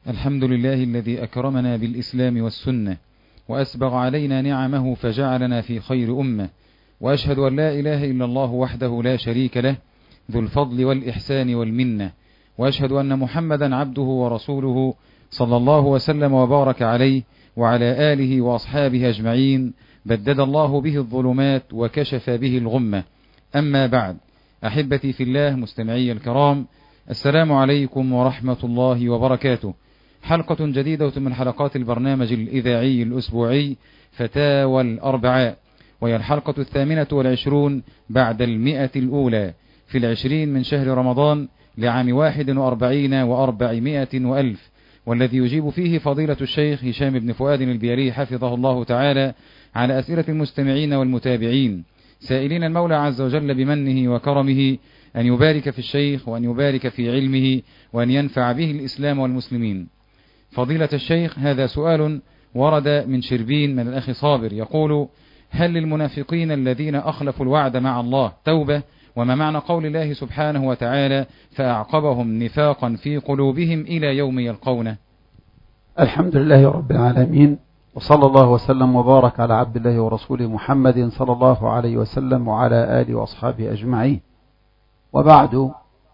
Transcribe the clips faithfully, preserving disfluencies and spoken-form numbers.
الحمد لله الذي أكرمنا بالإسلام والسنة وأسبغ علينا نعمه فجعلنا في خير أمة، وأشهد أن لا إله إلا الله وحده لا شريك له ذو الفضل والإحسان والمنة، وأشهد أن محمدا عبده ورسوله صلى الله وسلم وبارك عليه وعلى آله وأصحابه أجمعين، بدد الله به الظلمات وكشف به الغمة. أما بعد، أحبتي في الله مستمعي الكرام، السلام عليكم ورحمة الله وبركاته. حلقة جديدة من حلقات البرنامج الإذاعي الأسبوعي فتاوى الأربعاء، وهي الحلقة الثامنة والعشرون بعد المئة الأولى في العشرين من شهر رمضان لعام واحد وأربعين وأربعمائة وألف، والذي يجيب فيه فضيلة الشيخ هشام بن فؤاد البياري حفظه الله تعالى على أسئلة المستمعين والمتابعين، سائلين المولى عز وجل بمنه وكرمه أن يبارك في الشيخ وأن يبارك في علمه وأن ينفع به الإسلام والمسلمين. فضيلة الشيخ، هذا سؤال ورد من شربين من الأخ صابر، يقول: هل للمنافقين الذين أخلفوا الوعد مع الله توبة؟ وما معنى قول الله سبحانه وتعالى: فأعقبهم نفاقا في قلوبهم إلى يوم يلقونه؟ الحمد لله رب العالمين، وصلى الله وسلم وبارك على عبد الله ورسوله محمد صلى الله عليه وسلم وعلى آله وأصحابه أجمعين. وبعد،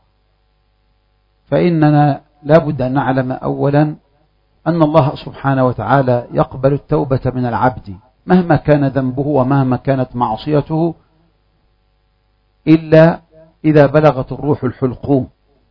فإننا لابد أن نعلم أولا أن الله سبحانه وتعالى يقبل التوبة من العبد مهما كان ذنبه ومهما كانت معصيته، إلا إذا بلغت الروح الحلقوم.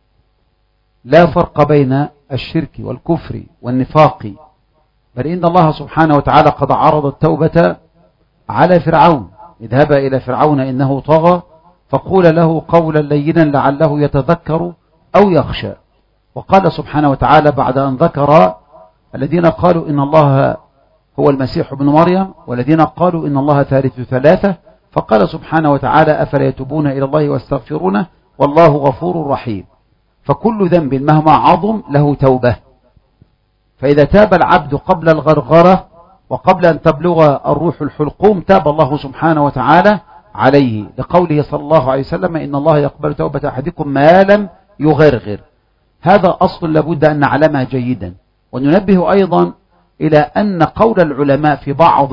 لا فرق بين الشرك والكفر والنفاق، بل إن الله سبحانه وتعالى قد عرض التوبة على فرعون: اذهب إلى فرعون إنه طغى فقول له قولا لينا لعله يتذكر أو يخشى. وقال سبحانه وتعالى بعد أن ذكر الذين قالوا إن الله هو المسيح ابن مريم والذين قالوا إن الله ثالث ثلاثة، فقال سبحانه وتعالى: أفلا يتوبون إلى الله واستغفرونه والله غفور رحيم. فكل ذنب مهما عظم له توبة، فإذا تاب العبد قبل الغرغرة وقبل أن تبلغ الروح الحلقوم تاب الله سبحانه وتعالى عليه، لقوله صلى الله عليه وسلم: إن الله يقبل توبة أحدكم ما لم يغرغر. هذا أصل لابد أن نعلمه جيدا. وننبه أيضا إلى أن قول العلماء في بعض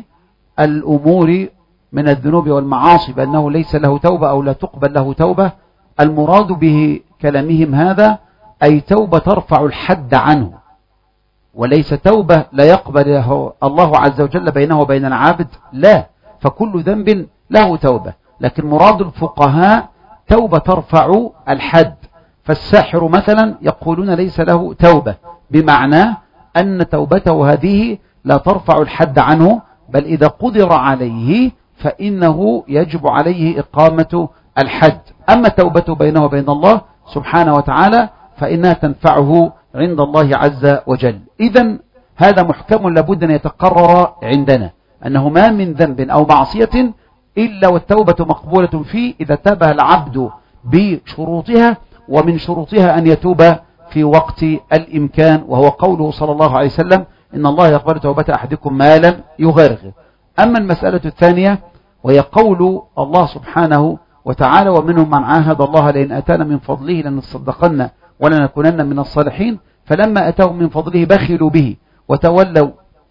الأمور من الذنوب والمعاصي بأنه ليس له توبة أو لا تقبل له توبة، المراد به كلامهم هذا أي توبة ترفع الحد عنه، وليس توبة لا يقبله الله عز وجل بينه وبين العابد، لا، فكل ذنب له توبة، لكن مراد الفقهاء توبة ترفع الحد. فالساحر مثلا يقولون ليس له توبة، بمعنى أن توبته هذه لا ترفع الحد عنه، بل إذا قدر عليه فإنه يجب عليه إقامة الحد. أما توبته بينه وبين الله سبحانه وتعالى فإنها تنفعه عند الله عز وجل. إذن هذا محكم لابد أن يتقرر عندنا، أنه ما من ذنب أو معصية إلا والتوبة مقبولة فيه إذا تابها العبد بشروطها، ومن شروطها أن يتوب في وقت الإمكان، وهو قوله صلى الله عليه وسلم: إن الله يقبل توبة أحدكم ما لم يغرغر. أما المسألة الثانية وهي قول الله سبحانه وتعالى: ومنهم من عاهد الله لئن أتانا من فضله لنصدقن ولنكونن من الصالحين، فلما أتاهم من فضله بخلوا به وتولوا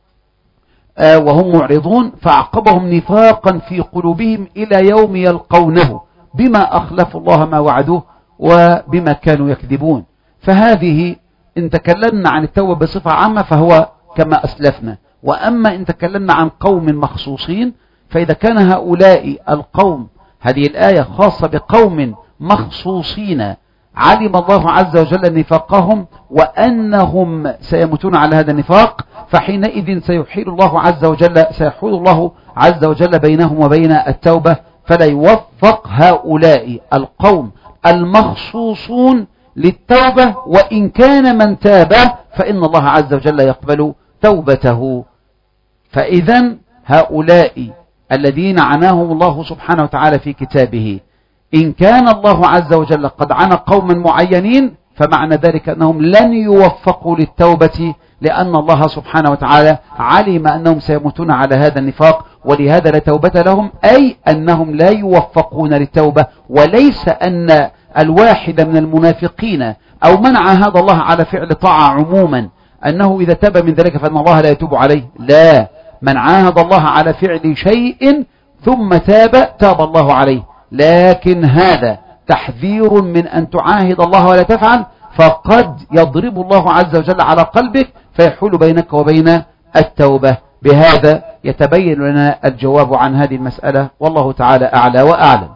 آه وهم معرضون فأعقبهم نفاقا في قلوبهم إلى يوم يلقونه بما أخلفوا الله ما وعدوه وبما كانوا يكذبون. فهذه إن تكلمنا عن التوبة بصفة عامة فهو كما أسلفنا، وأما إن تكلمنا عن قوم مخصوصين فإذا كان هؤلاء القوم، هذه الآية خاصة بقوم مخصوصين علم الله عز وجل نفاقهم وأنهم سيموتون على هذا النفاق، فحينئذ سيحيل الله عز وجل سيحول الله عز وجل بينهم وبين التوبة، فلا يوفق هؤلاء القوم المخصوصون للتوبة، وإن كان من تاب فإن الله عز وجل يقبل توبته. فإذا هؤلاء الذين عناهم الله سبحانه وتعالى في كتابه، إن كان الله عز وجل قد عنى قوما معينين فمعنى ذلك أنهم لن يوفقوا للتوبة، لأن الله سبحانه وتعالى علم أنهم سيموتون على هذا النفاق، ولهذا لا توبة لهم، أي أنهم لا يوفقون للتوبة. وليس أن الواحد من المنافقين أو من عاهد الله على فعل طاعة عموما أنه إذا تاب من ذلك فإن الله لا يتوب عليه. لا، من عاهد الله على فعل شيء ثم تاب تاب الله عليه. لكن هذا تحذير من أن تعاهد الله ولا تفعل، فقد يضرب الله عز وجل على قلبك فيحول بينك وبين التوبة. بهذا يتبين لنا الجواب عن هذه المسألة، والله تعالى أعلى وأعلم.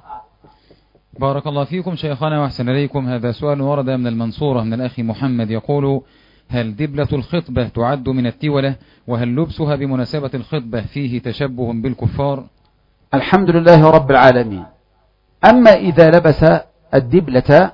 بارك الله فيكم شيخنا وأحسن إليكم. هذا سؤال ورد من المنصورة من الأخ محمد يقول: هل دبلة الخطبة تعد من التولة؟ وهل لبسها بمناسبة الخطبة فيه تشبه بالكفار؟ الحمد لله رب العالمين. أما إذا لبس الدبلة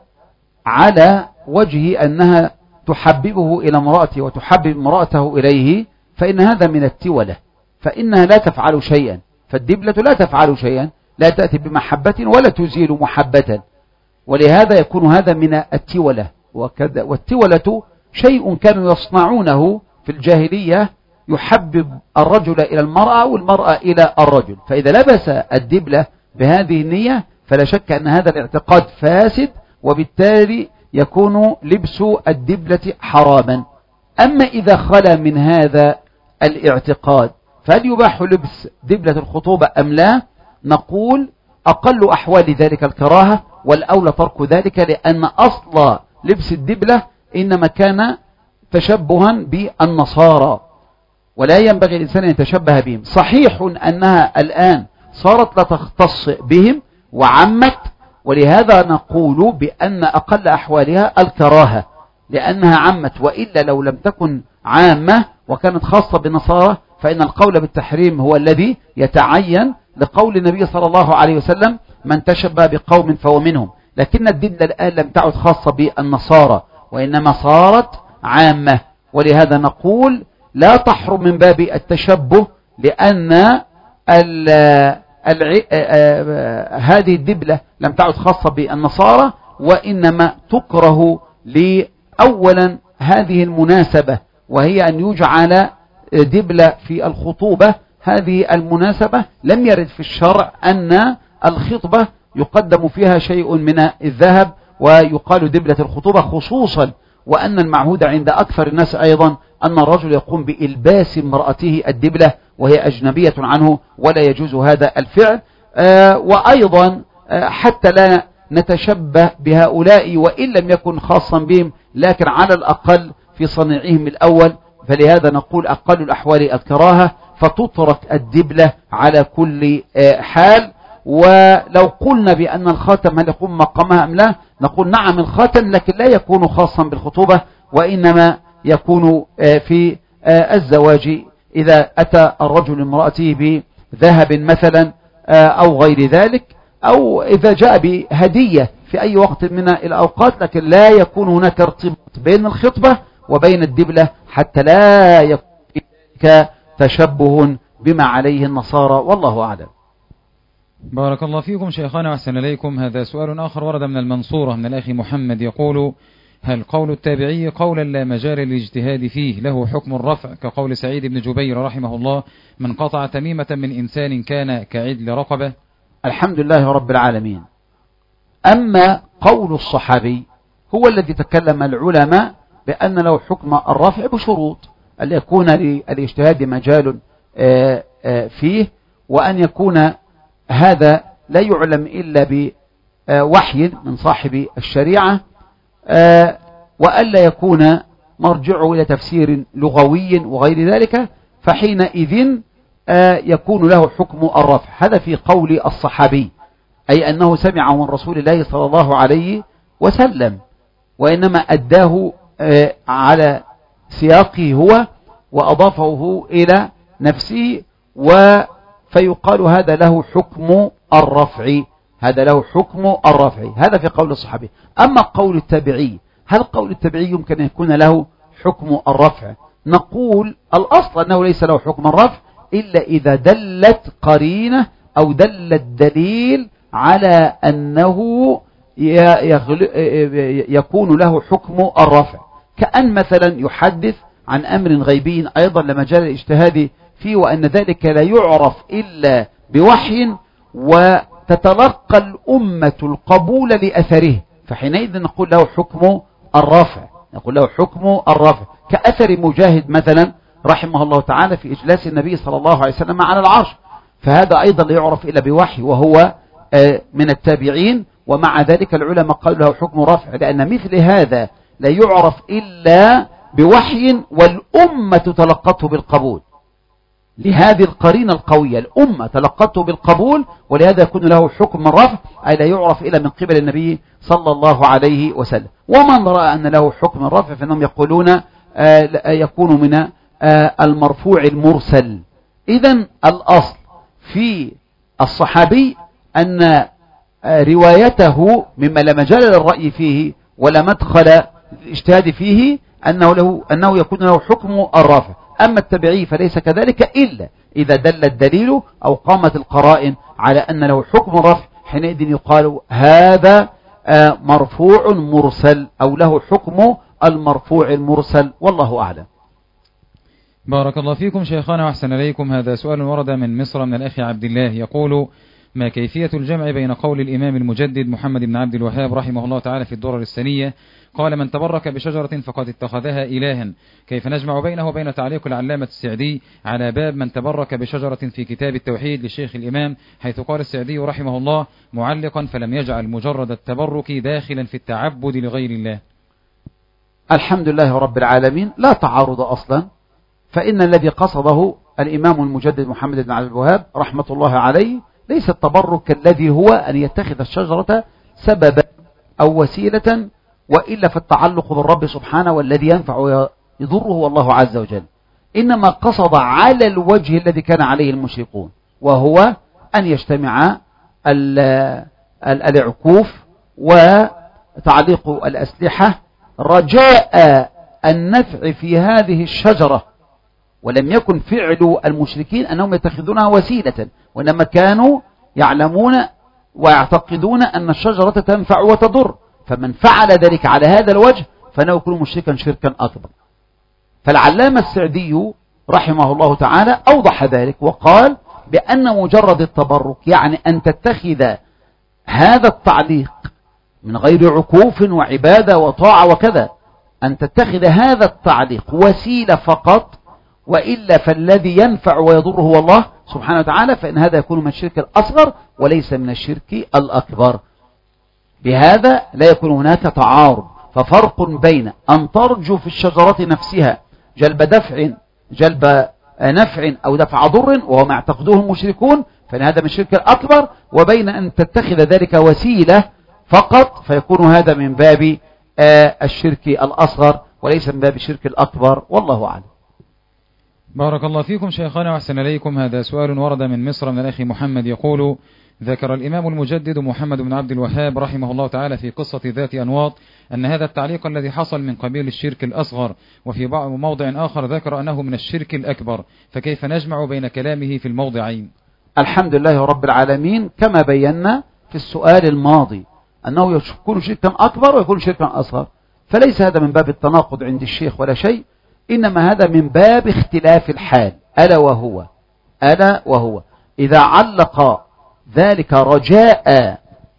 على وجه أنها تحببه إلى امرأته وتحبب امرأته إليه فإن هذا من التولة، فإنها لا تفعل شيئا، فالدبلة لا تفعل شيئا، لا تأتي بمحبة ولا تزيل محبة، ولهذا يكون هذا من التولة. وكذا والتولة شيء كانوا يصنعونه في الجاهلية يحبب الرجل إلى المرأة والمرأة إلى الرجل، فإذا لبس الدبلة بهذه النية فلا شك أن هذا الاعتقاد فاسد، وبالتالي يكون لبس الدبلة حراما. أما إذا خلا من هذا الاعتقاد فهل يباح لبس دبلة الخطوبة أم لا؟ نقول أقل أحوال ذلك الكراهة، والأولى ترك ذلك، لأن أصل لبس الدبلة إنما كان تشبها بالنصارى، ولا ينبغي الإنسان أن يتشبه بهم. صحيح أنها الآن صارت لا تختص بهم وعمت، ولهذا نقول بأن أقل أحوالها الكراهة لأنها عمت، وإلا لو لم تكن عامة وكانت خاصة بالنصارى فإن القول بالتحريم هو الذي يتعين لقول النبي صلى الله عليه وسلم: من تشبه بقوم فهو منهم. لكن الدبلة الآن لم تعد خاصة بالنصارى وإنما صارت عامة، ولهذا نقول لا تحرم من باب التشبه، لأن ال ال هذه الدبلة لم تعد خاصة بالنصارى، وإنما تكره لأولا هذه المناسبة، وهي أن يجعل دبلة في الخطوبة. هذه المناسبة لم يرد في الشرع أن الخطبة يقدم فيها شيء من الذهب ويقال دبلة الخطوبة، خصوصا وأن المعهود عند أكثر الناس أيضا أن الرجل يقوم بإلباس امرأته الدبلة وهي أجنبية عنه، ولا يجوز هذا الفعل. آه وأيضا آه حتى لا نتشبه بهؤلاء وإن لم يكن خاصا بهم، لكن على الأقل في صنيعهم الأول، فلهذا نقول أقل الأحوال الكراهة، فتترك الدبلة على كل آه حال. ولو قلنا بأن الخاتم هل يقوم مقامها أم لا، نقول نعم الخاتم، لكن لا يكون خاصا بالخطوبة، وإنما يكون في الزواج إذا أتى الرجل امرأته بذهب مثلا أو غير ذلك، أو إذا جاء بهدية في أي وقت من الأوقات، لكن لا يكون هناك ارتباط بين الخطبة وبين الدبلة حتى لا يكون تشبه بما عليه النصارى، والله أعلم. بارك الله فيكم شيخنا وأحسن إليكم. هذا سؤال آخر ورد من المنصورة من الأخ محمد يقول: هل قول التابعي قولا لا مجال للاجتهاد فيه له حكم الرفع كقول سعيد بن جبير رحمه الله: من قطع تميمة من إنسان كان كعدل رقبة؟ الحمد لله رب العالمين. أما قول الصحابي هو الذي تكلم العلماء بأن له حكم الرفع بشروط: أن يكون للاجتهاد مجال فيه، وأن يكون هذا لا يعلم إلا بوحي من صاحب الشريعة، وألا يكون مرجعه إلى تفسير لغوي وغير ذلك، فحينئذ يكون له حكم الرفع. هذا في قول الصحابي، أي أنه سمعه من رسول الله صلى الله عليه وسلم، وإنما أداه على سياقه هو وأضافه إلى نفسه، فيقال هذا له حكم الرفع، هذا له حكم الرفع. هذا في قول الصحابي. أما قول التابعي، هل قول التابعي يمكن أن يكون له حكم الرفع؟ نقول الأصل أنه ليس له حكم الرفع إلا إذا دلت قرينة أو دل الدليل على أنه يكون له حكم الرفع، كأن مثلا يحدث عن أمر غيبي أيضا لمجال الاجتهاد فيه، وأن ذلك لا يعرف إلا بوحي وتتلقى الأمة القبول لأثره، فحينئذ نقول له حكم الرفع، نقول له حكم الرفع. كأثر مجاهد مثلا رحمه الله تعالى في إجلاس النبي صلى الله عليه وسلم على العرش، فهذا أيضا لا يعرف إلا بوحي، وهو من التابعين، ومع ذلك العلماء قالوا له حكم رفع، لأن مثل هذا لا يعرف إلا بوحي والأمة تلقته بالقبول، لهذه القرينة القوية، الأمة تلقته بالقبول، ولهذا يكون له حكم الرفع، أي لا يعرف إلا من قبل النبي صلى الله عليه وسلم. ومن رأى أن له حكم الرفع فإنهم يقولون آه يكون من آه المرفوع المرسل. إذن الأصل في الصحابي أن آه روايته مما لا مجال للرأي فيه ولا مدخل الاجتهاد فيه أنه, له أنه يكون له حكم الرفع. أما التبعي فليس كذلك إلا إذا دل الدليل أو قامت القرائن على أن له حكم الرفع، حينئذ يقال هذا مرفوع مرسل أو له حكم المرفوع المرسل، والله أعلم. بارك الله فيكم شيخنا وأحسن إليكم. هذا سؤال ورد من مصر من الأخ عبد الله، يقول: ما كيفية الجمع بين قول الإمام المجدد محمد بن عبد الوهاب رحمه الله تعالى في الدرر السنية قال: من تبرك بشجرة فقد اتخذها إلها، كيف نجمع بينه وبين تعليق العلامة السعدي على باب من تبرك بشجرة في كتاب التوحيد للشيخ الإمام، حيث قال السعدي رحمه الله معلقا: فلم يجعل مجرد التبرك داخلا في التعبد لغير الله؟ الحمد لله رب العالمين، لا تعارض أصلا، فإن الذي قصده الإمام المجدد محمد بن عبد الوهاب رحمة الله عليه ليس التبرك الذي هو أن يتخذ الشجرة سببا أو وسيلة، وإلا فالتعلق بالرب سبحانه والذي ينفع ويضره والله عز وجل، إنما قصد على الوجه الذي كان عليه المشركون، وهو أن يجتمع العكوف وتعليق الأسلحة رجاء النفع في هذه الشجرة، ولم يكن فعل المشركين أنهم يتخذونها وسيلة، وإنما كانوا يعلمون ويعتقدون أن الشجرة تنفع وتضر، فمن فعل ذلك على هذا الوجه فإنه يكون مشركا شركا أكبر. فالعلامة السعدي رحمه الله تعالى أوضح ذلك وقال بأن مجرد التبرك يعني أن تتخذ هذا التعليق من غير عكوف وعبادة وطاعة وكذا، أن تتخذ هذا التعليق وسيلة فقط، وإلا فالذي ينفع ويضره هو الله سبحانه وتعالى، فإن هذا يكون من الشرك الأصغر وليس من الشرك الأكبر. بهذا لا يكون هناك تعارض، ففرق بين أن ترجو في الشجرة نفسها جلب دفع جلب نفع أو دفع ضر وهو ما يعتقدوه المشركون، فإن هذا من الشرك الأكبر، وبين أن تتخذ ذلك وسيلة فقط فيكون هذا من باب الشرك الأصغر وليس من باب الشرك الأكبر، والله أعلم. بارك الله فيكم شيخنا وأحسن إليكم. هذا سؤال ورد من مصر من الأخ محمد، يقول: ذكر الإمام المجدد محمد بن عبد الوهاب رحمه الله تعالى في قصة ذات أنواط أن هذا التعليق الذي حصل من قبيل الشرك الأصغر، وفي موضع آخر ذكر أنه من الشرك الأكبر، فكيف نجمع بين كلامه في الموضعين؟ الحمد لله رب العالمين، كما بينا في السؤال الماضي أنه يكون شركا أكبر ويكون شركا أصغر، فليس هذا من باب التناقض عند الشيخ ولا شيء، إنما هذا من باب اختلاف الحال، ألا وهو ألا وهو إذا علق ذلك رجاء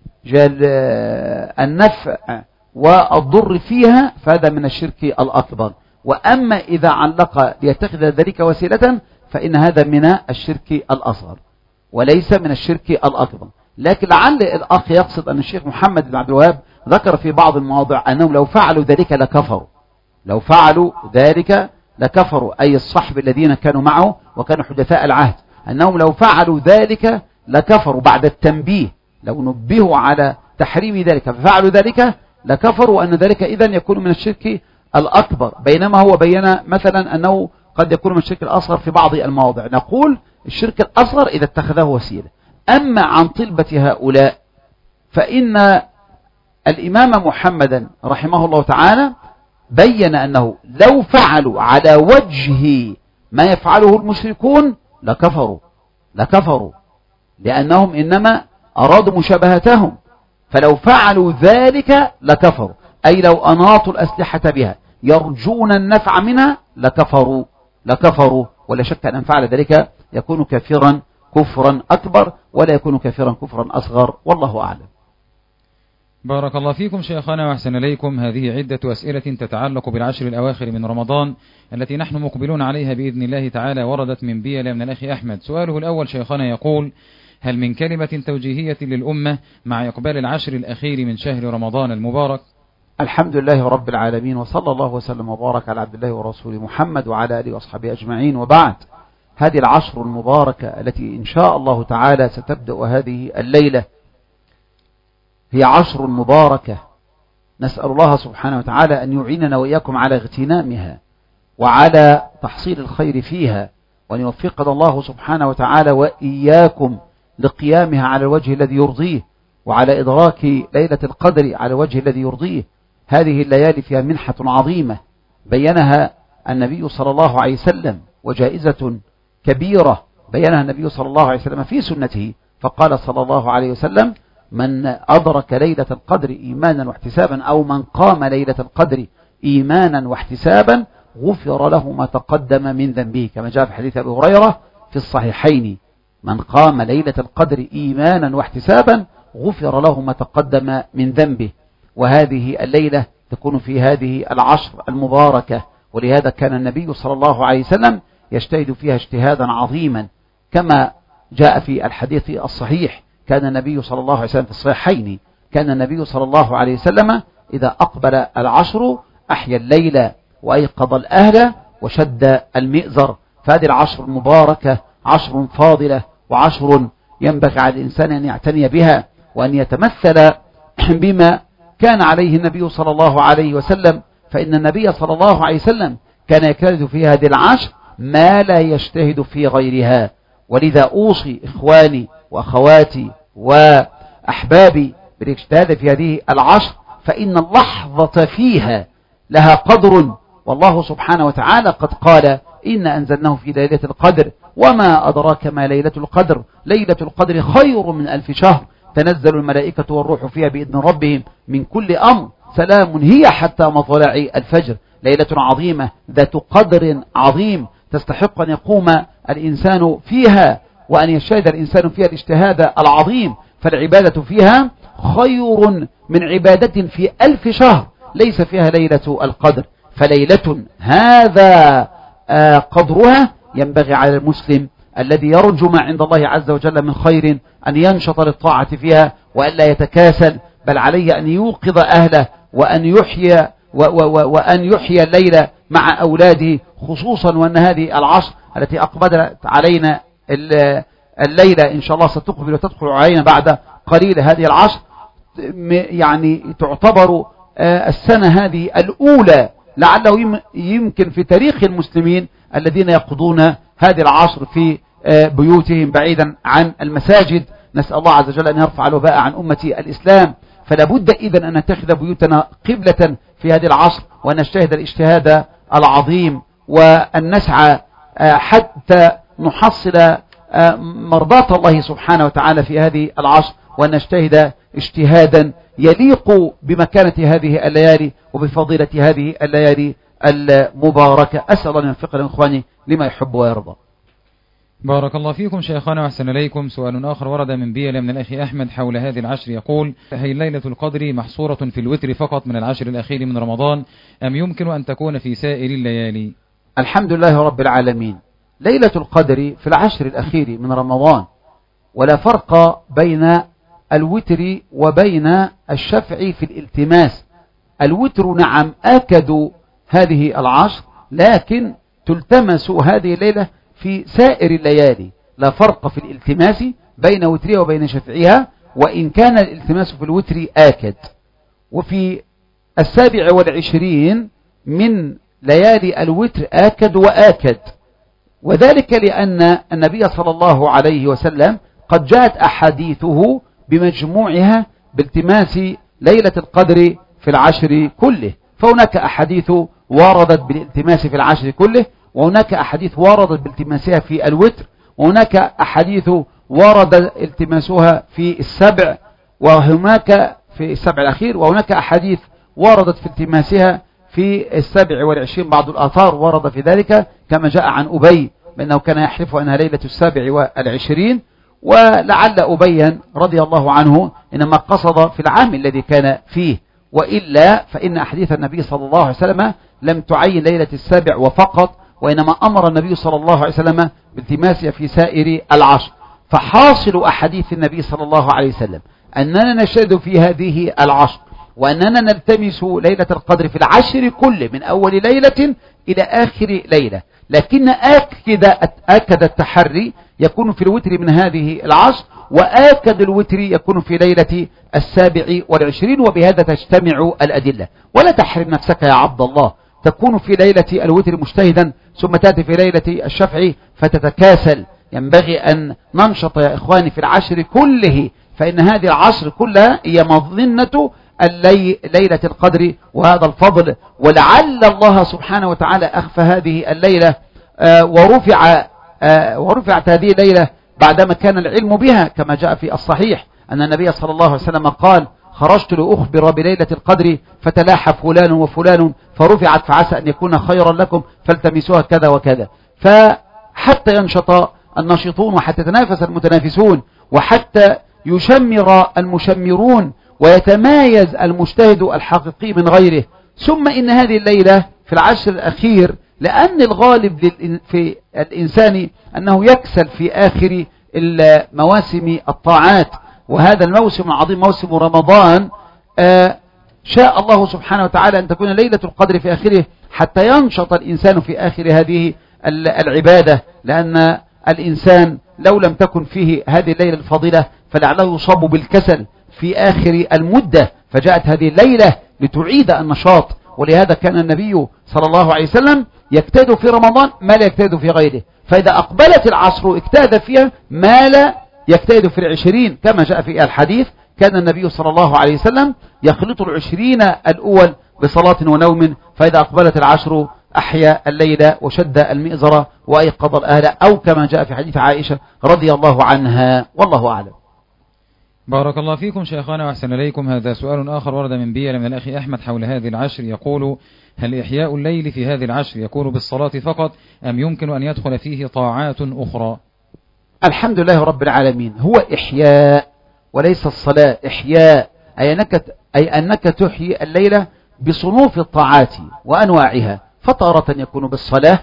النفع والضر فيها فهذا من الشرك الأكبر، وأما إذا علق ليتخذ ذلك وسيلة فإن هذا من الشرك الأصغر وليس من الشرك الأكبر. لكن لعل الأخ يقصد أن الشيخ محمد بن عبد الوهاب ذكر في بعض المواضع أنهم لو فعلوا ذلك لكفروا، لو فعلوا ذلك لكفروا، أي الصحب الذين كانوا معه وكانوا حدثاء العهد، أنهم لو فعلوا ذلك لكفروا بعد التنبيه، لو نبهوا على تحريم ذلك ففعلوا ذلك لكفروا، وأن ذلك إذن يكون من الشرك الأكبر، بينما هو بين مثلا أنه قد يكون من الشرك الأصغر في بعض المواضع. نقول الشرك الأصغر إذا اتخذه وسيلة. أما عن طلبة هؤلاء فإن الإمام محمدا رحمه الله تعالى بين أنه لو فعلوا على وجه ما يفعله المشركون لكفروا لكفروا لأنهم إنما أرادوا مشابهتهم، فلو فعلوا ذلك لكفروا، أي لو أناطوا الأسلحة بها يرجون النفع منها لكفروا لكفروا ولا شك أن فعل ذلك يكون كافرا كفرا أكبر ولا يكون كافرا كفرا أصغر، والله أعلم. بارك الله فيكم شيخنا وأحسن إليكم. هذه عدة أسئلة تتعلق بالعشر الأواخر من رمضان التي نحن مقبلون عليها بإذن الله تعالى، وردت من بيلة من الأخ أحمد. سؤاله الأول شيخنا يقول: هل من كلمة توجيهية للأمة مع إقبال العشر الأخير من شهر رمضان المبارك؟ الحمد لله رب العالمين، وصلى الله وسلم وبارك على عبد الله ورسوله محمد وعلى آله وأصحابه أجمعين، وبعد. هذه العشر المباركة التي إن شاء الله تعالى ستبدأ هذه الليلة هي عشر مباركة، نسأل الله سبحانه وتعالى أن يعيننا وإياكم على اغتنامها وعلى تحصيل الخير فيها، وأن يوفقنا الله سبحانه وتعالى وإياكم لقيامها على الوجه الذي يرضيه، وعلى إدراك ليلة القدر على الوجه الذي يرضيه. هذه الليالي فيها منحة عظيمة بينها النبي صلى الله عليه وسلم، وجائزة كبيرة بينها النبي صلى الله عليه وسلم في سنته، فقال صلى الله عليه وسلم: من أدرك ليلة القدر إيمانا واحتسابا، أو من قام ليلة القدر إيمانا واحتسابا غفر له ما تقدم من ذنبه، كما جاء في حديث أبي هريرة في الصحيحين: من قام ليلة القدر إيمانا واحتسابا غفر له ما تقدم من ذنبه. وهذه الليلة تكون في هذه العشر المباركة، ولهذا كان النبي صلى الله عليه وسلم يجتهد فيها اجتهادا عظيما، كما جاء في الحديث الصحيح: كان النبي صلى الله عليه وسلم في الصحيحين كان النبي صلى الله عليه وسلم إذا أقبل العشر أحيا الليل وأيقظ الأهل وشد المئزر. فهذه العشر المباركة عشر فاضلة، وعشر ينبغي على الإنسان أن يعتني بها، وأن يتمثل بما كان عليه النبي صلى الله عليه وسلم، فإن النبي صلى الله عليه وسلم كان يجتهد في هذه العشر ما لا يجتهد في غيرها. ولذا أوصي إخواني وأخواتي وأحبابي بالاجتهاد في هذه العشر، فإن اللحظة فيها لها قدر، والله سبحانه وتعالى قد قال: إن أنزلناه في ليلة القدر وما أدراك ما ليلة القدر، ليلة القدر خير من ألف شهر، تنزل الملائكة والروح فيها بإذن ربهم من كل أمر، سلام هي حتى مطلع الفجر. ليلة عظيمة ذات قدر عظيم، تستحق أن يقوم الإنسان فيها وأن يجتهد الإنسان فيها الاجتهاد العظيم، فالعبادة فيها خير من عبادة في ألف شهر ليس فيها ليلة القدر. فليلة هذا قدرها ينبغي على المسلم الذي يرجو ما عند الله عز وجل من خير أن ينشط للطاعة فيها وأن لا يتكاسل، بل عليه أن يوقظ أهله وأن يحيي وأن يحيي الليل مع أولاده، خصوصا وأن هذه العشر التي أقبلت علينا الليلة إن شاء الله ستقبل وتدخل علينا بعد قليل. هذه العشر يعني تعتبر السنة هذه الأولى لعله يمكن في تاريخ المسلمين الذين يقضون هذه العشر في بيوتهم بعيدا عن المساجد. نسأل الله عز وجل أن يرفع الوباء عن أمة الإسلام. فلا بد إذن أن نتخذ بيوتنا قبلة في هذه العصر، وأن نجتهد الاجتهاد العظيم، وأن نسعى حتى نحصل مرضاة الله سبحانه وتعالى في هذه العصر، وأن نجتهد اجتهادا يليق بمكانة هذه الليالي وبفضيلة هذه الليالي المباركة. أسأل الله أن يوفقنا إخواني لما يحب ويرضى. بارك الله فيكم شيخنا وأحسن إليكم. سؤال آخر ورد من بيلة من الأخ أحمد حول هذه العشر، يقول: هي ليلة القدر محصورة في الوتر فقط من العشر الأخير من رمضان، أم يمكن أن تكون في سائر الليالي؟ الحمد لله رب العالمين. ليلة القدر في العشر الأخير من رمضان، ولا فرق بين الوتر وبين الشفع في الالتماس. الوتر نعم آكد هذه العشر، لكن تلتمس هذه الليلة في سائر الليالي، لا فرق في الالتماس بين وترها وبين شفعها، وإن كان الالتماس في الوتر آكد. وفي السابع والعشرين من ليالي الوتر آكد وآكد، وذلك لأن النبي صلى الله عليه وسلم قد جاءت أحاديثه بمجموعها بالتماس ليلة القدر في العشر كله. فهناك أحاديث وردت بالالتماس في العشر كله، وهناك أحاديث وردت بالتماسها في الوتر، وهناك أحاديث ورد التماسها في السبع، وهناك في السبع الأخير، وهناك أحاديث وردت في التماسها في السابع والعشرين. بعض الآثار ورد في ذلك كما جاء عن أبي بأنه كان يحلف أنها ليلة السابع والعشرين، ولعل أبين رضي الله عنه إنما قصد في العام الذي كان فيه، وإلا فإن أحاديث النبي صلى الله عليه وسلم لم تعين ليلة السابع وفقط، وإنما أمر النبي صلى الله عليه وسلم بالتماسها في سائر العشر. فحاصل أحاديث النبي صلى الله عليه وسلم أننا نشهد في هذه العشر، وأننا نلتمس ليلة القدر في العشر كله من أول ليلة إلى آخر ليلة، لكن أكد, أكد التحري يكون في الوتر من هذه العشر، وآكد الوتر يكون في ليلة السابع والعشرين، وبهذا تجتمع الأدلة. ولا تحرم نفسك يا عبد الله تكون في ليلة الوتر مجتهدا ثم تأتي في ليلة الشفع فتتكاسل. ينبغي أن ننشط يا إخواني في العشر كله، فإن هذه العشر كلها هي مظنة اللي ليلة القدر وهذا الفضل. ولعل الله سبحانه وتعالى أخفى هذه الليلة آه ورفع آه ورفعت هذه الليلة بعدما كان العلم بها، كما جاء في الصحيح أن النبي صلى الله عليه وسلم قال: خرجت لأخبر بليلة القدر فتلاحى فلان وفلان فرفعت فعسى أن يكون خيرا لكم فالتمسوها كذا وكذا. فحتى ينشط الناشطون، وحتى يتنافس المتنافسون، وحتى يشمر المشمرون، ويتمايز المجتهد الحقيقي من غيره. ثم إن هذه الليلة في العشر الأخير، لأن الغالب في الإنسان أنه يكسل في آخر مواسم الطاعات، وهذا الموسم العظيم موسم رمضان آه شاء الله سبحانه وتعالى أن تكون ليلة القدر في آخره حتى ينشط الإنسان في آخر هذه العبادة، لأن الإنسان لو لم تكن فيه هذه الليلة الفضيلة فلعله يصاب بالكسل في آخر المدة، فجاءت هذه الليلة لتعيد النشاط. ولهذا كان النبي صلى الله عليه وسلم يجتهد في رمضان ما لا يجتهد في غيره، فإذا أقبلت العصر اجتهد فيها ما لا يجتهد في العشرين، كما جاء في الحديث كان النبي صلى الله عليه وسلم يخلط العشرين الأول بصلاة ونوم، فإذا أقبلت العشر أحيا الليلة وشد المئزرة وأيقظ الأهل، أو كما جاء في حديث عائشة رضي الله عنها، والله أعلم. بارك الله فيكم شيخنا وأحسن إليكم. هذا سؤال آخر ورد من بيل من الأخ أحمد حول هذه العشر، يقول: هل إحياء الليل في هذه العشر يكون بالصلاة فقط أم يمكن أن يدخل فيه طاعات أخرى؟ الحمد لله رب العالمين، هو إحياء وليس الصلاة. إحياء أي أنك, أي أنك تحيي الليلة بصنوف الطاعات وأنواعها، فتارة يكون بالصلاة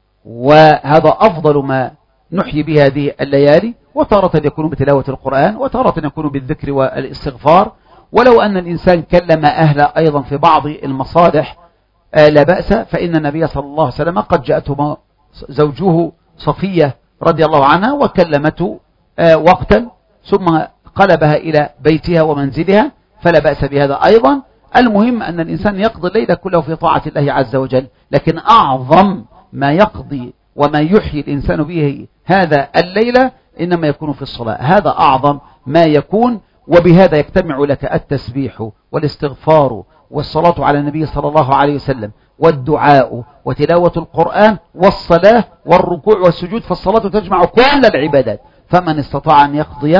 وهذا أفضل ما نحيي به هذه الليالي، وتارة يكون بتلاوة القرآن، وتارة يكون بالذكر والاستغفار. ولو أن الإنسان كلم أهله أيضا في بعض المصالح آه لا بأس، فإن النبي صلى الله عليه وسلم قد جاءته زوجه صفية رضي الله عنها وكلمته آه وقتا ثم قلبها إلى بيتها ومنزلها، فلا بأس بهذا أيضا. المهم أن الإنسان يقضي الليلة كله في طاعة الله عز وجل، لكن أعظم ما يقضي وما يحيي الإنسان به هذا الليلة إنما يكون في الصلاة، هذا أعظم ما يكون. وبهذا يجتمع لك التسبيح والاستغفار والصلاة على النبي صلى الله عليه وسلم والدعاء وتلاوة القرآن والصلاة والركوع والسجود، فالصلاة تجمع كل العبادات. فمن استطاع أن يقضي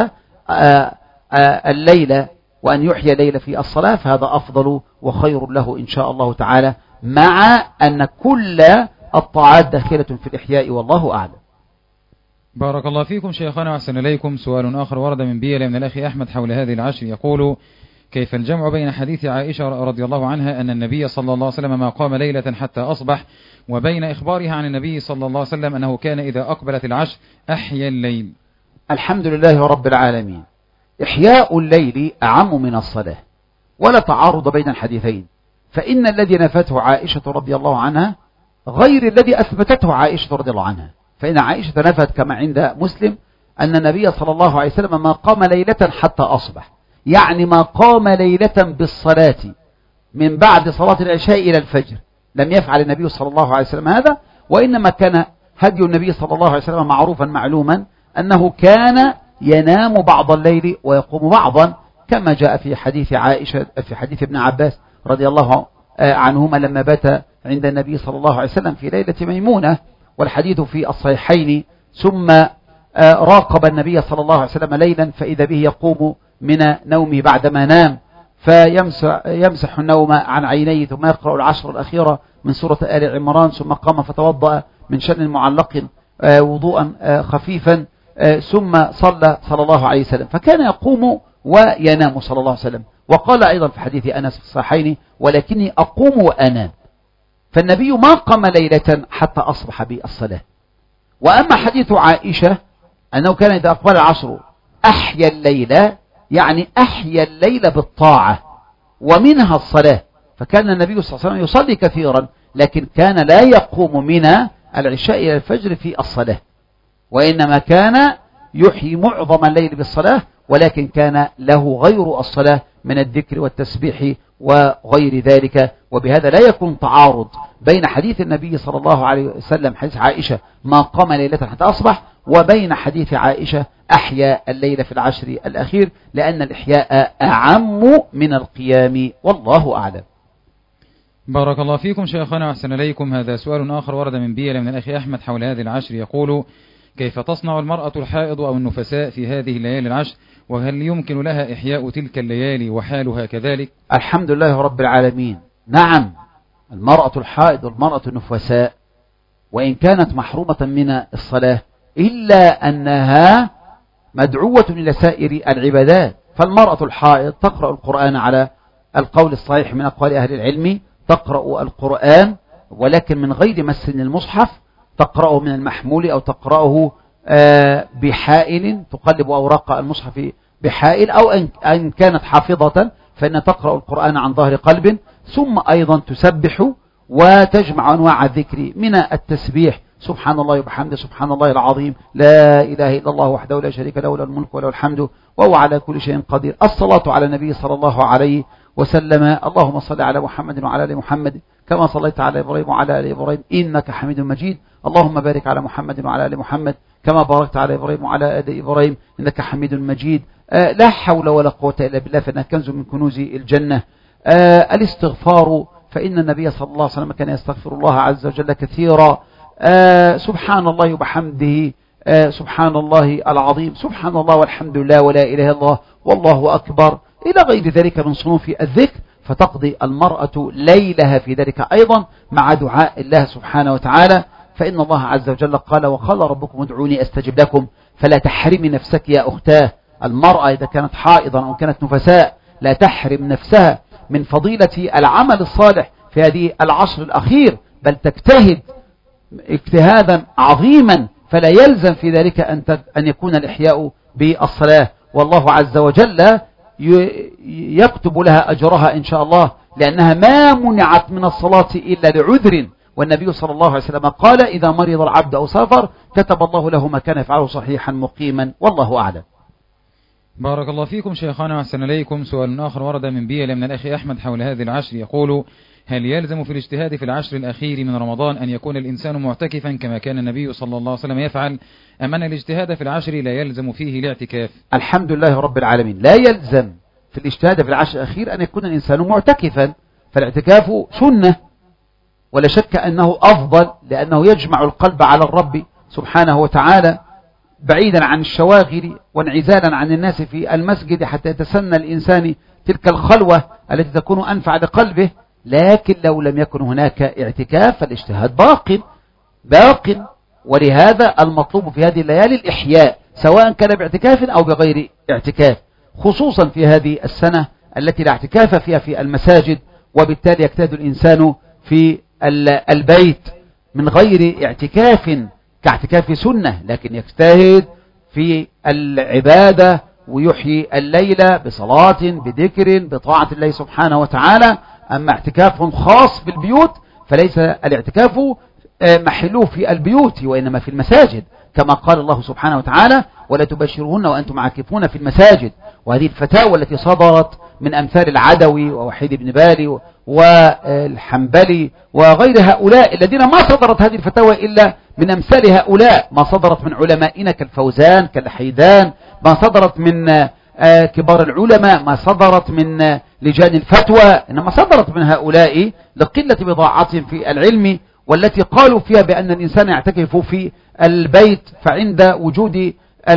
الليلة وأن يحيي ليلة في الصلاة فهذا أفضل وخير له إن شاء الله تعالى، مع أن كل الطاعات داخلة في الإحياء، والله أعلم. بارك الله فيكم شيخنا وأحسن إليكم. سؤال آخر ورد من بيل من الأخ أحمد حول هذه العشر، يقول: كيف الجمع بين حديث عائشة رضي الله عنها أن النبي صلى الله عليه وسلم ما قام ليلة حتى أصبح، وبين إخبارها عن النبي صلى الله عليه وسلم أنه كان إذا أقبلت العشر أحيا الليل؟ الحمد لله رب العالمين. إحياء الليل أعم من الصلاة، ولا تعارض بين الحديثين، فإن الذي نفته عائشة رضي الله عنها غير الذي أثبتته عائشة رضي الله عنها. فإن عائشة نفت كما عند مسلم أن النبي صلى الله عليه وسلم ما قام ليلة حتى أصبح، يعني ما قام ليلة بالصلاة من بعد صلاة العشاء إلى الفجر، لم يفعل النبي صلى الله عليه وسلم هذا، وإنما كان هدي النبي صلى الله عليه وسلم معروفا معلوما أنه كان ينام بعض الليل ويقوم بعضا، كما جاء في حديث عائشة في حديث ابن عباس رضي الله عنهما لما بات عند النبي صلى الله عليه وسلم في ليلة ميمونة، والحديث في الصحيحين. ثم راقب النبي صلى الله عليه وسلم ليلا فإذا به يقوم من نومه بعدما نام فيمسح النوم عن عينيه، ثم يقرأ العشر الأخيرة من سورة آل عمران، ثم قام فتوضأ من شن معلق وضوءا خفيفا، ثم صلى صلى الله عليه وسلم، فكان يقوم وينام صلى الله عليه وسلم. وقال أيضا في حديث أنس في الصحيحين: ولكني أقوم وأنام. فالنبي ما قام ليلة حتى أصبح بالصلاة. وأما حديث عائشة أنه كان إذا أقبل العصر أحيا الليلة، يعني أحيا الليل بالطاعة ومنها الصلاة. فكان النبي صلى الله عليه وسلم يصلي كثيرا، لكن كان لا يقوم من العشاء إلى الفجر في الصلاة، وإنما كان يحيي معظم الليل بالصلاة، ولكن كان له غير الصلاة من الذكر والتسبيح وغير ذلك. وبهذا لا يكون تعارض بين حديث النبي صلى الله عليه وسلم حديث عائشة ما قام ليلة حتى أصبح، وبين حديث عائشة أحيا الليل في العشر الأخير، لأن الإحياء أعم من القيام، والله أعلم. بارك الله فيكم شيخنا وأحسن إليكم. هذا سؤال آخر ورد من بيل من الأخ أحمد حول هذه العشر، يقول: كيف تصنع المرأة الحائض أو النفساء في هذه الليالي العشر، وهل يمكن لها إحياء تلك الليالي وحالها كذلك؟ الحمد لله رب العالمين. نعم، المرأة الحائض والمرأة النفساء وإن كانت محرومة من الصلاة إلا أنها مدعوة إلى سائر العبادات. فالمرأة الحائض تقرأ القرآن على القول الصحيح من أقوال أهل العلم، تقرأ القرآن ولكن من غير مس المصحف، تقرأه من المحمول أو تقرأه بحائل، تقلب أوراق المصحف بحائل، أو أن كانت حافظة فإن تقرأ القرآن عن ظهر قلب، ثم أيضا تسبح وتجمع أنواع الذكر من التسبيح: سبحان الله وبحمده، سبحان الله العظيم، لا إله إلا الله وحده لا شريك له، له الملك وله الحمد وهو على كل شيء قدير. الصلاة على النبي صلى الله عليه وسلم: اللهم صل على محمد وعلى آل محمد كما صليت على إبراهيم وعلى آل إبراهيم إنك حميد مجيد، اللهم بارك على محمد وعلى آل محمد كما باركت على إبراهيم وعلى آل إبراهيم إنك حميد مجيد. آه لا حول ولا قوة إلا بالله، فإنها كنز من كنوز الجنة. آه الاستغفار، فإن النبي صلى الله عليه وسلم كان يستغفر الله عز وجل كثيرا. آه سبحان الله وبحمده، آه سبحان الله العظيم، سبحان الله والحمد لله ولا إله إلا الله والله أكبر، إلى غير ذلك من صنوف الذكر. فتقضي المرأة ليلها في ذلك أيضا مع دعاء الله سبحانه وتعالى، فإن الله عز وجل قال: وقال ربكم ادعوني أستجب لكم. فلا تحرمي نفسك يا أختاه. المرأة إذا كانت حائضا أو كانت نفساء لا تحرم نفسها من فضيلة العمل الصالح في هذه العشر الأخير، بل تجتهد اجتهادا عظيما، فلا يلزم في ذلك أن يكون الإحياء بالصلاة، والله عز وجل يكتب لها أجرها إن شاء الله، لأنها ما منعت من الصلاة إلا لعذر. والنبي صلى الله عليه وسلم قال: إذا مرض العبد أو سافر كتب الله له ما كان يفعله صحيحا مقيما، والله أعلم. بارك الله فيكم شيخنا وأحسن إليكم. سؤال آخر ورد من بيل من الأخ أحمد حول هذه العشر، يقول: هل يلزم في الاجتهاد في العشر الأخير من رمضان أن يكون الإنسان معتكفا كما كان النبي صلى الله عليه وسلم يفعل، أم أن الاجتهاد في العشر لا يلزم فيه الاعتكاف؟ الحمد لله رب العالمين. لا يلزم في الاجتهاد في العشر الأخير أن يكون الإنسان معتكفا، فالاعتكاف سنة ولا شك أنه أفضل، لأنه يجمع القلب على الرب سبحانه وتعالى بعيدا عن الشواغل وانعزالا عن الناس في المسجد، حتى يتسنى الإنسان تلك الخلوة التي تكون أنفع لقلبه. لكن لو لم يكن هناك اعتكاف فالاجتهاد باق باق ولهذا المطلوب في هذه الليالي الإحياء، سواء كان باعتكاف أو بغير اعتكاف، خصوصا في هذه السنة التي لا اعتكاف فيها في المساجد، وبالتالي يجتهد الإنسان في البيت من غير اعتكاف كاعتكاف سنة، لكن يجتهد في العبادة ويحيي الليل بصلاة بذكر بطاعة الله سبحانه وتعالى. أما اعتكاف خاص بالبيوت فليس الاعتكاف محلوه في البيوت وإنما في المساجد، كما قال الله سبحانه وتعالى: ولا تبشرهن وأنتم عاكفون في المساجد. وهذه الفتاوى التي صدرت من أمثال العدوي ووحيد بن بالي والحنبلي وغير هؤلاء الذين ما صدرت هذه الفتاوى إلا من أمثال هؤلاء، ما صدرت من علمائنا كالفوزان كالحيدان، ما صدرت من كبار العلماء، ما صدرت من لجان الفتوى، إنما صدرت من هؤلاء لقلة بضاعتهم في العلم، والتي قالوا فيها بأن الإنسان يعتكف في البيت فعند وجود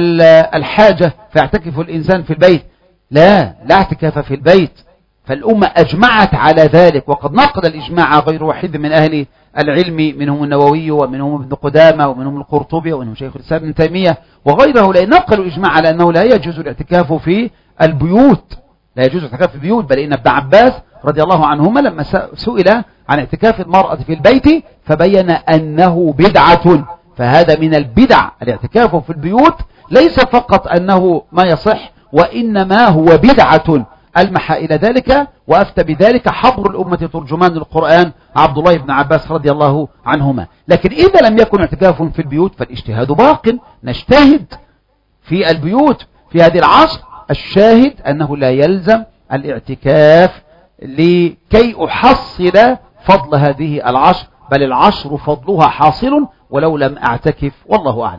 الحاجة فيعتكف الإنسان في البيت. لا لا اعتكاف في البيت، فالأمة أجمعت على ذلك، وقد نقل الإجماع غير واحد من أهل العلم، منهم النووي ومنهم ابن قدامة ومنهم القرطبي ومنهم شيخ الإسلام ابن تيمية وغيره، لا نقلوا الإجماع على أنه لا يجوز الاعتكاف في البيوت، لا يجوز الاعتكاف في البيوت، بل إن ابن عباس رضي الله عنهما لما سئل عن اعتكاف المرأة في البيت فبين أنه بدعة، فهذا من البدع. الاعتكاف في البيوت ليس فقط أنه ما يصح، وإنما هو بدعة. ألمح إلى ذلك وأفتى بذلك حبر الأمة ترجمان القرآن عبد الله بن عباس رضي الله عنهما. لكن إذا لم يكن اعتكاف في البيوت فالاجتهاد باق، نجتهد في البيوت في هذه العصر. الشاهد أنه لا يلزم الاعتكاف لكي أحصل فضل هذه العشر، بل العشر فضلها حاصل ولو لم أعتكف، والله أعلم.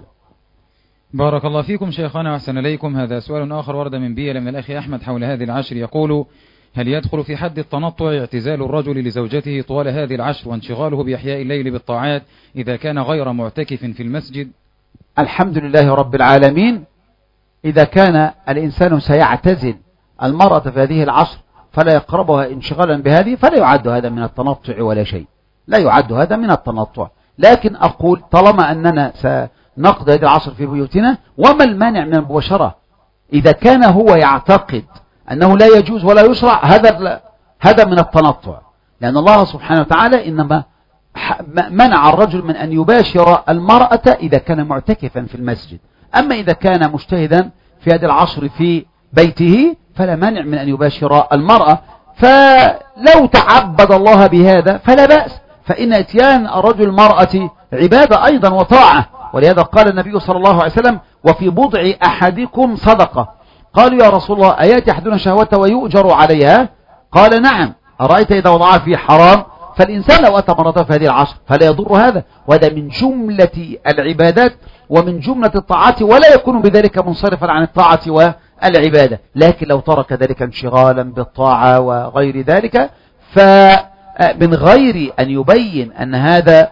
بارك الله فيكم شيخنا وأحسن إليكم. هذا سؤال آخر ورد من بيل من الأخ أحمد حول هذه العشر، يقول: هل يدخل في حد التنطع اعتزال الرجل لزوجته طوال هذه العشر وانشغاله بإحياء الليل بالطاعات إذا كان غير معتكف في المسجد؟ الحمد لله رب العالمين. إذا كان الإنسان سيعتزل المرأة في هذه العشر فلا يقربها انشغالا بهذه فلا يعد هذا من التنطع ولا شيء، لا يعد هذا من التنطع. لكن أقول طالما أننا سنقضي هذه العشر في بيوتنا، وما المانع من المباشرة إذا كان هو يعتقد أنه لا يجوز ولا يشرع؟ هذا هذا من التنطع، لأن الله سبحانه وتعالى إنما منع الرجل من أن يباشر المرأة إذا كان معتكفا في المسجد. أما إذا كان مجتهدا في هذه العشر في بيته فلا مانع من أن يباشر المرأة، فلو تعبد الله بهذا فلا بأس، فإن اتيان الرجل المرأة عبادة أيضا وطاعة. ولهذا قال النبي صلى الله عليه وسلم: وفي بضع أحدكم صدقة. قالوا: يا رسول الله أياتي أحدنا شهوته ويؤجر عليها؟ قال: نعم. أرأيت إذا وضعها في حرام؟ فالإنسان لو أتى مرته في هذه العشر فلا يضر هذا، وهذا من جملة العبادات ومن جملة الطاعات، ولا يكون بذلك منصرفا عن الطاعة والعبادة. لكن لو ترك ذلك انشغالا بالطاعة وغير ذلك، فمن غير أن يبين أن هذا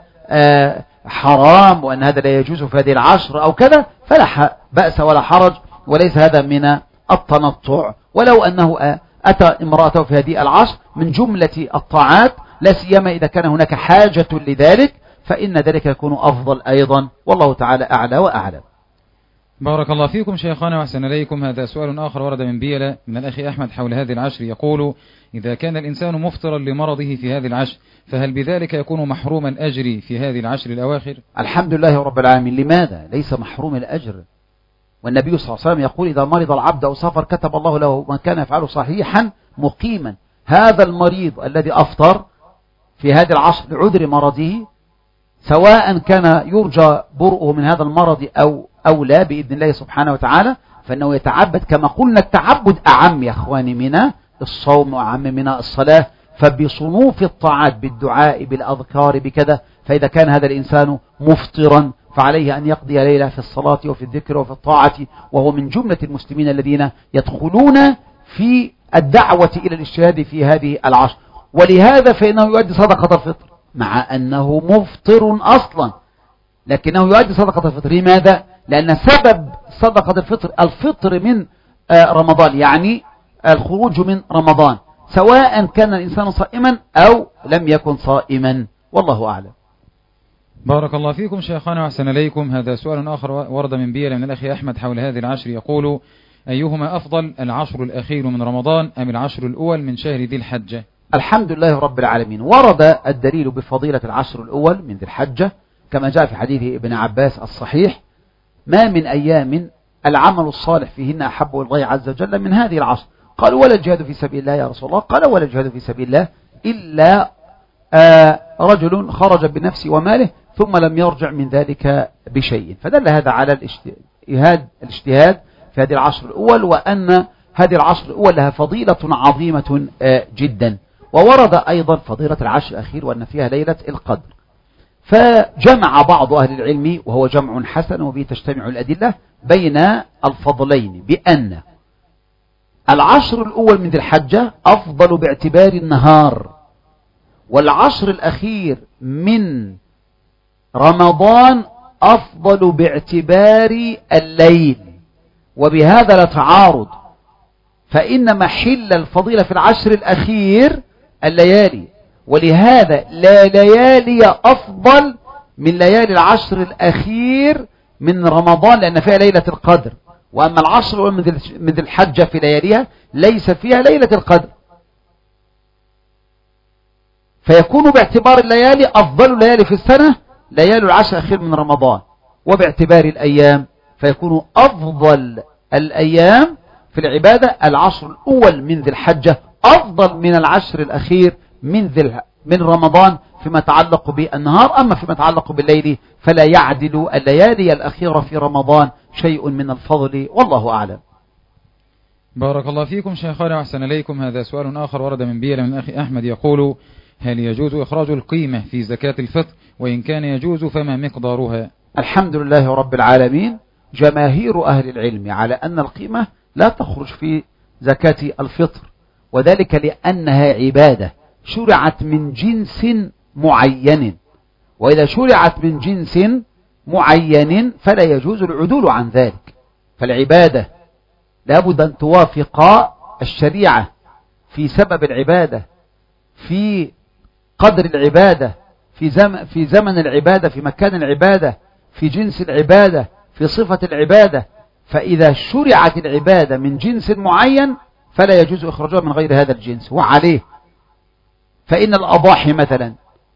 حرام وأن هذا لا يجوز في هذه العشر أو كذا، فلا بأس ولا حرج، وليس هذا من التنطع. ولو أنه أتى امرأته في هذه العشر من جملة الطاعات، لا سيما إذا كان هناك حاجة لذلك، فإن ذلك يكون أفضل أيضا، والله تعالى أعلى وأعلم. بارك الله فيكم شيخنا وأحسن إليكم. هذا سؤال آخر ورد من بيلة من الأخ أحمد حول هذه العشر، يقول: إذا كان الإنسان مفطرا لمرضه في هذه العشر فهل بذلك يكون محروم الأجر في هذه العشر الأواخر؟ الحمد لله رب العالمين. لماذا ليس محروم الأجر؟ والنبي صلى الله عليه وسلم يقول: إذا مرض العبد أو سافر كتب الله له ما كان يفعله صحيحا مقيما. هذا المريض الذي أفطر في هذه العشر لعذر مرضه، سواء كان يرجى برؤه من هذا المرض أو أو لا بإذن الله سبحانه وتعالى، فإنه يتعبد كما قلنا. التعبد أعم يا أخواني من الصوم وأعم من الصلاة، فبصنوف الطاعات بالدعاء بالأذكار بكذا. فإذا كان هذا الإنسان مفطرا فعليه أن يقضي ليلة في الصلاة وفي الذكر وفي الطاعة، وهو من جملة المسلمين الذين يدخلون في الدعوة إلى الاجتهاد في هذه العشر. ولهذا فإنه يؤدي صدقة الفطر مع أنه مفطر أصلا، لكنه يؤدي صدقة الفطر. لماذا؟ لأن سبب صدقة الفطر الفطر من رمضان، يعني الخروج من رمضان، سواء كان الإنسان صائما أو لم يكن صائما، والله أعلم. بارك الله فيكم شيخنا وأحسن إليكم. هذا سؤال آخر ورد من بيل من الأخ أحمد حول هذه العشر، يقول: أيهما أفضل، العشر الأخير من رمضان أم العشر الأول من شهر ذي الحجة؟ الحمد لله رب العالمين. ورد الدليل بفضيلة العشر الأول من ذي الحجة كما جاء في حديث ابن عباس الصحيح: ما من أيام العمل الصالح فيهن أحب إلى الله عز وجل من هذه العشر. قالوا: ولا الجهاد في سبيل الله يا رسول الله؟ قال: ولا الجهاد في سبيل الله إلا آه رجل خرج بنفسه وماله ثم لم يرجع من ذلك بشيء. فدل هذا على الاجتهاد الاجتهاد في هذه العشر الأول، وأن هذه العشر الأول لها فضيلة عظيمة آه جدا. وورد أيضا فضيلة العشر الأخير وأن فيها ليلة القدر. فجمع بعض أهل العلم، وهو جمع حسن وبه تجتمع الأدلة، بين الفضلين بأن العشر الأول من ذي الحجة أفضل باعتبار النهار، والعشر الأخير من رمضان أفضل باعتبار الليل. وبهذا لا تعارض، فإن محل الفضيلة في العشر الأخير الليالي، ولهذا لا ليالي أفضل من ليالي العشر الأخير من رمضان لأن فيها ليلة القدر، وأما العشر من ذي الحجة في لياليها ليس فيها ليلة القدر، فيكون باعتبار الليالي أفضل الليالي في السنة ليالي العشر الأخير من رمضان، وباعتبار الأيام فيكون أفضل الأيام في العبادة العشر الأول من ذي الحجة أفضل من العشر الأخير من ذي من رمضان فيما يتعلق بالنهار. أما فيما يتعلق بالليل فلا يعدل الليالي الأخيرة في رمضان شيء من الفضل، والله أعلم. بارك الله فيكم شيخنا وأحسن إليكم. هذا سؤال آخر ورد من بيلا من أخي أحمد يقول: هل يجوز إخراج القيمة في زكاة الفطر؟ وإن كان يجوز فما مقدارها؟ الحمد لله رب العالمين. جماهير أهل العلم على أن القيمة لا تخرج في زكاة الفطر، وذلك لأنها عبادة شرعت من جنس معين، وإذا شرعت من جنس معين فلا يجوز العدول عن ذلك. فالعبادة لابد أن توافق الشريعة في سبب العبادة، في قدر العبادة، في زمن في زمن العبادة، في مكان العبادة، في جنس العبادة، في صفة العبادة. فإذا شرعت العبادة من جنس معين فلا يجوز إخراجها من غير هذا الجنس. وعليه فإن الأضاحي مثلا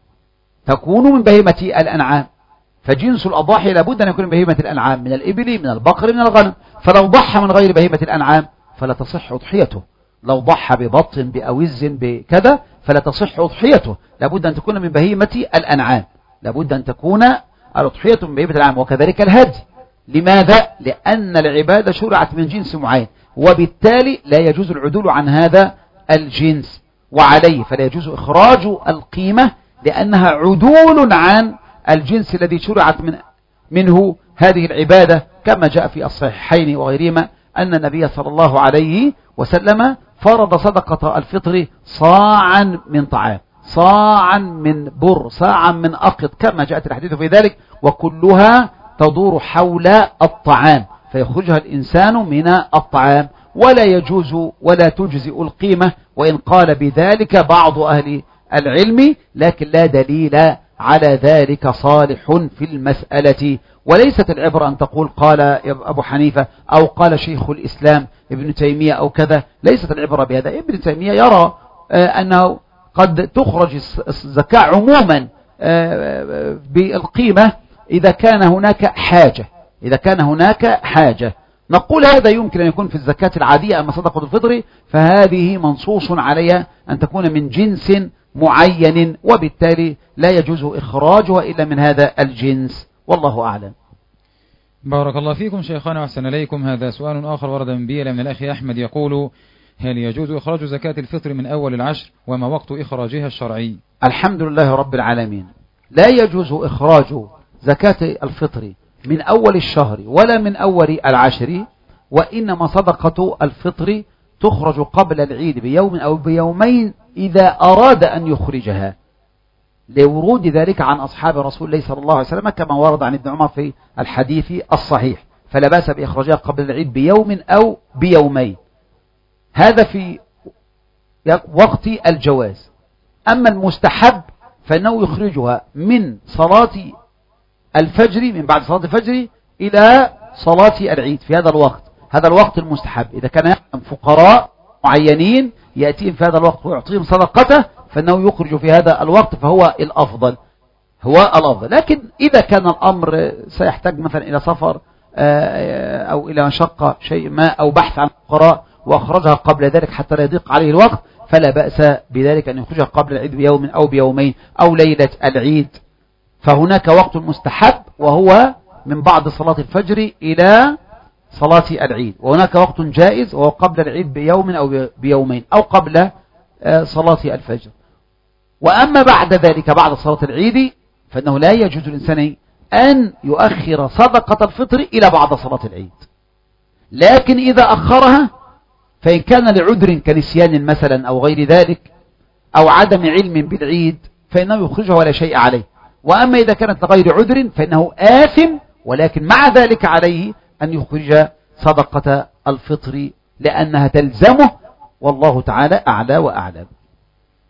تكون من بهيمة الأنعام، فجنس الأضاحي لابد أن يكون من بهيمة الأنعام، من الإبل، من البقر، من الغنم. فلو ضحى من غير بهيمة الأنعام فلا تصح أضحيته، لو ضحى ببط بأوز بكذا فلا تصح أضحيته، لابد أن تكون من بهيمة الأنعام، لابد أن تكون الأضحية من بهيمة الأنعام. وكذلك الهدي. لماذا؟ لأن العبادة شرعت من جنس معين، وبالتالي لا يجوز العدول عن هذا الجنس. وعليه فلا يجوز إخراج القيمة لأنها عدول عن الجنس الذي شرعت من منه هذه العبادة، كما جاء في الصحيحين وغيرهما أن النبي صلى الله عليه وسلم فرض صدقة الفطر صاعا من طعام، صاعا من بر، صاعا من أقط، كما جاءت الحديث في ذلك، وكلها تدور حول الطعام فيخرجها الإنسان من الطعام، ولا يجوز ولا تجزئ القيمة، وإن قال بذلك بعض أهل العلم، لكن لا دليل على ذلك صالح في المسألة. وليست العبرة أن تقول قال أبو حنيفة أو قال شيخ الإسلام ابن تيمية أو كذا، ليست العبرة بهذا. ابن تيمية يرى أنه قد تخرج الزكاة عموما بالقيمة إذا كان هناك حاجة، إذا كان هناك حاجة. نقول هذا يمكن أن يكون في الزكاة العادية، أما صدقة الفطر فهذه منصوص عليها أن تكون من جنس معين، وبالتالي لا يجوز إخراجها إلا من هذا الجنس، والله أعلم. بارك الله فيكم شيخنا وأحسن إليكم. هذا سؤال آخر ورد من بيلا من الأخ أحمد يقول: هل يجوز إخراج زكاة الفطر من أول العشر؟ وما وقت إخراجها الشرعي؟ الحمد لله رب العالمين. لا يجوز إخراج زكاة الفطر من أول الشهر ولا من أول العشر، وإنما صدقة الفطر تخرج قبل العيد بيوم أو بيومين إذا أراد أن يخرجها، لورود ذلك عن أصحاب رسول الله صلى الله عليه وسلم كما ورد عن ابن عمر في الحديث الصحيح، فلا بأس بإخراجها قبل العيد بيوم أو بيومين، هذا في وقت الجواز. أما المستحب فإنه يخرجها من صلاة الفجر، من بعد صلاة الفجر إلى صلاة العيد في هذا الوقت، هذا الوقت المستحب. إذا كان فقراء معينين يأتيهم في هذا الوقت ويعطيهم صدقته فإنه يخرج في هذا الوقت، فهو الأفضل، هو الأفضل. لكن إذا كان الأمر سيحتاج مثلا إلى سفر أو إلى مشقة شيء ما أو بحث عن فقراء وأخرجها قبل ذلك حتى لا يضيق عليه الوقت، فلا بأس بذلك أن يخرجها قبل العيد بيوم أو بيومين أو ليلة العيد. فهناك وقت مستحب وهو من بعد صلاة الفجر إلى صلاة العيد، وهناك وقت جائز وهو قبل العيد بيوم أو بيومين أو قبل صلاة الفجر. وأما بعد ذلك بعد صلاة العيد فإنه لا يجوز للإنسان أن يؤخر صدقة الفطر إلى بعد صلاة العيد، لكن إذا أخرها فإن كان لعذر كنسيان مثلا أو غير ذلك أو عدم علم بالعيد فإنه يخرجها ولا شيء عليه. وأما إذا كانت لغير عذر فإنه آثم، ولكن مع ذلك عليه أن يخرج صدقة الفطر لأنها تلزمه، والله تعالى أعلى وأعلم.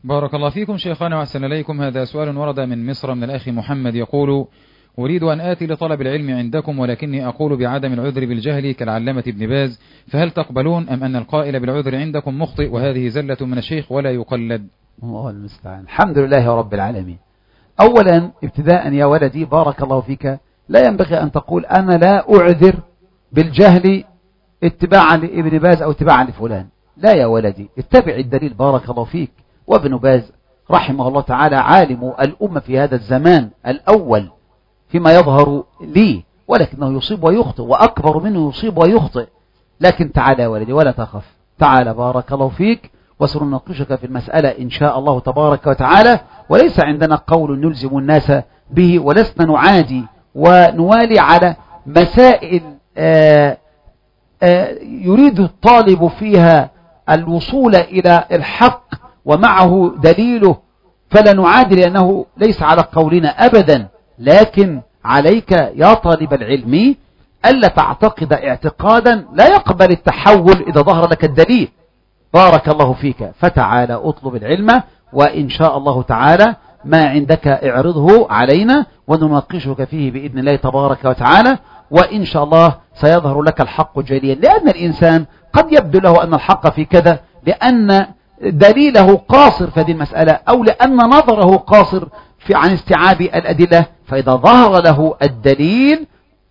بارك الله فيكم شيخنا وأحسن إليكم. هذا سؤال ورد من مصر من الأخ محمد يقول: أريد أن آتي لطلب العلم عندكم ولكني أقول بعدم العذر بالجهل كالعلامة ابن باز، فهل تقبلون أم أن القائل بالعذر عندكم مخطئ وهذه زلة من الشيخ ولا يقلد؟ الله المستعان. الحمد لله رب العالمين. أولا ابتداء يا ولدي بارك الله فيك، لا ينبغي أن تقول أنا لا أعذر بالجهل اتباعا لابن باز أو اتباعا لفلان. لا يا ولدي، اتبع الدليل بارك الله فيك. وابن باز رحمه الله تعالى عالم الأمة في هذا الزمان الأول فيما يظهر لي، ولكنه يصيب ويخطئ، وأكبر منه يصيب ويخطئ. لكن تعال يا ولدي ولا تخف، تعال بارك الله فيك، وسنناقشك في المسألة إن شاء الله تبارك وتعالى. وليس عندنا قول نلزم الناس به، ولسنا نعادي ونوالي على مسائل آآ آآ يريد الطالب فيها الوصول إلى الحق ومعه دليله، فلا نعادي لأنه ليس على قولنا أبدا. لكن عليك يا طالب العلم ألا تعتقد اعتقادا لا يقبل التحول إذا ظهر لك الدليل. بارك الله فيك، فتعالى اطلب العلم، وإن شاء الله تعالى ما عندك اعرضه علينا ونناقشك فيه بإذن الله تبارك وتعالى، وإن شاء الله سيظهر لك الحق جليا. لأن الإنسان قد يبدو له أن الحق في كذا لأن دليله قاصر في هذه المسألة، أو لأن نظره قاصر في عن استيعاب الأدلة، فإذا ظهر له الدليل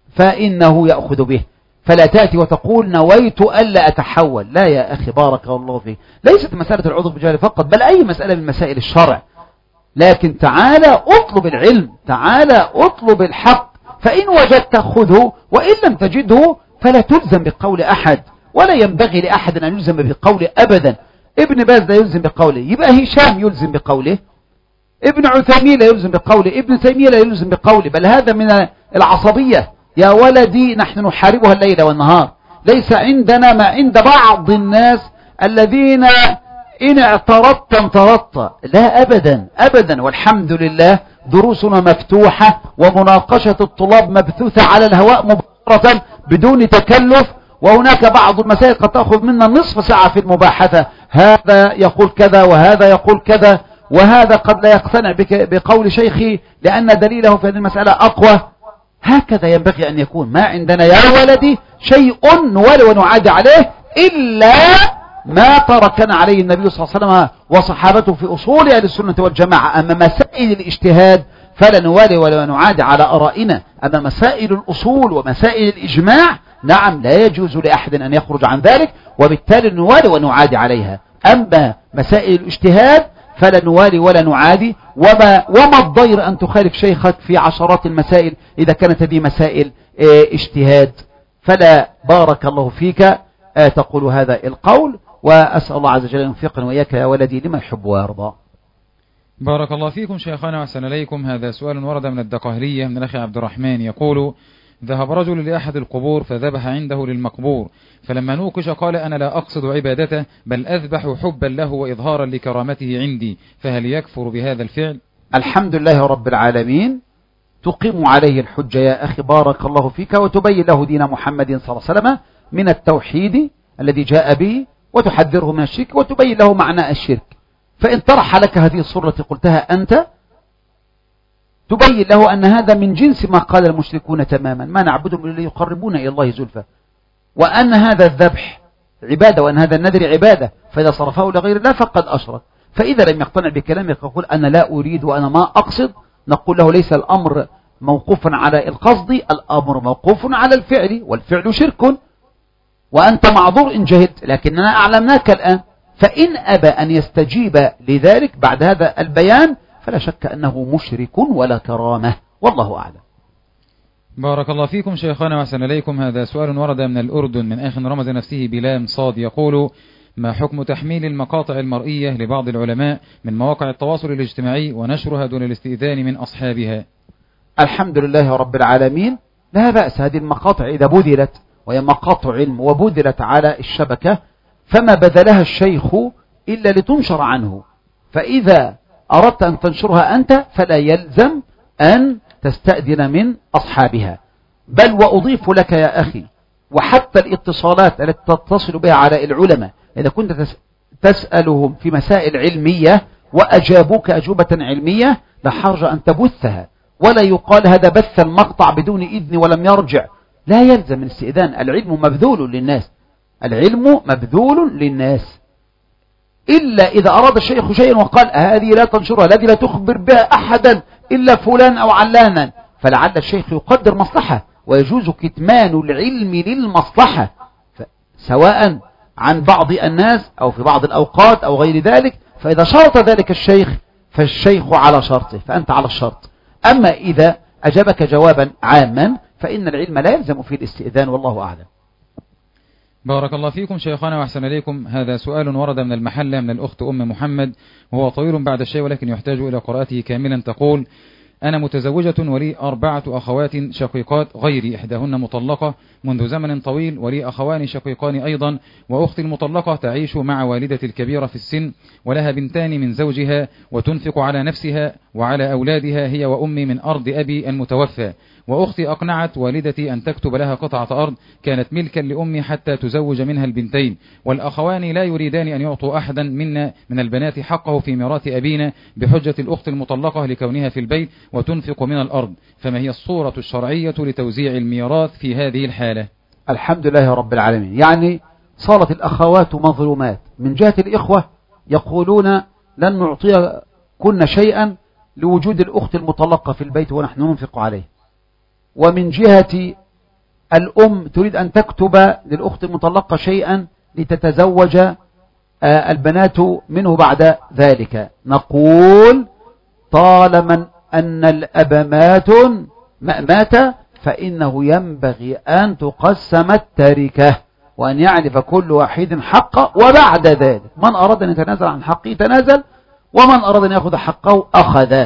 فإنه يأخذ به. فلا تأتي وتقول نويت ألا أتحول. لا يا أخي بارك الله فيك، ليست مسألة العذر بالجهل فقط، بل أي مسألة من مسائل الشرع. لكن تعالى اطلب العلم، تعالى اطلب الحق، فإن وجدت خذه، وإن لم تجده فلا تلزم بقول أحد، ولا ينبغي لأحد أن يلزم بقوله أبدا. ابن باز لا يلزم بقوله، يبقى هشام يلزم بقوله، ابن عثيمين لا يلزم بقوله، ابن تيمية لا يلزم بقوله، بل هذا من العصبية يا ولدي. نحن نحاربها الليل والنهار. ليس عندنا ما عند بعض الناس الذين إن اعترضت انطردت. لا أبدا أبدا، والحمد لله دروسنا مفتوحة ومناقشة الطلاب مبثوثة على الهواء مباشرة بدون تكلف. وهناك بعض المسائل قد تأخذ منا نصف ساعة في المباحثة، هذا يقول كذا وهذا يقول كذا، وهذا قد لا يقتنع بقول شيخي لأن دليله في هذه المسألة أقوى. هكذا ينبغي أن يكون. ما عندنا يا ولدي شيء نولي ونعادي عليه إلا ما تركنا عليه النبي صلى الله عليه وسلم وصحابته في أصول أهل السنة والجماعة. أما مسائل الاجتهاد فلا نوالي ولا نعادي على أرائنا. أما مسائل الأصول ومسائل الإجماع نعم لا يجوز لأحد أن يخرج عن ذلك، وبالتالي نوالي ونعادي عليها. أما مسائل الاجتهاد فلا نوالي ولا نعادي. وما, وما الضير أن تخالف شيخك في عشرات المسائل إذا كانت هذه مسائل اه اجتهاد. فلا بارك الله فيك اه تقول هذا القول، وأسأل الله عز وجل أن يوفقنا وإياك يا ولدي لما يحب ويرضى. بارك الله فيكم شيخنا وأحسن إليكم. هذا سؤال ورد من الدقهلية من الأخ عبد الرحمن يقول: ذهب رجل لأحد القبور فذبح عنده للمقبور، فلما نوقش قال أنا لا أقصد عبادته بل أذبح حبا له وإظهارا لكرامته عندي، فهل يكفر بهذا الفعل؟ الحمد لله رب العالمين. تقيم عليه الحجة يا أخي بارك الله فيك، وتبين له دين محمد صلى الله عليه وسلم من التوحيد الذي جاء به، وتحذره من الشرك، وتبين له معنى الشرك. فإن طرح لك هذه الصورة التي قلتها أنت، تبين له أن هذا من جنس ما قال المشركون تماما: ما نعبدهم إلا ليقربونا إلى الله زلفى، وأن هذا الذبح عبادة، وأن هذا النذر عبادة، فإذا صرفه لغير الله فقد أشرك. فإذا لم يقتنع بكلامك يقول أنا لا أريد وأنا ما أقصد، نقول له ليس الأمر موقوفا على القصد، الأمر موقوف على الفعل، والفعل شرك، وأنت معذور إن جهلت، لكننا أعلمناك الآن. فإن أبى أن يستجيب لذلك بعد هذا البيان فلا شك أنه مشرك ولا كرامة، والله أعلم. بارك الله فيكم شيخنا وأحسن إليكم. هذا سؤال ورد من الأردن من أخ رمز نفسه بلام صاد يقول: ما حكم تحميل المقاطع المرئية لبعض العلماء من مواقع التواصل الاجتماعي ونشرها دون الاستئذان من أصحابها؟ الحمد لله رب العالمين، لا بأس. هذه المقاطع إذا بذلت، وهي مقاطع علم وبذلت على الشبكة، فما بذلها الشيخ إلا لتنشر عنه. فإذا أردت أن تنشرها أنت فلا يلزم أن تستأذن من أصحابها. بل وأضيف لك يا أخي، وحتى الاتصالات التي تتصل بها على العلماء إذا كنت تسألهم في مسائل علمية وأجابوك أجوبة علمية لا حرج أن تبثها، ولا يقال هذا بث المقطع بدون إذن ولم يرجع. لا يلزم الاستئذان، العلم مبذول للناس، العلم مبذول للناس، إلا إذا أراد الشيخ شيئا وقال هذه لا تنشرها، هذه لا تخبر بها أحدا إلا فلان أو علانا، فلعل الشيخ يقدر مصلحة ويجوز كتمان العلم للمصلحة، سواء عن بعض الناس أو في بعض الأوقات أو غير ذلك. فإذا شرط ذلك الشيخ فالشيخ على شرطه، فأنت على الشرط. أما إذا أجابك جوابا عاما فإن العلم لا يلزم فيه الاستئذان، والله أعلم. بارك الله فيكم شيخنا وأحسن إليكم. هذا سؤال ورد من المحلة من الأخت أم محمد، وهو طويل بعد الشيء ولكن يحتاج إلى قراءته كاملا. تقول: أنا متزوجة ولي أربعة أخوات شقيقات غيري، إحداهن مطلقة منذ زمن طويل، ولي أخوان شقيقان أيضا، وأختي المطلقة تعيش مع والدتي الكبيرة في السن، ولها بنتان من زوجها، وتنفق على نفسها وعلى أولادها هي وأمي من أرض أبي المتوفى. وأختي أقنعت والدتي أن تكتب لها قطعة أرض كانت ملكا لأمي حتى تزوج منها البنتين، والأخوان لا يريدان أن يعطوا أحدا منا من البنات حقه في ميراث أبينا بحجة الأخت المطلقة لكونها في البيت وتنفق من الأرض، فما هي الصورة الشرعية لتوزيع الميراث في هذه الحالة؟ الحمد لله رب العالمين. يعني صارت الأخوات مظلومات. من جهة الإخوة يقولون لن نعطي كن شيئا لوجود الأخت المطلقة في البيت ونحن ننفق عليه، ومن جهة الأم تريد أن تكتب للأخت المطلقة شيئا لتتزوج البنات منه بعد ذلك. نقول طالما أن الأب مات مات فإنه ينبغي أن تقسم التركة وأن يعرف كل واحد حقه، وبعد ذلك من أراد أن يتنازل عن حقه تنازل، ومن أراد أن يأخذ حقه أخذه.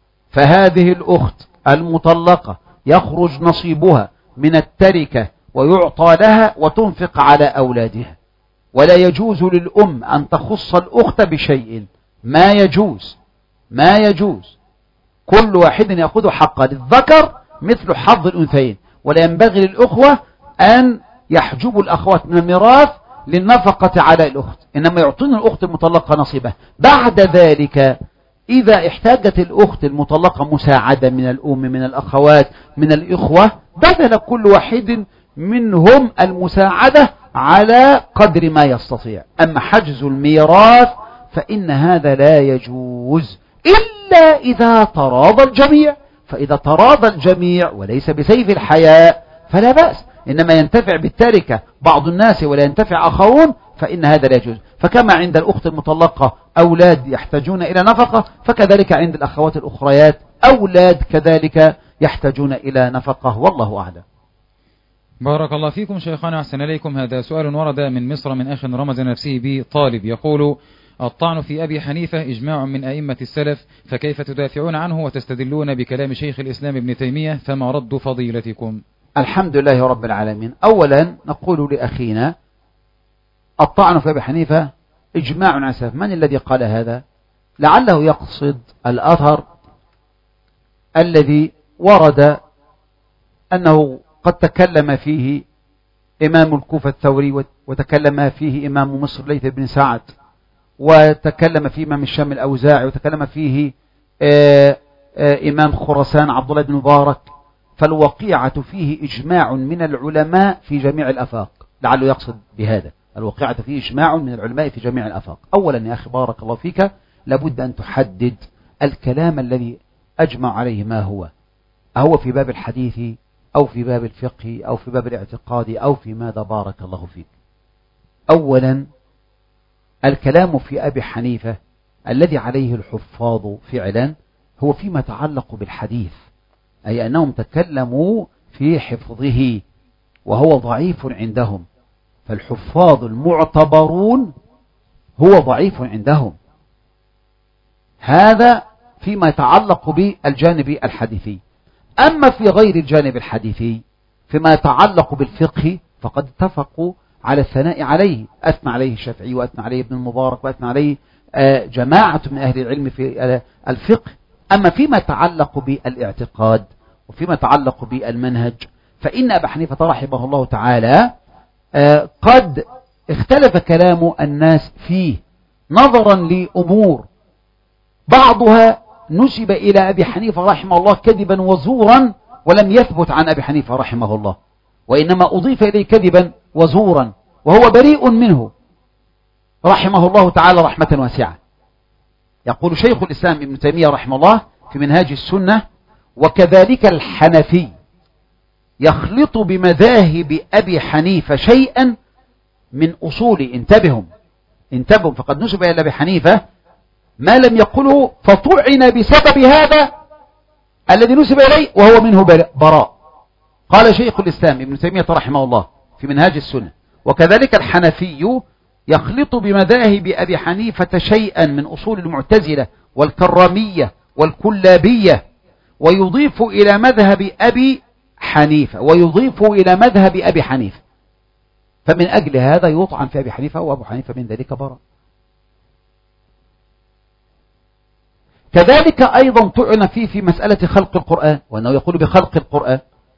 فهذه الأخت المطلقة يخرج نصيبها من التركة ويعطى لها وتنفق على أولادها، ولا يجوز للأم أن تخص الأخت بشيء، ما يجوز ما يجوز كل واحد يأخذ حقه، للذكر مثل حظ الأنثيين، ولا ينبغي للأخوة أن يحجبوا الأخوات من الميراث للنفقة على الأخت، إنما يعطون الأخت المطلقة نصيبها. بعد ذلك إذا احتاجت الأخت المطلقة مساعدة من الأم من الأخوات من الإخوة بذل كل واحد منهم المساعدة على قدر ما يستطيع. أما حجز الميراث فإن هذا لا يجوز إلا إذا تراضى الجميع، فإذا تراضى الجميع وليس بسيف الحياء فلا بأس، إنما ينتفع بالتركة بعض الناس ولا ينتفع آخرون فإن هذا لا يجوز. فكما عند الأخت المطلقة أولاد يحتاجون إلى نفقة، فكذلك عند الأخوات الأخريات أولاد كذلك يحتاجون إلى نفقة، والله أعلم. بارك الله فيكم شيخنا أحسن إليكم. هذا سؤال ورد من مصر من أخ رمز نفسه بطالب، يقول: الطعن في أبي حنيفة إجماع من أئمة السلف، فكيف تدافعون عنه وتستدلون بكلام شيخ الإسلام ابن تيمية، فما رد فضيلتكم؟ الحمد لله رب العالمين. أولا نقول لأخينا الطعن في أبي حنيفة إجماع عن السلف، من الذي قال هذا؟ لعله يقصد الأثر الذي ورد أنه قد تكلم فيه إمام الكوفة الثوري، وتكلم فيه إمام مصر ليث بن سعد، وتكلم فيه إمام الشام الأوزاعي، وتكلم فيه آآ آآ إمام خراسان عبد الله بن مبارك، فالوقيعة فيه إجماع من العلماء في جميع الأفاق. لعله يقصد بهذا الوقيعة فيه إجماع من العلماء في جميع الأفاق. أولا يا أخي بارك الله فيك لابد أن تحدد الكلام الذي أجمع عليه ما هو، أهو في باب الحديث أو في باب الفقه أو في باب الاعتقاد أو في ماذا؟ بارك الله فيك. أولا الكلام في أبي حنيفة الذي عليه الحفاظ فعلا هو فيما يتعلق بالحديث، أي أنهم تكلموا في حفظه وهو ضعيف عندهم، فالحفاظ المعتبرون هو ضعيف عندهم. هذا فيما يتعلق بالجانب الحديثي. أما في غير الجانب الحديثي فيما يتعلق بالفقه فقد اتفقوا على الثناء عليه، أثنى عليه الشافعي وأثنى عليه ابن المبارك وأثنى عليه جماعة من أهل العلم في الفقه. أما فيما يتعلق بالاعتقاد وفيما يتعلق بالمنهج فإن أبا حنيفة رحمه الله تعالى قد اختلف كلام الناس فيه نظرا لأمور بعضها نسب إلى أبي حنيفة رحمه الله كذبا وزورا ولم يثبت عن أبي حنيفة رحمه الله، وإنما أضيف إليه كذبا وزورا وهو بريء منه رحمه الله تعالى رحمة واسعة. يقول شيخ الإسلام ابن تيمية رحمه الله في منهاج السنة: وكذلك الحنفي يخلط بمذاهب أبي حنيفة شيئا من أصول، انتبهوا انتبهوا فقد نسب إلى أبي حنيفة ما لم يقله فطعن بسبب هذا الذي نسب إليه وهو منه براء. قال شيخ الإسلام ابن تيمية رحمه الله في منهاج السنة: وكذلك الحنفي يخلط بمذاهب أبي حنيفة شيئا من أصول المعتزلة والكرامية والكلابية ويضيف إلى مذهب أبي حنيفة ويضيف إلى مذهب أبي حنيفة، فمن أجل هذا يطعن في أبي حنيفة وأبو حنيفة من ذلك براء. كذلك أيضا طعن فيه في مسألة خلق القرآن، وأنه يقول بخلق القرآن،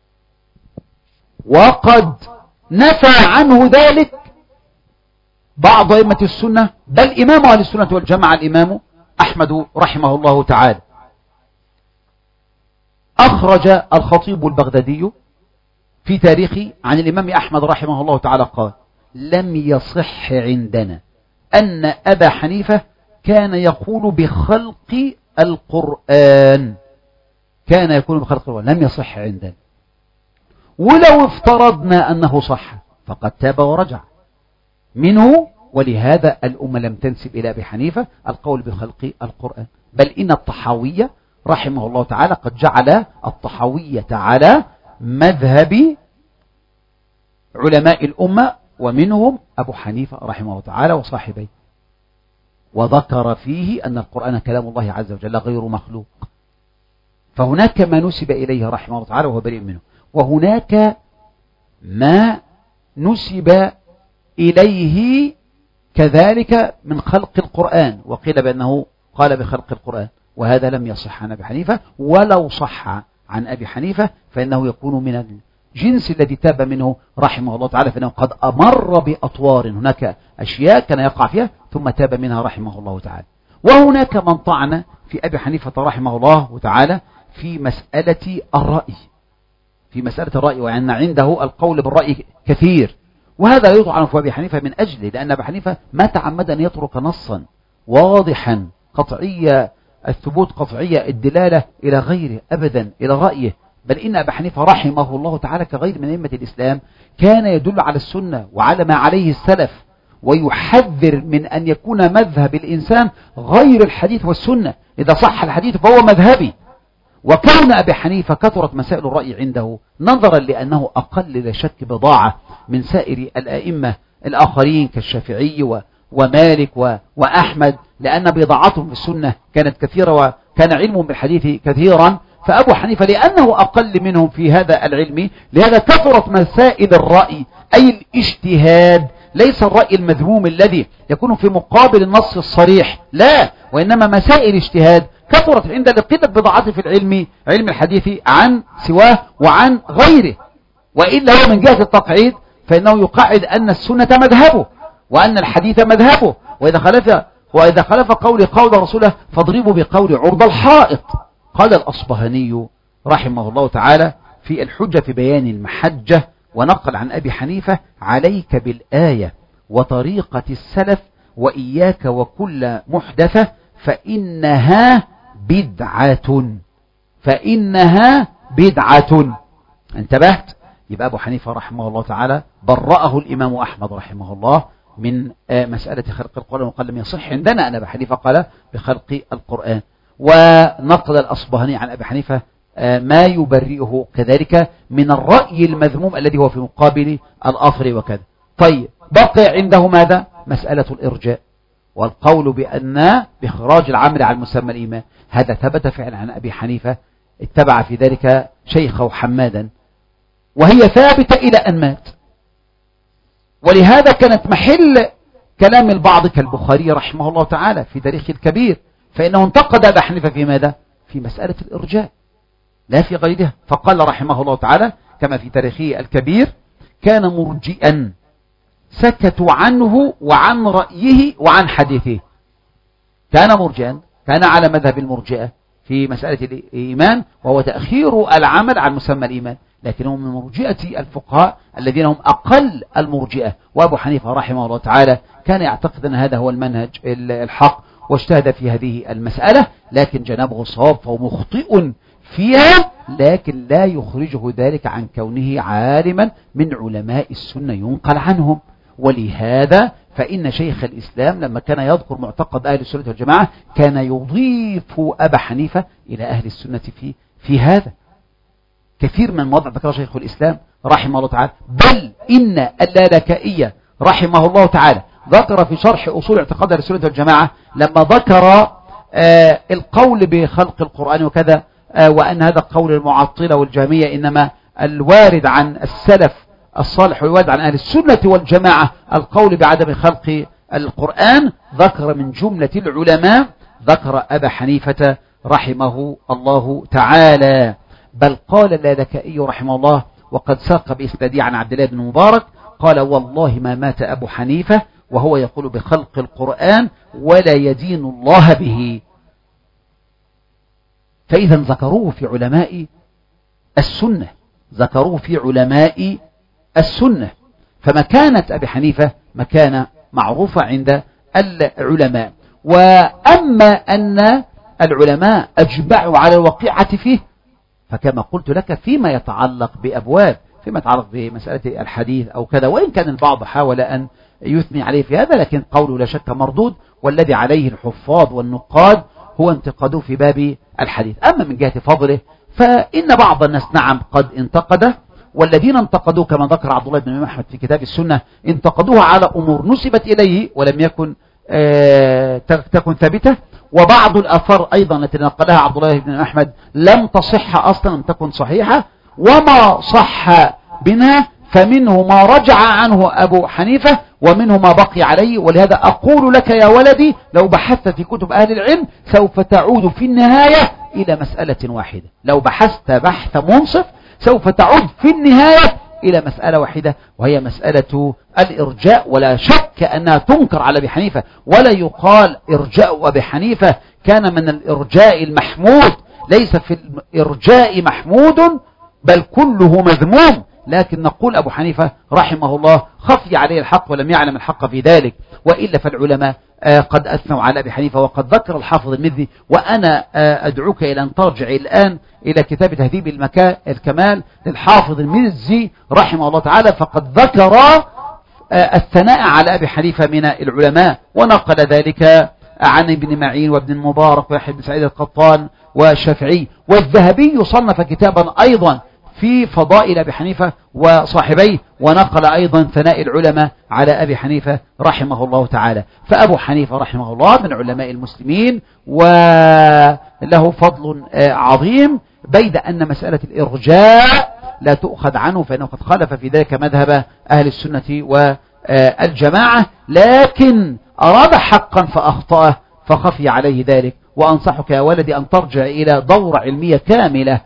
وقد نفى عنه ذلك بعض أئمة السنة، بل إمام أهل السنة والجماعة الإمام أحمد رحمه الله تعالى. أخرج الخطيب البغدادي في تاريخه عن الإمام أحمد رحمه الله تعالى قال: لم يصح عندنا أن أبا حنيفة كان يقول بخلق القرآن كان يقول بخلق القرآن لم يصح عندنا، ولو افترضنا أنه صح فقد تاب ورجع منه، ولهذا الأمة لم تنسب إلى أبي حنيفة القول بخلق القرآن، بل إن الطحاوية رحمه الله تعالى قد جعل الطحاوية على مذهب علماء الأمة ومنهم أبو حنيفة رحمه الله تعالى وصاحبيه، وذكر فيه أن القرآن كلام الله عز وجل غير مخلوق. فهناك ما نسب إليه رحمه الله تعالى وهو بريء منه، وهناك ما نسب إليه كذلك من خلق القرآن، وقيل بأنه قال بخلق القرآن، وهذا لم يصح عن أبي حنيفة، ولو صح عن أبي حنيفة فإنه يكون من الجنس الذي تاب منه رحمه الله تعالى، فإنه قد أمر بأطوار، هناك أشياء كان يقع فيها ثم تاب منها رحمه الله تعالى. وهناك من طعن في أبي حنيفة رحمه الله تعالى في مسألة الرأي، في مسألة الرأي، وأن عنده القول بالرأي كثير، وهذا يطعن في أبي حنيفة من أجله، لأن أبي حنيفة ما تعمد أن يترك نصا واضحا قطعية الثبوت قطعية الدلالة إلى غيره أبدا إلى رأيه، بل إن أبي حنيفة رحمه الله تعالى كغير من أئمة الإسلام كان يدل على السنة وعلى ما عليه السلف، ويحذر من أن يكون مذهب الإنسان غير الحديث والسنة، إذا صح الحديث فهو مذهبي. وكون أبي حنيفة كثرت مسائل الرأي عنده نظرا لأنه أقل لا شك بضاعة من سائر الأئمة الآخرين كالشافعي ومالك وأحمد، لأن بضاعتهم في السنة كانت كثيرة وكان علمهم بالحديث كثيرا، فأبو حنيفة لأنه أقل منهم في هذا العلم لهذا كثرت مسائل الرأي، أي الاجتهاد، ليس الرأي المذموم الذي يكون في مقابل النص الصريح، لا، وإنما مسائل اجتهاد كثرت عند لقلة بضاعته في العلم، علم الحديث عن سواه وعن غيره. وإلا هو من جهة التقعيد فإنه يقعد أن السنة مذهبه وأن الحديث مذهبه، وإذا خلف وإذا خلف قول قول رسوله فاضربوا بقول عرض الحائط. قال الأصبهاني رحمه الله تعالى في الحجة في بيان المحجة، ونقل عن أبي حنيفة: عليك بالآية وطريقة السلف وإياك وكل محدثة فإنها بدعة فإنها بدعة. انتبهت؟ يبقى أبو حنيفة رحمه الله تعالى برأه الإمام أحمد رحمه الله من مسألة خلق القرآن، وقال لم يصح عندنا أن أبي حنيفة قال بخلق القرآن. ونقل الأصبهاني عن أبي حنيفة ما يبرئه كذلك من الرأي المذموم الذي هو في مقابل الآخر وكذا. طيب، بقي عنده ماذا؟ مسألة الإرجاء والقول بأن بإخراج العمل على المسمى الإيمان، هذا ثبت فعلا عن أبي حنيفة، اتبع في ذلك شيخه حمادا، وهي ثابتة إلى أن مات. ولهذا كانت محل كلام البعض كالبخاري رحمه الله تعالى في تاريخه الكبير، فإنه انتقد أبا حنيفة في ماذا؟ في مسألة الإرجاء لا في غيرها، فقال رحمه الله تعالى كما في تاريخه الكبير: كان مرجئا سكتوا عنه وعن رأيه وعن حديثه. كان مرجئا كان على مذهب المرجئة في مسألة الإيمان، وهو تأخير العمل عن مسمى الإيمان، لكنهم من مرجئة الفقهاء الذين هم أقل المرجئة. وأبو حنيفة رحمه الله تعالى كان يعتقد أن هذا هو المنهج الحق، واجتهد في هذه المسألة، لكن جنابه الصواب، فهو مخطئ فيها، لكن لا يخرجه ذلك عن كونه عالما من علماء السنة ينقل عنهم. ولهذا فإن شيخ الإسلام لما كان يذكر معتقد أهل السنة والجماعة كان يضيف أبا حنيفة إلى أهل السنة في في هذا. كثير من مواضع ذكر شيخ الإسلام رحمه الله تعالى، بل إن اللالكائي رحمه الله تعالى ذكر في شرح أصول اعتقاد أهل السنة والجماعة لما ذكر آه القول بخلق القرآن وكذا، آه وأن هذا قول المعطلة والجهمية، إنما الوارد عن السلف الصالح والوارد عن أهل السنة والجماعة القول بعدم خلق القرآن، ذكر من جملة العلماء ذكر أبا حنيفة رحمه الله تعالى. بل قال اللالكائي رحمه الله، وقد ساق بإسناده عن عبد الله بن مبارك قال: والله ما مات أبو حنيفة وهو يقول بخلق القرآن ولا يدين الله به. فإذا ذكروه في علماء السنة، ذكروه في علماء السنة، فمكانة أبي حنيفة مكانة معروفة عند العلماء. وأما أن العلماء أجمعوا على الوقيعة فيه، فكما قلت لك فيما يتعلق بأبواب، فيما يتعلق بمسألة الحديث أو كذا، وإن كان البعض حاول أن يثني عليه في هذا، لكن قوله لا شك مردود، والذي عليه الحفاظ والنقاد هو انتقدوه في باب الحديث. أما من جهة فضله فإن بعض الناس نعم قد انتقده، والذين انتقدوه كما ذكر عبد الله بن أحمد في كتاب السنة انتقدوه على أمور نسبت إليه ولم يكن آه تكن ثابتة، وبعض الآثار أيضا التي نقلها عبد الله بن أحمد لم تصح أصلا، لم تكن صحيحة، وما صح منها فمنه ما رجع عنه أبو حنيفة ومنه ما بقي عليه. ولهذا أقول لك يا ولدي لو بحثت في كتب أهل العلم سوف تعود في النهاية إلى مسألة واحدة، لو بحثت بحث منصف سوف تعود في النهاية إلى مسألة واحدة، وهي مسألة الإرجاء. ولا شك أنها تنكر على أبي حنيفة، ولا يقال إرجاء أبي حنيفة كان من الإرجاء المحمود، ليس في الإرجاء محمود بل كله مذموم، لكن نقول أبو حنيفة رحمه الله خفي عليه الحق ولم يعلم الحق في ذلك. وإلا فالعلماء قد أثنوا على أبي حنيفة، وقد ذكر الحافظ المذي، وأنا أدعوك إلى أن ترجع الآن إلى كتاب تهذيب الكمال للحافظ المذي رحمه الله تعالى، فقد ذكر الثناء على أبي حنيفة من العلماء، ونقل ذلك عن ابن معين وابن المبارك ويحيى بن سعيد القطان والشافعي. والذهبي صنف كتابا أيضا في فضائل أبي حنيفة وصاحبيه، ونقل أيضا ثناء العلماء على أبي حنيفة رحمه الله تعالى. فأبو حنيفة رحمه الله من علماء المسلمين وله فضل عظيم، بيد أن مسألة الإرجاء لا تؤخذ عنه، فإنه قد خالف في ذلك مذهب أهل السنة والجماعة، لكن أراد حقا فأخطأه فخفي عليه ذلك. وأنصحك يا ولدي أن ترجع إلى دورة علمية كاملة،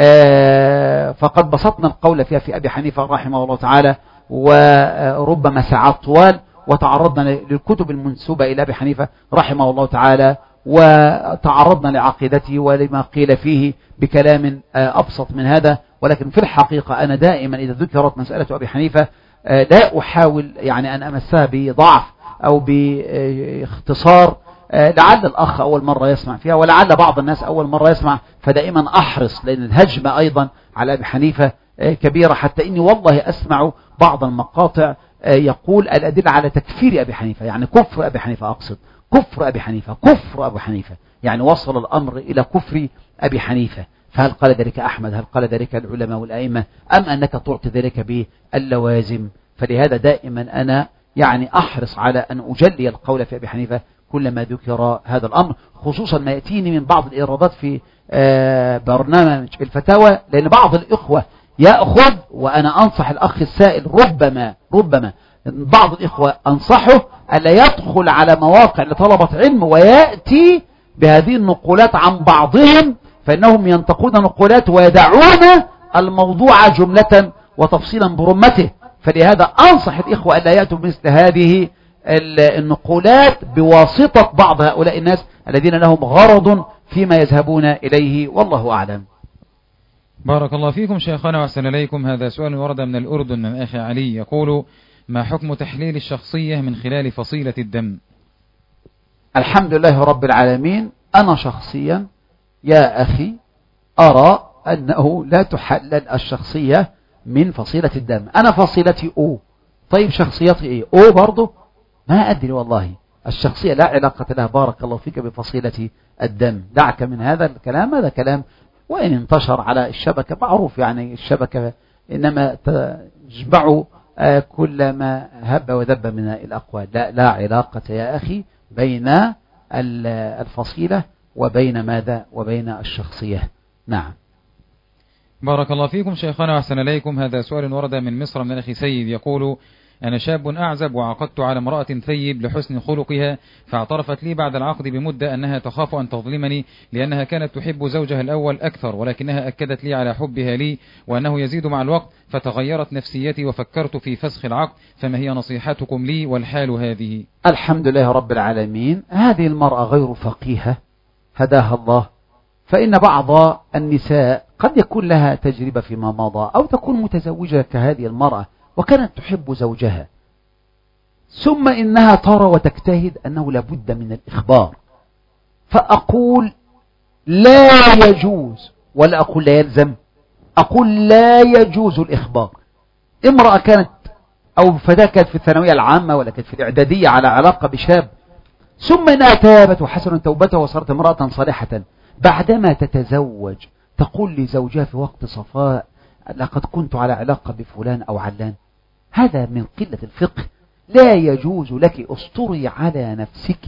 فقد بسطنا القول فيها في أبي حنيفة رحمه الله تعالى، وربما ساعات طوال، وتعرضنا للكتب المنسوبة إلى أبي حنيفة رحمه الله تعالى، وتعرضنا لعقيدته ولما قيل فيه بكلام أبسط من هذا. ولكن في الحقيقة أنا دائما إذا ذكرت مسألة أبي حنيفة لا أحاول يعني أن أمسها بضعف أو باختصار، لعل الأخ أول مرة يسمع فيها ولعل بعض الناس أول مرة يسمع، فدائما أحرص، لأن الهجمة أيضا على أبي حنيفة كبيرة، حتى إني والله أسمع بعض المقاطع يقول الأدلة على تكفير أبي حنيفة، يعني كفر أبي حنيفة، أقصد كفر أبي حنيفة، كفر أبي حنيفة، يعني وصل الأمر إلى كفر أبي حنيفة. فهل قال ذلك أحمد؟ هل قال ذلك العلماء والأئمة؟ أم أنك تعطي ذلك باللوازم؟ فلهذا دائما أنا يعني أحرص على أن أجلي القول في أبي حنيفة كلما ذكر هذا الأمر، خصوصا ما يأتيني من بعض الإيرادات في برنامج الفتاوى، لأن بعض الإخوة يأخذ، وأنا أنصح الأخ السائل ربما ربما بعض الإخوة أنصحه ألا يدخل على مواقع لطلبة علم ويأتي بهذه النقولات عن بعضهم، فإنهم ينتقون نقولات ويدعون الموضوع جملة وتفصيلا برمته. فلهذا أنصح الإخوة ألا يأتوا بمثل هذه النقولات بواسطة بعض هؤلاء الناس الذين لهم غرض فيما يذهبون إليه، والله أعلم. بارك الله فيكم شيخنا وأحسن إليكم. هذا سؤال ورد من الأردن من أخي علي، يقول: ما حكم تحليل الشخصية من خلال فصيلة الدم؟ الحمد لله رب العالمين. أنا شخصيا يا أخي أرى أنه لا تحلل الشخصية من فصيلة الدم. أنا فصيلتي أو، طيب شخصيتي إيه؟ أو برضه ما أدري والله. الشخصية لا علاقة لها بارك الله فيك بفصيلة الدم. دعك من هذا الكلام، هذا كلام وإن انتشر على الشبكة معروف، يعني الشبكة إنما تجمع كل ما هب وذب من الأقوال. لا, لا علاقة يا أخي بين الفصيلة وبين ماذا وبين الشخصية. نعم. بارك الله فيكم شيخنا وأحسن إليكم. هذا سؤال ورد من مصر من أخي سيد، يقول: أنا شاب أعزب وعقدت على امرأة ثيب لحسن خلقها، فاعترفت لي بعد العقد بمدة أنها تخاف أن تظلمني لأنها كانت تحب زوجها الأول أكثر، ولكنها أكدت لي على حبها لي وأنه يزيد مع الوقت، فتغيرت نفسيتي وفكرت في فسخ العقد، فما هي نصيحتكم لي والحال هذه؟ الحمد لله رب العالمين. هذه المرأة غير فقيهة هداها الله، فإن بعض النساء قد يكون لها تجربة فيما مضى أو تكون متزوجة كهذه المرأة وكانت تحب زوجها، ثم إنها ترى وتجتهد أنه لابد من الإخبار. فأقول لا يجوز، ولا أقول لا يلزم، أقول لا يجوز الإخبار. امرأة كانت أو فتاة كانت في الثانوية العامة ولا كانت في الإعدادية على علاقة بشاب، ثم إنها تابت وحسنت توبتها وصارت امرأة صالحة، بعدما تتزوج تقول لزوجها في وقت صفاء: لقد كنت على علاقة بفلان أو علان. هذا من قلة الفقه. لا يجوز لك، أسطري على نفسك.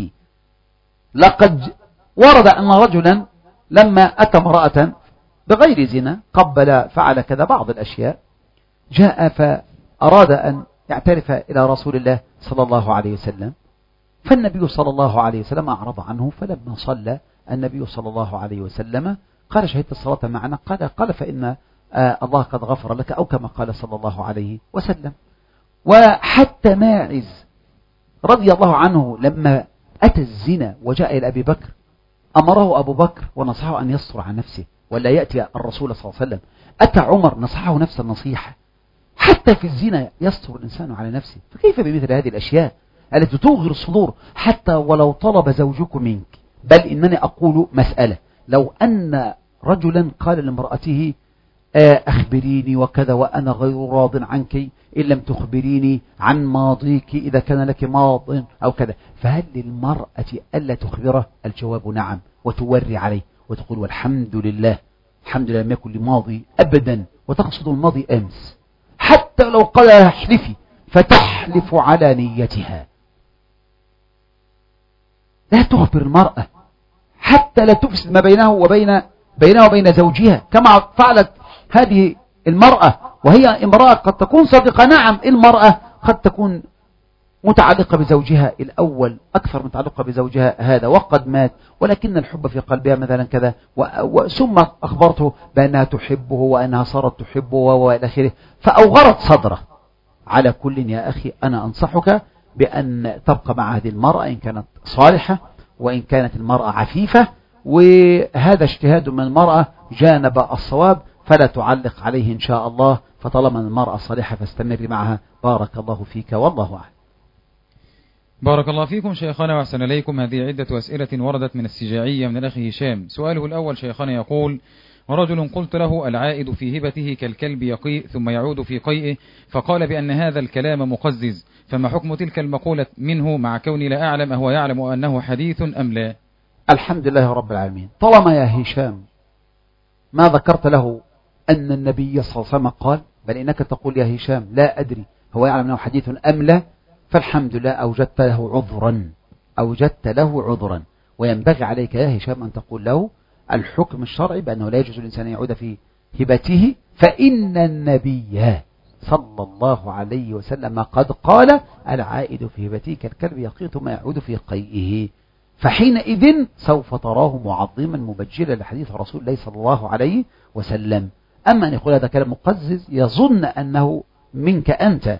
لقد ورد أن رجلا لما أتى امرأة بغير زنا قبل فعل كذا بعض الأشياء، جاء فأراد أن يعترف إلى رسول الله صلى الله عليه وسلم، فالنبي صلى الله عليه وسلم أعرض عنه، فلما صلى النبي صلى الله عليه وسلم قال: شهدت الصلاة معنا؟ قال قال فإن آه الله قد غفر لك، أو كما قال صلى الله عليه وسلم. وحتى ماعز رضي الله عنه لما أتى الزنا وجاء إلى أبي بكر أمره أبو بكر ونصحه أن يستر عن نفسه ولا يأتي الرسول صلى الله عليه وسلم. أتى عمر نصحه نفس النصيحة. حتى في الزنا يستر الإنسان على نفسه، فكيف بمثل هذه الأشياء التي توغر الصدور؟ حتى ولو طلب زوجك منك، بل إنني أقول مسألة: لو أن رجلا قال لامرأته: أخبريني وكذا وأنا غير راض عنك إن لم تخبريني عن ماضيك إذا كان لك ماض أو كذا، فهل للمرأة ألا تخبره؟ الجواب نعم، وتوري عليه وتقول: والحمد لله، الحمد لله لم يكن لماضي أبدا، وتقصد الماضي أمس. حتى لو قال احلفي فتحلف على نيتها. لا تخبر المرأة حتى لا تفسد ما بينه وبين بينه وبين زوجها، كما فعلت هذه المرأة، وهي امرأة قد تكون صادقة. نعم، المرأة قد تكون متعلقة بزوجها الأول أكثر متعلقة بزوجها هذا وقد مات، ولكن الحب في قلبها مثلا كذا، ثم أخبرته بأنها تحبه وأنها صارت تحبه وإلى آخره، فأوغرت صدره. على كل يا أخي أنا أنصحك بأن تبقى مع هذه المرأة إن كانت صالحة وإن كانت المرأة عفيفة، وهذا اجتهاد من المرأة جانب الصواب، فلا تعلق عليه إن شاء الله، فطالما المرأة صالحة فاستمر معها. بارك الله فيك والله أعلم. بارك الله فيكم شيخنا وأحسن إليكم. هذه عدة أسئلة وردت من السجاعية من الأخ هشام. سؤاله الأول شيخنا يقول: رجل قلت له: العائد في هبته كالكلب يقيء ثم يعود في قيئه، فقال بأن هذا الكلام مقزز، فما حكم تلك المقولة منه مع كوني لا أعلم أهو يعلم أنه حديث أم لا؟ الحمد لله رب العالمين. طالما يا هشام ما ذكرت له أن النبي صلى الله عليه وسلم قال، بل إنك تقول يا هشام لا أدري هو يعلم أنه حديث أم لا، فالحمد لله أوجدت له عذرا، أوجدت له عذرا. وينبغي عليك يا هشام أن تقول له الحكم الشرعي بأنه لا يجوز الإنسان أن يعود في هبته، فإن النبي صلى الله عليه وسلم قد قال: العائد في هبته كالكلب يقيء ثم يعود في قيئه. فحينئذ سوف تراه معظما مبجلا لحديث رسول الله صلى الله عليه وسلم. أما أن يقول هذا كلام مقزز يظن أنه منك أنت،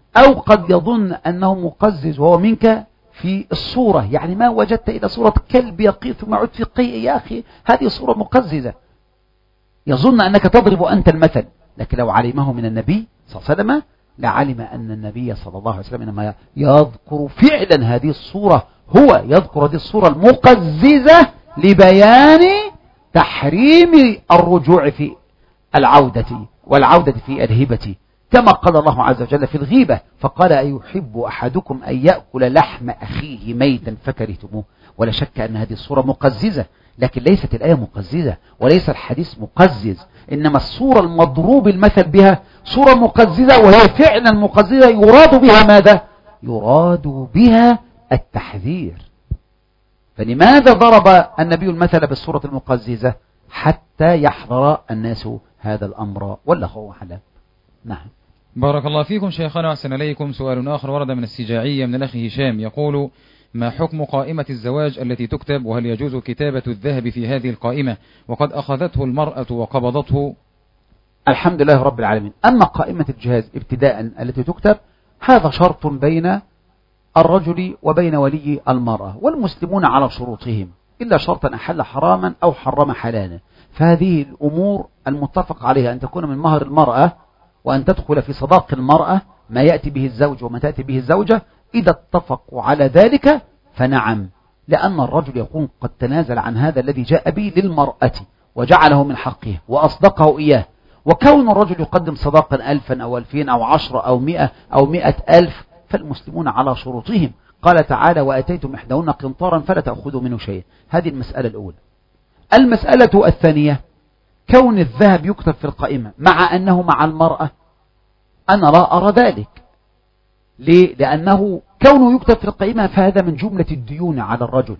أو قد يظن أنه مقزز وهو منك في الصورة، يعني ما وجدت إلى صورة كلب يقي ثم عد في قيء، يا أخي هذه صورة مقززة، يظن أنك تضرب أنت المثل. لكن لو علمه من النبي صلى الله عليه وسلم لعلم أن النبي صلى الله عليه وسلم إنما يذكر فعلا هذه الصورة، هو يذكر هذه الصورة المقززة لبيان تحريم الرجوع في العودة والعودة في الهبة، كما قال الله عز وجل في الغيبة فقال أيحب أحدكم أن يأكل لحم أخيه ميتا فكرهتموه. ولا شك أن هذه الصورة مقززة، لكن ليست الآية مقززة وليس الحديث مقزز، إنما الصورة المضروب المثل بها صورة مقززة، وهي فعلا مقززة يراد بها ماذا؟ يراد بها التحذير. فلماذا ضرب النبي المثل بالصورة المقززة؟ حتى يحذر الناس هذا الأمر، والله أعلم. نعم. بارك الله فيكم شيخنا وأحسن إليكم. سؤال آخر ورد من السجاعية من الأخ هشام يقول: ما حكم قائمة الزواج التي تكتب، وهل يجوز كتابة الذهب في هذه القائمة وقد أخذته المرأة وقبضته؟ الحمد لله رب العالمين. أما قائمة الجهاز ابتداء التي تكتب هذا شرط بين الرجل وبين ولي المرأة، والمسلمون على شروطهم إلا شرطا أحل حراما أو حرم حلالا، فهذه الأمور المتفق عليها أن تكون من مهر المرأة، وأن تدخل في صداق المرأة ما يأتي به الزوج وما تأتي به الزوجة. إذا اتفقوا على ذلك فنعم، لأن الرجل يكون قد تنازل عن هذا الذي جاء به للمرأة وجعله من حقه وأصدقه إياه، وكون الرجل يقدم صداقا ألفا أو ألفين أو عشرة أو مئة أو مئة ألف، فالمسلمون على شروطهم. قال تعالى: وأتيتم إحداهن قنطارا فلا تأخذوا منه شيئا. هذه المسألة الأولى. المسألة الثانية: كون الذهب يكتب في القائمة مع أنه مع المرأة، أنا لا أرى ذلك. ليه؟ لأنه كونه يكتب في القائمة فهذا من جملة الديون على الرجل،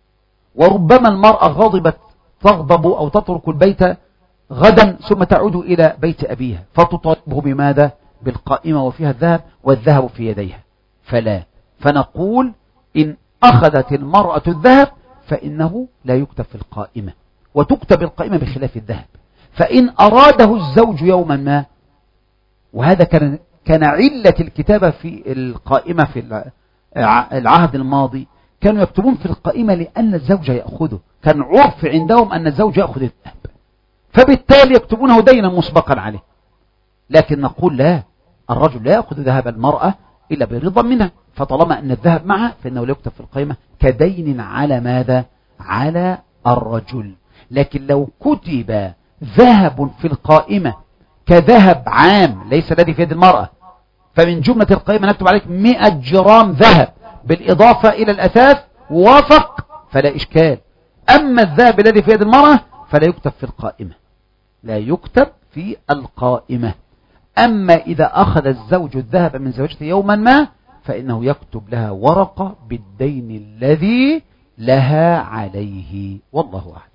وربما المرأة غضبت تغضب أو تترك البيت غدا ثم تعود إلى بيت أبيها فتطالبه بماذا؟ بالقائمة وفيها الذهب والذهب في يديها، فلا. فنقول إن أخذت المرأة الذهب فإنه لا يكتب في القائمة، وتكتب القائمة بخلاف الذهب. فإن أراده الزوج يوما ما، وهذا كان كان علة الكتابة في القائمة في العهد الماضي، كانوا يكتبون في القائمة لأن الزوج يأخذه، كان عرف عندهم أن الزوج يأخذ الذهب، فبالتالي يكتبونه دينا مسبقا عليه. لكن نقول لا، الرجل لا يأخذ ذهب المرأة إلا برضا منها، فطالما أن الذهب معه فإنه لا يكتب في القائمة كدين على ماذا؟ على الرجل. لكن لو كتب ذهب في القائمة كذهب عام ليس الذي في يد المرأة، فمن جملة القائمة نكتب عليك مئة جرام ذهب بالإضافة إلى الأثاث وافق فلا إشكال. أما الذهب الذي في يد المرأة فلا يكتب في القائمة، لا يكتب في القائمة. أما إذا أخذ الزوج الذهب من زوجته يوما ما فإنه يكتب لها ورقة بالدين الذي لها عليه، والله أعلم.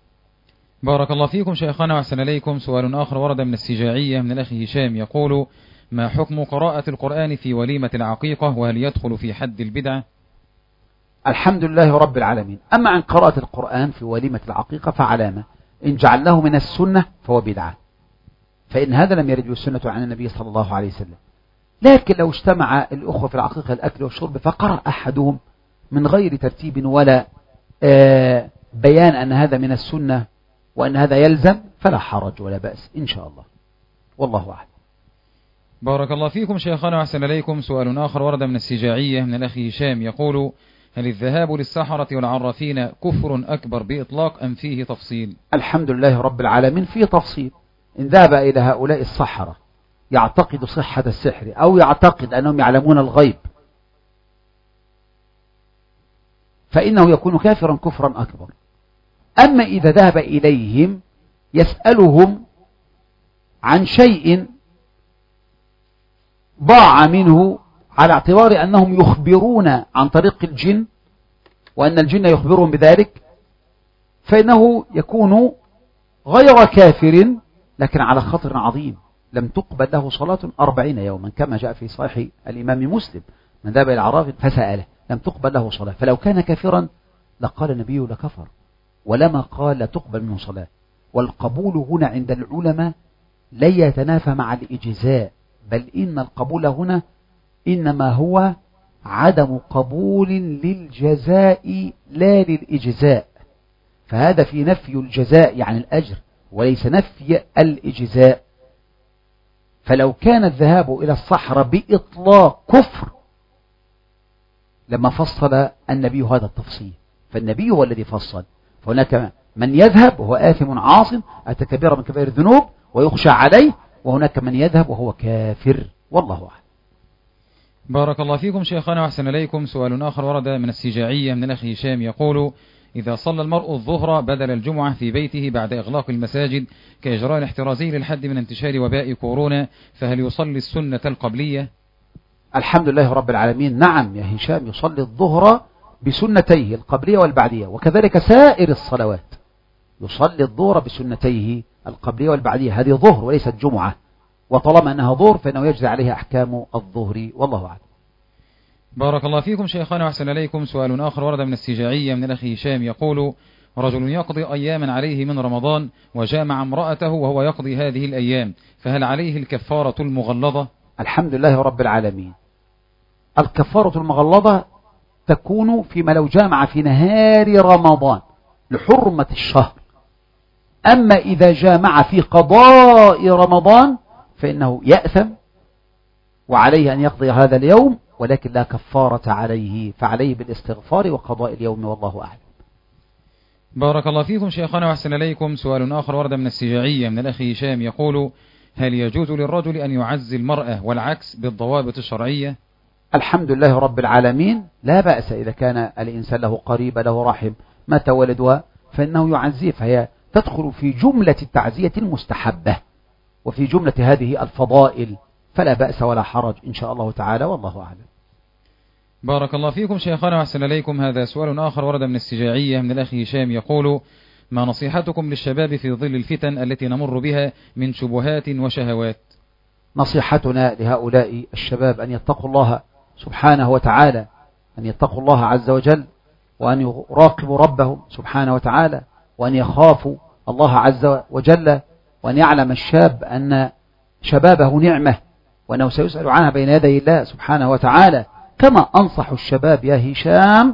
بارك الله فيكم شيخنا وأحسن إليكم. سؤال آخر ورد من السجاعية من الأخ هشام يقول: ما حكم قراءة القرآن في وليمة العقيقة، وهل يدخل في حد البدعة؟ الحمد لله رب العالمين. أما عن قراءة القرآن في وليمة العقيقة فعلامة، إن جعلناه من السنة فهو بدعة، فإن هذا لم يرد السنة عن النبي صلى الله عليه وسلم. لكن لو اجتمع الأخوة في العقيقة الأكل والشرب فقرأ أحدهم من غير ترتيب ولا آه بيان أن هذا من السنة وأن هذا يلزم فلا حرج ولا بأس إن شاء الله، والله أعلم. بارك الله فيكم شيخنا وأحسن إليكم. سؤال آخر ورد من السجاعية من الأخ هشام يقول: هل الذهاب للسحرة والعرافين كفر أكبر بإطلاق أم فيه تفصيل؟ الحمد لله رب العالمين، فيه تفصيل. إن ذهب إلى هؤلاء السحرة يعتقد صحة السحر أو يعتقد أنهم يعلمون الغيب فإنه يكون كافرا كفرا أكبر. أما إذا ذهب إليهم يسألهم عن شيء ضاع منه على اعتبار أنهم يخبرون عن طريق الجن وأن الجن يخبرهم بذلك، فإنه يكون غير كافر لكن على خطر عظيم، لم تقبل له صلاة أربعين يوما كما جاء في صحيح الإمام مسلم: من ذهب إلى العراف فسأله لم تقبل له صلاة. فلو كان كافرا لقال النبي لكفر، ولما قال لا تقبل منه صلاة. والقبول هنا عند العلماء لا يتنافى مع الإجزاء، بل إن القبول هنا إنما هو عدم قبول للجزاء لا للإجزاء، فهذا في نفي الجزاء يعني الأجر وليس نفي الإجزاء. فلو كان الذهاب إلى الصحراء بإطلاق كفر لما فصل النبي هذا التفصيل، فالنبي هو الذي فصل. فهناك من يذهب وهو آثم عاص أتى كبيرة من كبائر الذنوب ويخشى عليه، وهناك من يذهب وهو كافر، والله أعلم. بارك الله فيكم شيخنا وأحسن إليكم. سؤال آخر ورد من السجاعية من الأخ هشام يقول: إذا صلى المرء الظهر بدل الجمعة في بيته بعد إغلاق المساجد كإجراء احترازي للحد من انتشار وباء كورونا، فهل يصلي السنة القبلية؟ الحمد لله رب العالمين. نعم يا هشام، يصلي الظهر بسنتيه القبلية والبعدية، وكذلك سائر الصلوات. يصلي الظهر بسنتيه القبلية والبعدية، هذه ظهر وليست جمعة، وطالما أنها ظهر فإنه يجري عليها أحكام الظهر، والله أعلم. بارك الله فيكم شيخنا وأحسن إليكم. سؤال آخر ورد من السجاعية من الأخ هشام يقول: رجل يقضي أياما عليه من رمضان وجامع امرأته وهو يقضي هذه الأيام، فهل عليه الكفارة المغلظة؟ الحمد لله رب العالمين. الكفارة المغلظة تكون فيما لو جامع في نهار رمضان لحرمة الشهر، أما إذا جامع في قضاء رمضان فإنه يأثم وعليه أن يقضي هذا اليوم، ولكن لا كفارة عليه، فعليه بالاستغفار وقضاء اليوم، والله أعلم. بارك الله فيكم شيخنا وأحسن إليكم. سؤال آخر ورد من السجاعية من الأخ هشام يقول: هل يجوز للرجل أن يعزي المرأة والعكس بالضوابط الشرعية؟ الحمد لله رب العالمين، لا بأس إذا كان الإنسان له قريب له رحم مات ولدها فإنه يعزيه، فهي تدخل في جملة التعزية المستحبة وفي جملة هذه الفضائل، فلا بأس ولا حرج إن شاء الله تعالى، والله أعلم. بارك الله فيكم شيخنا وأحسن إليكم. هذا سؤال آخر ورد من السجاعية من الأخ هشام يقول: ما نصيحتكم للشباب في ظل الفتن التي نمر بها من شبهات وشهوات؟ نصيحتنا لهؤلاء الشباب أن يتقوا الله سبحانه وتعالى، أن يتقوا الله عز وجل، وأن يراقبوا ربهم سبحانه وتعالى، وأن يخافوا الله عز وجل، وأن يعلم الشاب أن شبابه نعمة وأنه سيسأل عنها بين يدي الله سبحانه وتعالى. كما أنصح الشباب يا هشام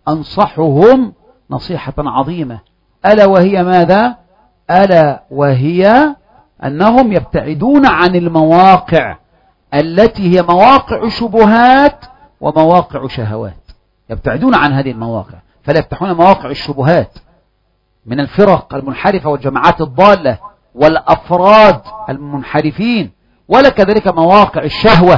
أنصحهم نصيحة عظيمة، ألا وهي ماذا؟ ألا وهي أنهم يبتعدون عن المواقع التي هي مواقع شبهات ومواقع شهوات، يبتعدون عن هذه المواقع، فلا يفتحون مواقع الشبهات من الفرق المنحرفة والجماعات الضالة والأفراد المنحرفين، ولا كذلك مواقع الشهوة،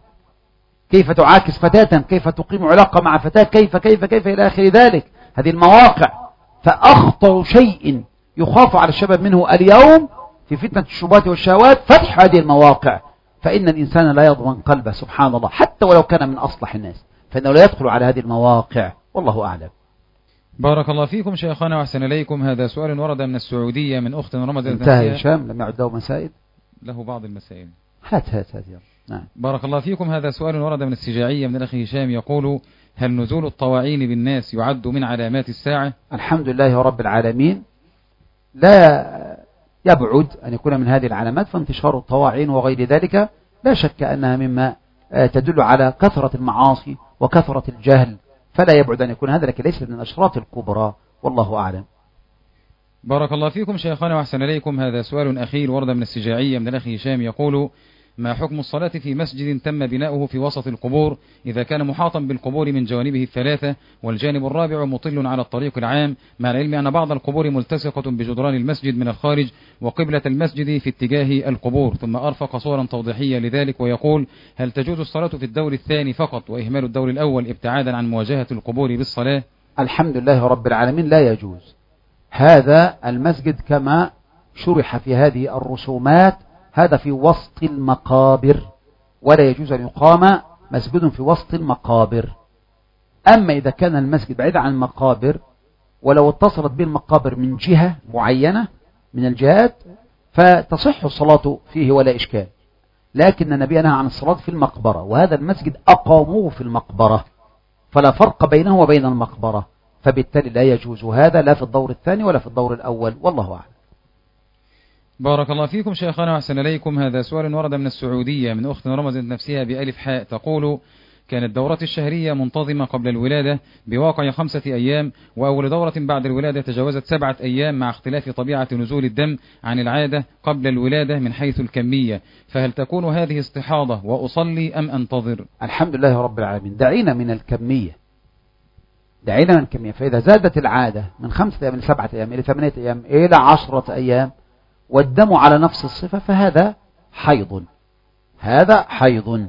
كيف تعاكس فتاة، كيف تقيم علاقة مع فتاة، كيف كيف كيف إلى آخر ذلك، هذه المواقع. فأخطر شيء يخاف على الشباب منه اليوم في فتنة الشبهات والشهوات فتح هذه المواقع، فإن الإنسان لا يضمن قلبه سبحان الله حتى ولو كان من أصلح الناس، فإنه لا يدخل على هذه المواقع، والله أعلم. بارك الله فيكم شيخنا وأحسن إليكم. هذا سؤال ورد من السعودية من أخت رمضان. انتهى هشام، لم يعد له مسائل؟ له بعض المسائل. هات هات هات يلا. نعم. بارك الله فيكم. هذا سؤال ورد من السجاعية من الأخ هشام يقول: هل نزول الطواعين بالناس يعد من علامات الساعة؟ الحمد لله رب العالمين، لا يبعد أن يكون من هذه العلامات، فانتشار الطواعين وغير ذلك لا شك أنها مما تدل على كثرة المعاصي وكثرة الجهل، فلا يبعد أن يكون هذا، لكن ليس من الأشراط الكبرى، والله أعلم. بارك الله فيكم شيخنا وأحسن إليكم. هذا سؤال أخير ورد من السجاعية من الأخ هشام يقول: ما حكم الصلاة في مسجد تم بناؤه في وسط القبور إذا كان محاطا بالقبور من جوانبه الثلاثة والجانب الرابع مطل على الطريق العام، مع العلم أن بعض القبور ملتصقة بجدران المسجد من الخارج وقبلة المسجد في اتجاه القبور؟ ثم أرفق صورا توضيحية لذلك ويقول: هل تجوز الصلاة في الدور الثاني فقط وإهمال الدور الأول ابتعادا عن مواجهة القبور بالصلاة؟ الحمد لله رب العالمين، لا يجوز. هذا المسجد كما شرح في هذه الرسومات هذا في وسط المقابر، ولا يجوز أن يقام مسجد في وسط المقابر. أما إذا كان المسجد بعيد عن المقابر ولو اتصلت به المقابر من جهة معينة من الجهات فتصح الصلاة فيه ولا إشكال، لكن النبي نهى عن الصلاة في المقبرة، وهذا المسجد أقاموه في المقبرة، فلا فرق بينه وبين المقبرة، فبالتالي لا يجوز هذا لا في الدور الثاني ولا في الدور الأول، والله أعلم. بارك الله فيكم شيخنا وأحسن إليكم. هذا سؤال ورد من السعودية من أخت رمزت نفسها بألف حاء، تقول: كانت دورة الشهرية منتظمة قبل الولادة بواقع خمسة أيام، وأول دورة بعد الولادة تجاوزت سبعة أيام مع اختلاف طبيعة نزول الدم عن العادة قبل الولادة من حيث الكمية، فهل تكون هذه استحاضة وأصلي أم أنتظر؟ الحمد لله رب العالمين. دعينا من الكمية، دعينا من الكمية. فإذا زادت العادة من خمسة أيام إلى سبعة أيام إلى ثمانية أيام إلى عشرة أيام والدم على نفس الصفة فهذا حيض، هذا حيض.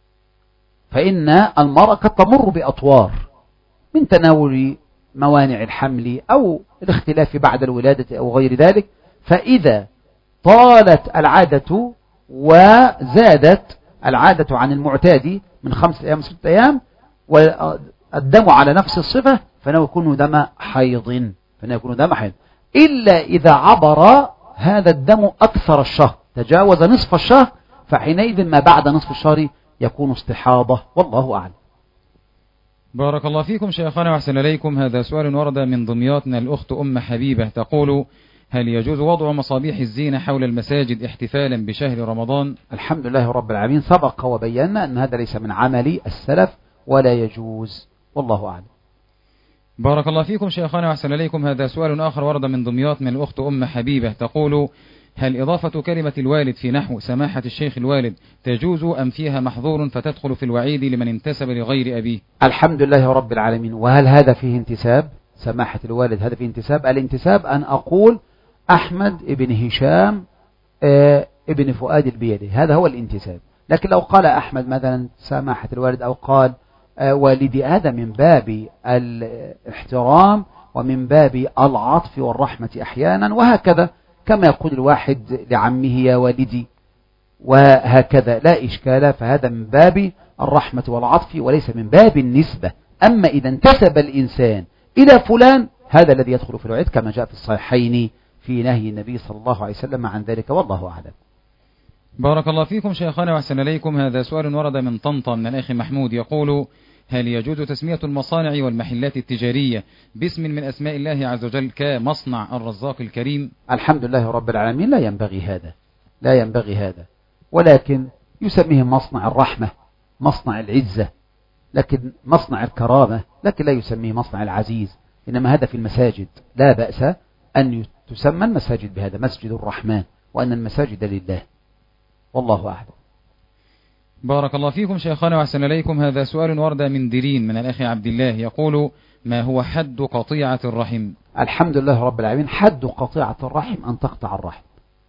فإن المرأة قد تمر بأطوار من تناول موانع الحمل أو الاختلاف بعد الولادة أو غير ذلك، فإذا طالت العادة وزادت العادة عن المعتاد من خمسة أيام ستة أيام والدم على نفس الصفة فإنه يكون دم حيض، فإنه يكون دم حيض، إلا إذا عبر هذا الدم أكثر الشهر، تجاوز نصف الشهر، فحينئذ ما بعد نصف الشهر يكون استحاضة، والله أعلم. بارك الله فيكم شيخنا وأحسن إليكم. هذا سؤال ورد من دمياط من الأخت أم حبيبة، تقول: هل يجوز وضع مصابيح الزينة حول المساجد احتفالا بشهر رمضان؟ الحمد لله رب العالمين. سبق وبينا أن هذا ليس من عمل السلف ولا يجوز، والله أعلم. بارك الله فيكم شيخنا وأحسن إليكم. هذا سؤال آخر ورد من دمياط من الأخت أم حبيبة، تقول: هل إضافة كلمة الوالد في نحو سماحة الشيخ الوالد تجوز أم فيها محظور فتدخل في الوعيد لمن انتسب لغير أبيه؟ الحمد لله رب العالمين. وهل هذا فيه انتساب؟ سماحة الوالد هذا فيه انتساب؟ الانتساب أن أقول أحمد ابن هشام آه ابن فؤاد البيلي، هذا هو الانتساب. لكن لو قال أحمد مثلا سماحة الوالد أو قال آه والدي، هذا من باب الاحترام ومن باب العطف والرحمة أحيانا، وهكذا كما يقول الواحد لعمه يا والدي، وهكذا لا إشكال، فهذا من باب الرحمة والعطف وليس من باب النسبة. أما إذا انتسب الإنسان إلى فلان هذا الذي يدخل في الوعيد كما جاء في الصحيحين في نهي النبي صلى الله عليه وسلم عن ذلك، والله أعلم. بارك الله فيكم شيخنا وأحسن إليكم. هذا سؤال ورد من طنطا من الأخ محمود، يقول: هل يجوز تسمية المصانع والمحلات التجارية باسم من أسماء الله عز وجل كمصنع الرزاق الكريم؟ الحمد لله رب العالمين. لا ينبغي هذا، لا ينبغي هذا، ولكن يسميه مصنع الرحمة، مصنع العزة، لكن مصنع الكرامة، لكن لا يسميه مصنع العزيز. إنما هذا في المساجد لا بأس أن تسمى المساجد بهذا، مسجد الرحمن، وأن المساجد لله، والله أعلم. بارك الله فيكم شيخنا وأحسن إليكم. هذا سؤال ورد من ديرين من الأخ عبد الله، يقول: ما هو حد قطيعة الرحم؟ الحمد لله رب العالمين. حد قطيعة الرحم أن تقطع الرحم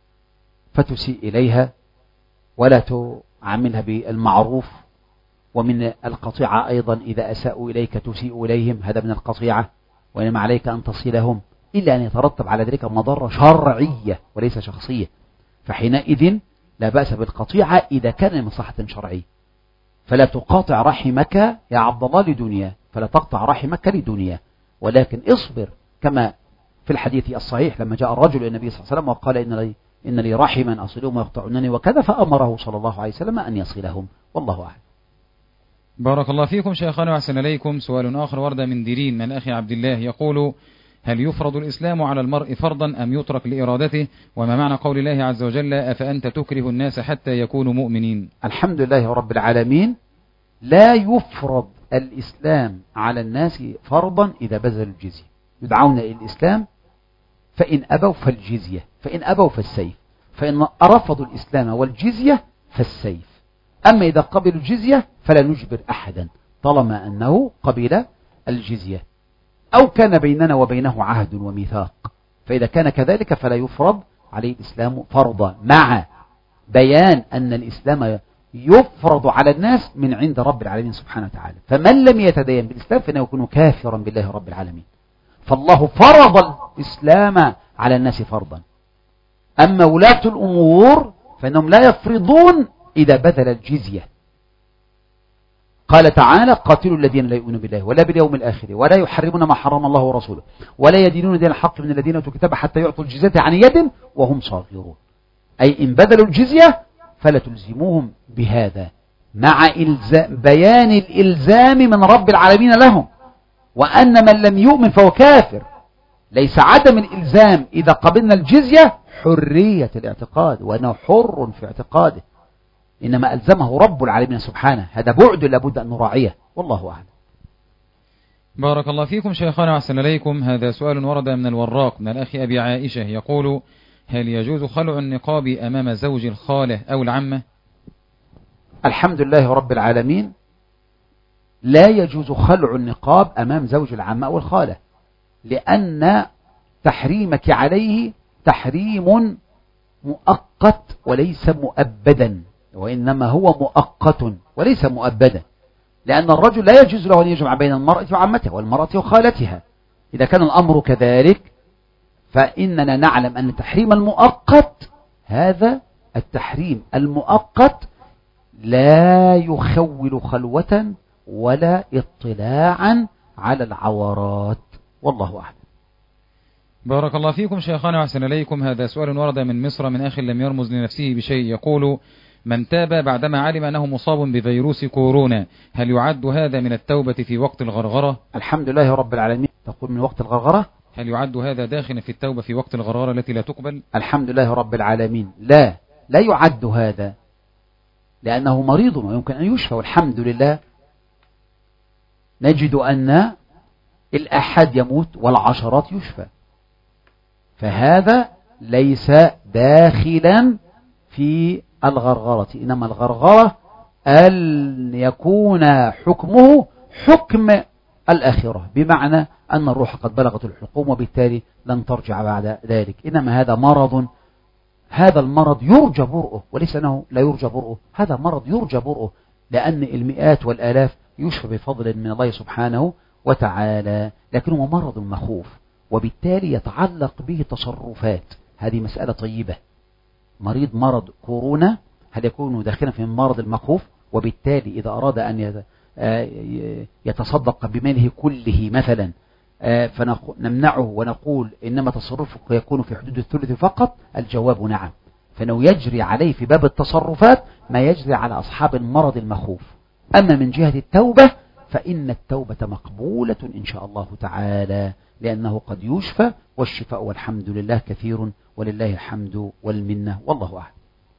فتسيء إليها ولا تعاملها بالمعروف، ومن القطيعة أيضا إذا أساءوا إليك تسيء إليهم، هذا من القطيعة، وإنما عليك أن تصلهم، إلا أن يترتب على ذلك مضرة شرعية وليس شخصية، فحينئذ لا بأس بالقطيعة إذا كان لمصلحة شرعية. فلا تقاطع رحمك يا عبد الله لدنيا، فلا تقطع رحمك لدنيا، ولكن اصبر كما في الحديث الصحيح لما جاء الرجل إلى النبي صلى الله عليه وسلم وقال إن لي, إن لي رحما أصلهم ويقطعونني وكذا، فأمره صلى الله عليه وسلم أن يصلهم، والله أعلم. بارك الله فيكم شيخنا وأحسن إليكم. سؤال آخر ورد من ديرين من أخي عبد الله، يقول: هل يفرض الإسلام على المرء فرضا أم يترك لإرادته؟ وما معنى قول الله عز وجل: أفأنت تكره الناس حتى يكونوا مؤمنين؟ الحمد لله رب العالمين. لا يفرض الإسلام على الناس فرضا إذا بذلوا الجزية، يدعون إلى الإسلام فإن أبوا فالجزية، فإن أبوا فالسيف، فإن رفضوا الإسلام والجزية فالسيف. أما إذا قبلوا الجزية فلا نجبر أحدا طالما أنه قبل الجزية أو كان بيننا وبينه عهد وميثاق، فإذا كان كذلك فلا يفرض عليه الإسلام فرضا، مع بيان أن الإسلام يفرض على الناس من عند رب العالمين سبحانه وتعالى. فمن لم يتدين بالإسلام فإنه يكون كافرا بالله رب العالمين. فالله فرض الإسلام على الناس فرضا، أما ولاة الأمور فإنهم لا يفرضون إذا بذل الجزية. قال تعالى: قاتلوا الذين لا يؤمنون بالله ولا باليوم الآخر ولا يحرمون ما حرم الله ورسوله ولا يدينون دين الحق من الذين أوتوا الكتاب حتى يعطوا الجزية عن يد وهم صاغرون. أي إن بذلوا الجزية فلا تلزموهم بهذا، مع إلزام بيان الإلزام من رب العالمين لهم، وأن من لم يؤمن فهو كافر. ليس عدم الإلزام إذا قبلنا الجزية حرية الاعتقاد وأنه حر في اعتقاده، إنما ألزمه رب العالمين سبحانه. هذا بعد لابد أن نراعيه، والله أعلم. بارك الله فيكم شيخنا وأحسن إليكم. هذا سؤال ورد من الوراق من الأخ أبي عائشة يقول: هل يجوز خلع النقاب أمام زوج الخالة أو العمة؟ الحمد لله رب العالمين، لا يجوز خلع النقاب أمام زوج العمة أو الخالة، لأن تحريمك عليه تحريم مؤقت وليس مؤبدا، وإنما هو مؤقت وليس مؤبدا، لأن الرجل لا يجوز له أن يجمع بين المرأة وعمتها والمرأة وخالتها. إذا كان الأمر كذلك فإننا نعلم أن التحريم المؤقت، هذا التحريم المؤقت لا يخول خلوة ولا اطلاعا على العورات، والله أعلم. بارك الله فيكم شيخنا وأحسن إليكم. هذا سؤال ورد من مصر من أخ لم يرمز لنفسه بشيء يقول: من تاب بعدما علم أنه مصاب بفيروس كورونا، هل يعد هذا من التوبة في وقت الغرغرة؟ الحمد لله رب العالمين. تقول من وقت الغرغرة؟ هل يعد هذا داخلا في التوبة في وقت الغرغرة التي لا تقبل؟ الحمد لله رب العالمين، لا لا يعد هذا، لأنه مريض ويمكن أن يشفى، والحمد لله. نجد أن الأحد يموت والعشرات يشفى، فهذا ليس داخلا في الغرغرة، إنما الغرغرة أن يكون حكمه حكم الآخرة، بمعنى أن الروح قد بلغت الحلقوم وبالتالي لن ترجع بعد ذلك. إنما هذا مرض، هذا المرض يرجى برؤه، وليس أنه لا يرجى برؤه، هذا مرض يرجى برؤه، لأن المئات والآلاف يشفى بفضل من الله سبحانه وتعالى، لكنه مرض مخوف، وبالتالي يتعلق به تصرفات. هذه مسألة طيبة. مريض مرض كورونا هل يكون داخلا في المرض المخوف؟ وبالتالي إذا أراد أن يتصدق بماله كله مثلا فنمنعه ونقول إنما تصرفك يكون في حدود الثلث فقط، الجواب نعم. فإنه يجري عليه في باب التصرفات ما يجري على أصحاب المرض المخوف. أما من جهة التوبة فإن التوبة مقبولة إن شاء الله تعالى، لأنه قد يشفى، والشفاء والحمد لله كثير، ولله الحمد والمنة، والله أعلم.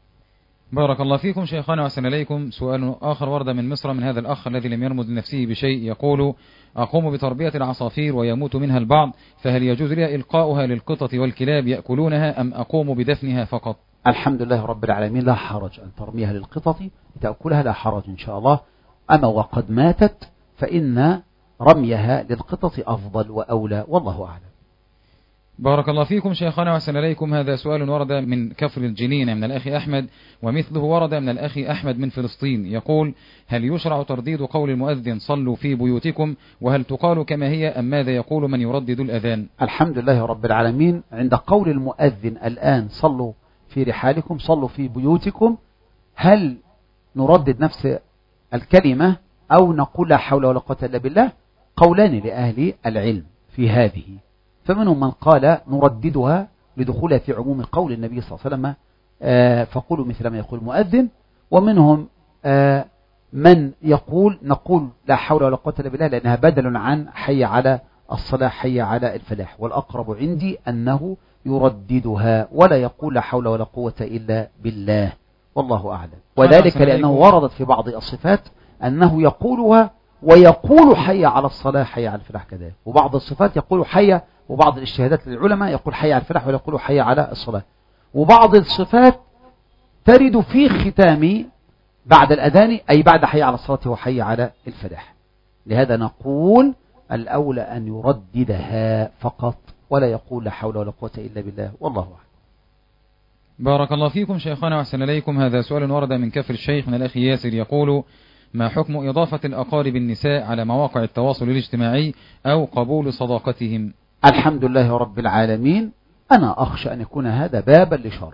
بارك الله فيكم شيخنا وأحسن إليكم. سؤال آخر ورد من مصر من هذا الأخ الذي لم يرمز لنفسه بشيء يقول: أقوم بتربية العصافير ويموت منها البعض، فهل يجوز لي إلقاؤها للقطط والكلاب يأكلونها أم أقوم بدفنها فقط؟ الحمد لله رب العالمين، لا حرج أن ترميها للقطط تأكلها، لا حرج إن شاء الله. أما وقد ماتت فإن رميها للقطط أفضل وأولى، والله أعلم. بارك الله فيكم شيخنا وأحسن إليكم. هذا سؤال ورد من كفر الجنين من الأخ أحمد، ومثله ورد من الأخ أحمد من فلسطين يقول: هل يشرع ترديد قول المؤذن صلوا في بيوتكم، وهل تقال كما هي أم ماذا يقول من يردد الأذان؟ الحمد لله رب العالمين. عند قول المؤذن الآن صلوا في رحالكم، صلوا في بيوتكم، هل نردد نفس الكلمة أو نقول لا حول ولا قوة إلا بالله؟ قولان لأهل العلم في هذه، فمنهم من قال نرددها لدخولها في عموم قول النبي صلى الله عليه وسلم آه فقولوا مثل ما يقول المؤذن، ومنهم آه من يقول نقول لا حول ولا قوة إلا بالله لأنها بدل عن حي على الصلاة حي على الفلاح، والأقرب عندي أنه يرددها ولا يقول لا حول ولا قوة إلا بالله، والله أعلم. وذلك لأنه وردت في بعض الصفات أنه يقولها ويقول حي على الصلاة حي على الفلاح كذلك، وبعض الصفات يقول حي، وبعض الاجتهادات للعلماء يقول حي على الفلاح ولا يقول حي على الصلاة، وبعض الصفات ترد في ختام بعد الأذان أي بعد حي على الصلاة وحي على الفلاح. لهذا نقول الأولى أن يرددها فقط ولا يقول لا حول ولا قوة إلا بالله، والله أعلم. بارك الله فيكم شيخنا وأحسن إليكم. هذا سؤال ورد من كفر الشيخ من الأخ ياسر يقول: ما حكم إضافة الأقارب النساء على مواقع التواصل الاجتماعي أو قبول صداقتهم؟ الحمد لله رب العالمين. أنا أخشى أن يكون هذا بابا لشر،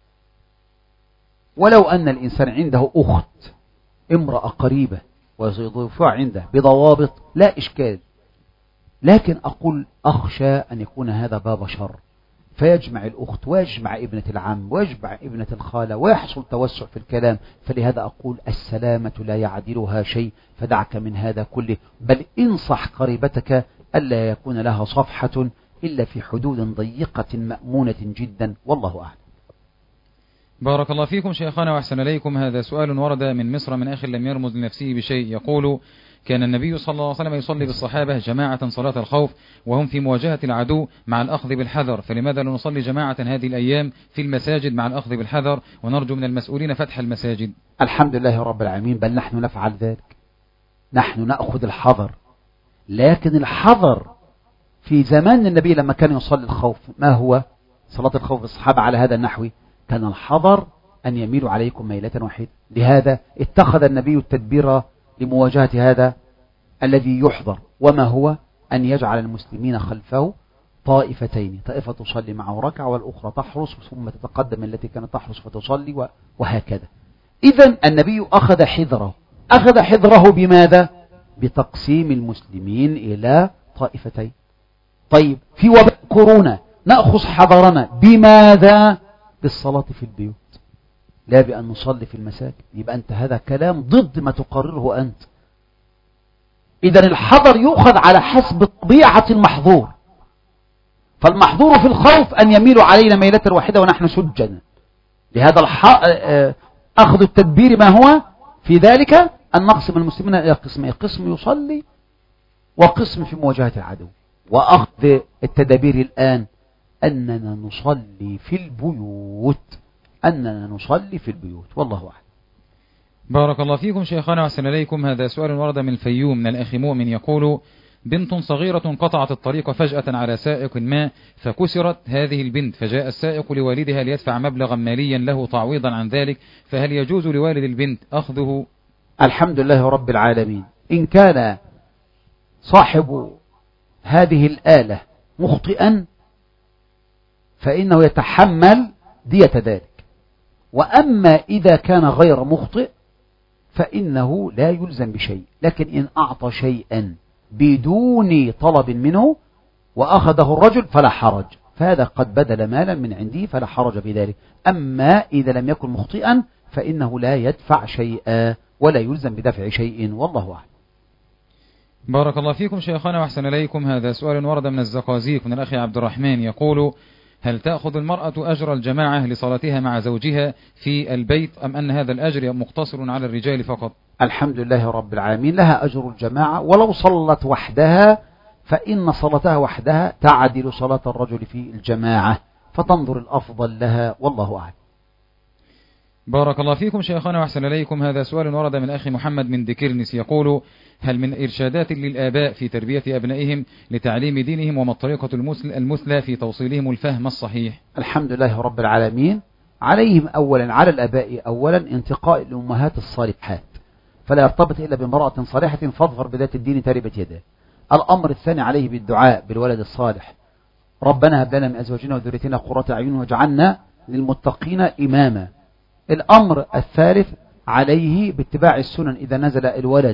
ولو أن الإنسان عنده أخت امرأة قريبة ويضيفها عنده بضوابط لا إشكال، لكن أقول أخشى أن يكون هذا باب شر، فيجمع الأخت ويجمع ابنة العم ويجمع ابنة الخالة ويحصل توسع في الكلام. فلهذا أقول السلامة لا يعدلها شيء، فدعك من هذا كله، بل انصح قريبتك ألا يكون لها صفحة إلا في حدود ضيقة مأمونة جدا، والله أعلم. بارك الله فيكم شيخنا وأحسن إليكم. هذا سؤال ورد من مصر من أخ لم يرمز لنفسه بشيء، يقول: كان النبي صلى الله عليه وسلم يصلي بالصحابة جماعة صلاة الخوف وهم في مواجهة العدو مع الأخذ بالحذر، فلماذا لا نصلي جماعة هذه الأيام في المساجد مع الأخذ بالحذر، ونرجو من المسؤولين فتح المساجد؟ الحمد لله رب العالمين، بل نحن نفعل ذلك، نحن نأخذ الحذر، لكن الحذر في زمان النبي لما كان يصلي الخوف ما هو صلاة الخوف الصحابة على هذا النحو؟ كان الحذر أن يميلوا عليكم ميلة واحدة، لهذا اتخذ النبي التدبير لمواجهة هذا الذي يحذر، وما هو أن يجعل المسلمين خلفه طائفتين، طائفة تصلي معه ركعة والأخرى تحرس ثم تتقدم التي كانت تحرس فتصلي وهكذا. إذن النبي أخذ حذره، أخذ حذره بماذا؟ بتقسيم المسلمين إلى طائفتين. طيب في وباء كورونا نأخذ حذرنا بماذا؟ بالصلاة في البيوت، لا بأن نصلي في المساجد. يبقى أنت هذا كلام ضد ما تقرره أنت. إذن الحذر يؤخذ على حسب طبيعة المحظور، فالمحظور في الخوف أن يميل علينا ميلة واحدة ونحن سجنا، لهذا الح... أخذ التدبير ما هو في ذلك أن نقسم المسلمين إلى قسمين، قسم يصلي وقسم في مواجهة العدو. وأخذ التدابير الآن أننا نصلي في البيوت، أننا نصلي في البيوت، والله أعلم. بارك الله فيكم شيخنا وأحسن إليكم. هذا سؤال ورد من الفيوم من الأخ مؤمن، يقول: بنت صغيرة قطعت الطريق فجأة على سائق ما فكسرت هذه البنت، فجاء السائق لوالدها ليدفع مبلغا ماليا له تعويضا عن ذلك، فهل يجوز لوالد البنت أخذه؟ الحمد لله رب العالمين. إن كان صاحب هذه الآلة مخطئا فإنه يتحمل دية ذلك، وأما إذا كان غير مخطئ فإنه لا يلزم بشيء. لكن إن أعطى شيئا بدون طلب منه وأخذه الرجل فلا حرج، فهذا قد بدل مالا من عنده فلا حرج في ذلك. أما إذا لم يكن مخطئا فإنه لا يدفع شيئا ولا يلزم بدفع شيء، والله أعلم. بارك الله فيكم شيخنا وأحسن إليكم. هذا سؤال ورد من الزقازيق من الأخ عبد الرحمن، يقول: هل تأخذ المرأة أجر الجماعة لصلاتها مع زوجها في البيت، أم أن هذا الأجر مقتصر على الرجال فقط؟ الحمد لله رب العالمين، لها أجر الجماعة، ولو صلت وحدها فإن صلاتها وحدها تعدل صلاة الرجل في الجماعة، فتنظر الأفضل لها، والله أعلم. بارك الله فيكم شيخنا وأحسن إليكم. هذا سؤال ورد من أخي محمد من ديكيرنس، يقول: هل من إرشادات للآباء في تربية أبنائهم لتعليم دينهم، وما الطريقة المثلى في توصيلهم الفهم الصحيح؟ الحمد لله رب العالمين. عليهم أولا، على الآباء أولا، انتقاء الأمهات الصالحات، فلا يرتبط إلا بامرأة صالحة فاظفر بذات الدين تربت يده. الأمر الثاني عليه بالدعاء بالولد الصالح، ربنا هب لنا من أزواجنا وذريتنا قرة أعين واجعلنا للمتقين إماما. الأمر الثالث عليه باتباع السنن، إذا نزل الولد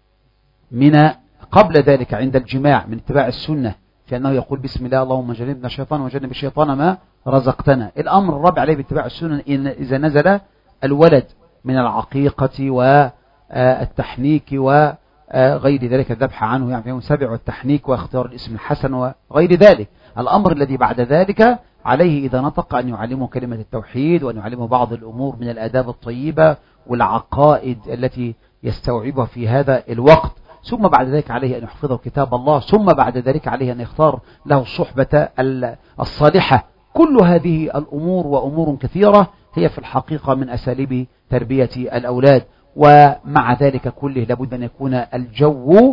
من قبل ذلك عند الجماع من اتباع السنة، كأنه يقول بسم الله اللهم جنبنا الشيطان وجنب الشيطان ما رزقتنا. الأمر الرابع عليه باتباع السنن إن إذا نزل الولد من العقيقة والتحنيك وغير ذلك، الذبح عنه يعني يوم سبع، والتحنيك واختيار الاسم الحسن وغير ذلك. الأمر الذي بعد ذلك عليه إذا نطق أن يعلمه كلمة التوحيد، وأن يعلمه بعض الأمور من الآداب الطيبة والعقائد التي يستوعبها في هذا الوقت. ثم بعد ذلك عليه أن يحفظه كتاب الله، ثم بعد ذلك عليه أن يختار له الصحبة الصالحة. كل هذه الأمور وأمور كثيرة هي في الحقيقة من أساليب تربية الأولاد. ومع ذلك كله لابد أن يكون الجو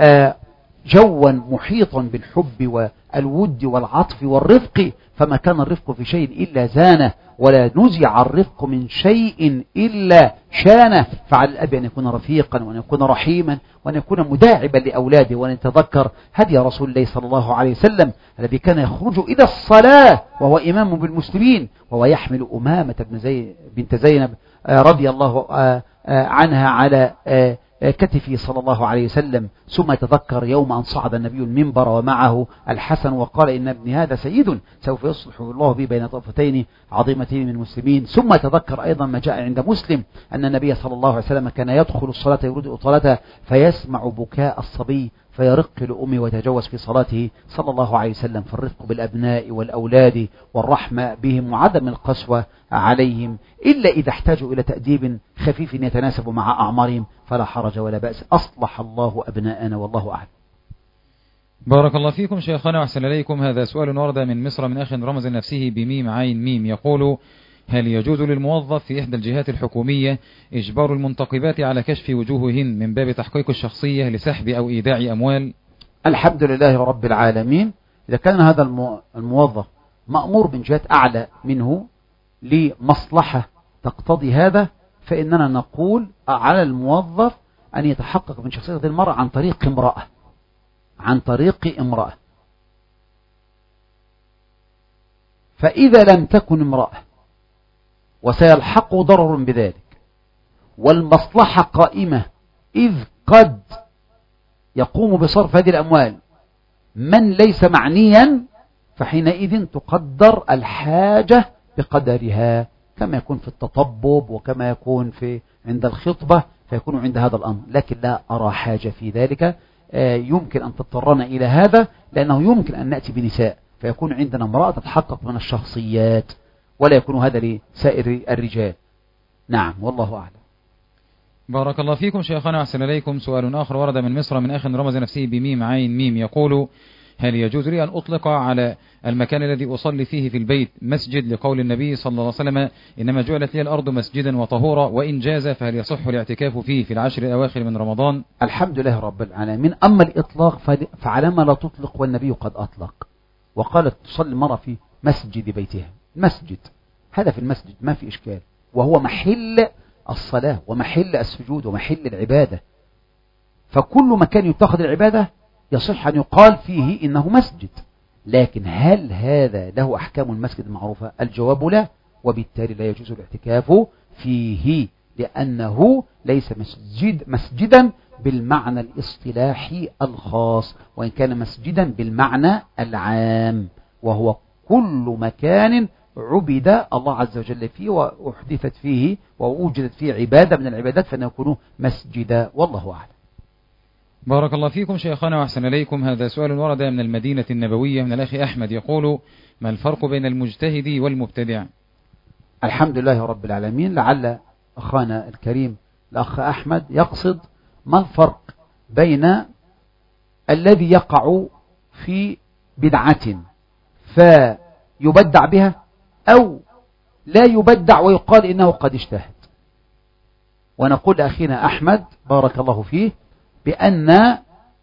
جوا محيطا بالحب والود والعطف والرفق، فما كان الرفق في شيء إلا زانه، ولا نزع الرفق من شيء إلا شانه. فعلى الأب أن يكون رفيقا، وأن يكون رحيما، وأن يكون مداعبا لأولاده، وأن يتذكر هدي رسول الله صلى الله عليه وسلم الذي كان يخرج إلى الصلاة وهو إمام بالمسلمين، وهو يحمل أمامة بن زي بنت زينب رضي الله عنها على كتفه صلى الله عليه وسلم. ثم يتذكر يوم أن صعد النبي المنبر ومعه الحسن وقال إن ابني هذا سيد سوف يصلح الله به بين طائفتين عظيمتين من المسلمين. ثم يتذكر أيضا ما جاء عند مسلم أن النبي صلى الله عليه وسلم كان يدخل الصلاة يريد إطالتها فيسمع بكاء الصبي فيرق لأمه ويتجوز في صلاته صلى الله عليه وسلم، فالرفق بالأبناء والأولاد والرحمة بهم وعدم القسوة عليهم، إلا إذا احتاجوا إلى تأديب خفيف يتناسب مع أعمارهم فلا حرج ولا بأس. أصلح الله أبناءنا والله أعلم. بارك الله فيكم شيخنا وأحسن إليكم. هذا سؤال ورد من مصر من أخ رمز نفسه بميم عين ميم، يقول: هل يجوز للموظف في إحدى الجهات الحكومية إجبار المنتقبات على كشف وجوههن من باب تحقيق الشخصية لسحب أو إيداع أموال؟ الحمد لله رب العالمين. إذا كان هذا الموظف مأمور من جهات أعلى منه لمصلحة تقتضي هذا، فإننا نقول على الموظف أن يتحقق من شخصية المرأة عن طريق امرأة عن طريق امرأة فإذا لم تكن امرأة وسيلحق ضرر بذلك والمصلحة قائمة، إذ قد يقوم بصرف هذه الأموال من ليس معنيا، فحينئذ تقدر الحاجة بقدرها، كما يكون في التطبب وكما يكون في عند الخطبة، فيكون عند هذا الأمر. لكن لا أرى حاجة في ذلك. يمكن أن تضطرنا إلى هذا لأنه يمكن أن نأتي بنساء فيكون عندنا امرأة تتحقق من الشخصيات، ولا يكون هذا لسائر الرجال. نعم والله أعلم. بارك الله فيكم شيخنا وأحسن إليكم. سؤال آخر ورد من مصر من أخ رمز نفسه بميم عين ميم، يقول: هل يجوز لي أن أطلق على المكان الذي أصلي فيه في البيت مسجد لقول النبي صلى الله عليه وسلم: إنما جعلت لي الأرض مسجدا وطهورا، وإن جاز فهل يصح الاعتكاف فيه في العشر الأواخر من رمضان؟ الحمد لله رب العالمين. أما الإطلاق فعلى ما لا تطلق، والنبي قد أطلق وقالت تصلي المرأة في مسجد بيتها. مسجد هذا في المسجد ما في إشكال، وهو محل الصلاة ومحل السجود ومحل العبادة، فكل مكان يتخذ العبادة يصح أن يقال فيه إنه مسجد. لكن هل هذا له أحكام المسجد المعروفة؟ الجواب لا، وبالتالي لا يجوز الاعتكاف فيه، لأنه ليس مسجد مسجدا بالمعنى الاصطلاحي الخاص، وإن كان مسجدا بالمعنى العام، وهو كل مكان عبد الله عز وجل فيه وأحدثت فيه ووجدت فيه عبادة من العبادات فإنه يكون مسجدا، والله أعلم. بارك الله فيكم شيخنا وأحسن إليكم. هذا سؤال ورد من المدينة النبوية من الأخ أحمد، يقول: ما الفرق بين المجتهد والمبتدع؟ الحمد لله رب العالمين. لعل أخانا الكريم الأخ أحمد يقصد ما الفرق بين الذي يقع في بدعة فيبدع بها أو لا يبدع ويقال إنه قد اجتهد. ونقول لأخينا أحمد بارك الله فيه بأن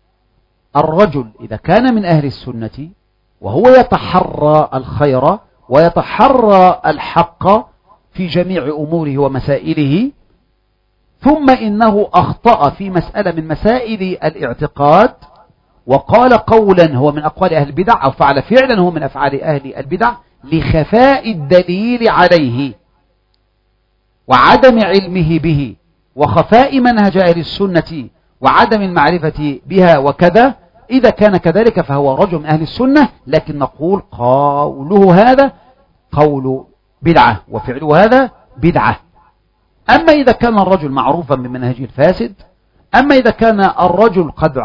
الرجل إذا كان من أهل السنة وهو يتحرى الخير ويتحرى الحق في جميع أموره ومسائله، ثم إنه أخطأ في مسألة من مسائل الاعتقاد وقال قولا هو من أقوال أهل البدع أو فعل فعلا هو من أفعال أهل البدع لخفاء الدليل عليه وعدم علمه به وخفاء منهج أهل السنة وعدم المعرفة بها وكذا، إذا كان كذلك فهو رجل من أهل السنة، لكن نقول قوله هذا قول بدعة وفعله هذا بدعة. أما إذا كان الرجل معروفا بمنهجه الفاسد، أما إذا كان الرجل قد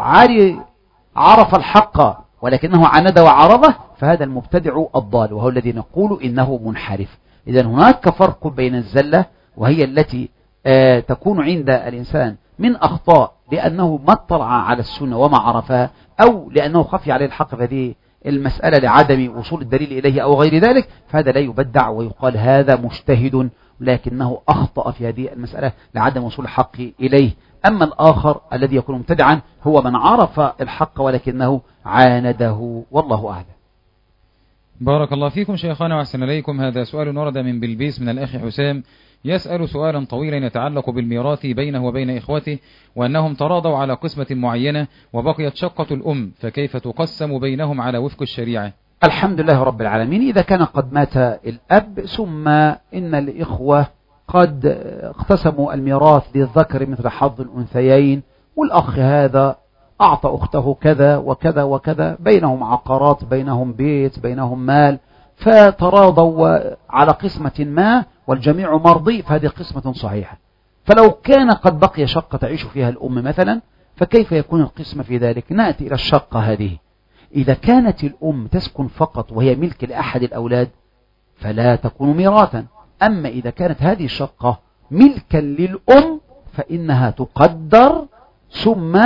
عرف الحق ولكنه عند وعرضه، فهذا المبتدع الضال وهو الذي نقول إنه منحرف. إذن هناك فرق بين الزلة وهي التي آه تكون عند الإنسان من أخطاء لأنه ما اطلع على السنة وما عرفها، أو لأنه خفي عليه الحق في هذه المسألة لعدم وصول الدليل إليه أو غير ذلك، فهذا لا يبدع ويقال هذا مجتهد لكنه أخطأ في هذه المسألة لعدم وصول الحق إليه. أما الآخر الذي يكون مبتدعا هو من عرف الحق ولكنه عانده، والله أعلم. بارك الله فيكم شيخنا وأحسن إليكم. هذا سؤال ورد من بلبيس من الأخ حسام، يسأل سؤالا طويلا يتعلق بالميراث بينه وبين إخوته، وأنهم تراضوا على قسمة معينة وبقيت شقة الأم، فكيف تقسم بينهم على وفق الشريعة؟ الحمد لله رب العالمين. إذا كان قد مات الأب ثم إن الإخوة قد اقتسموا الميراث للذكر مثل حظ الأنثيين، والأخ هذا أعطى أخته كذا وكذا وكذا، بينهم عقارات بينهم بيت بينهم مال، فتراضوا على قسمة ما والجميع مرضي، فهذه قسمة صحيحة. فلو كان قد بقي شقة تعيش فيها الأم مثلا، فكيف يكون القسم في ذلك؟ نأتي إلى الشقة هذه. إذا كانت الأم تسكن فقط وهي ملك لأحد الأولاد فلا تكون ميراثا. أما إذا كانت هذه الشقة ملكا للأم فإنها تقدر ثم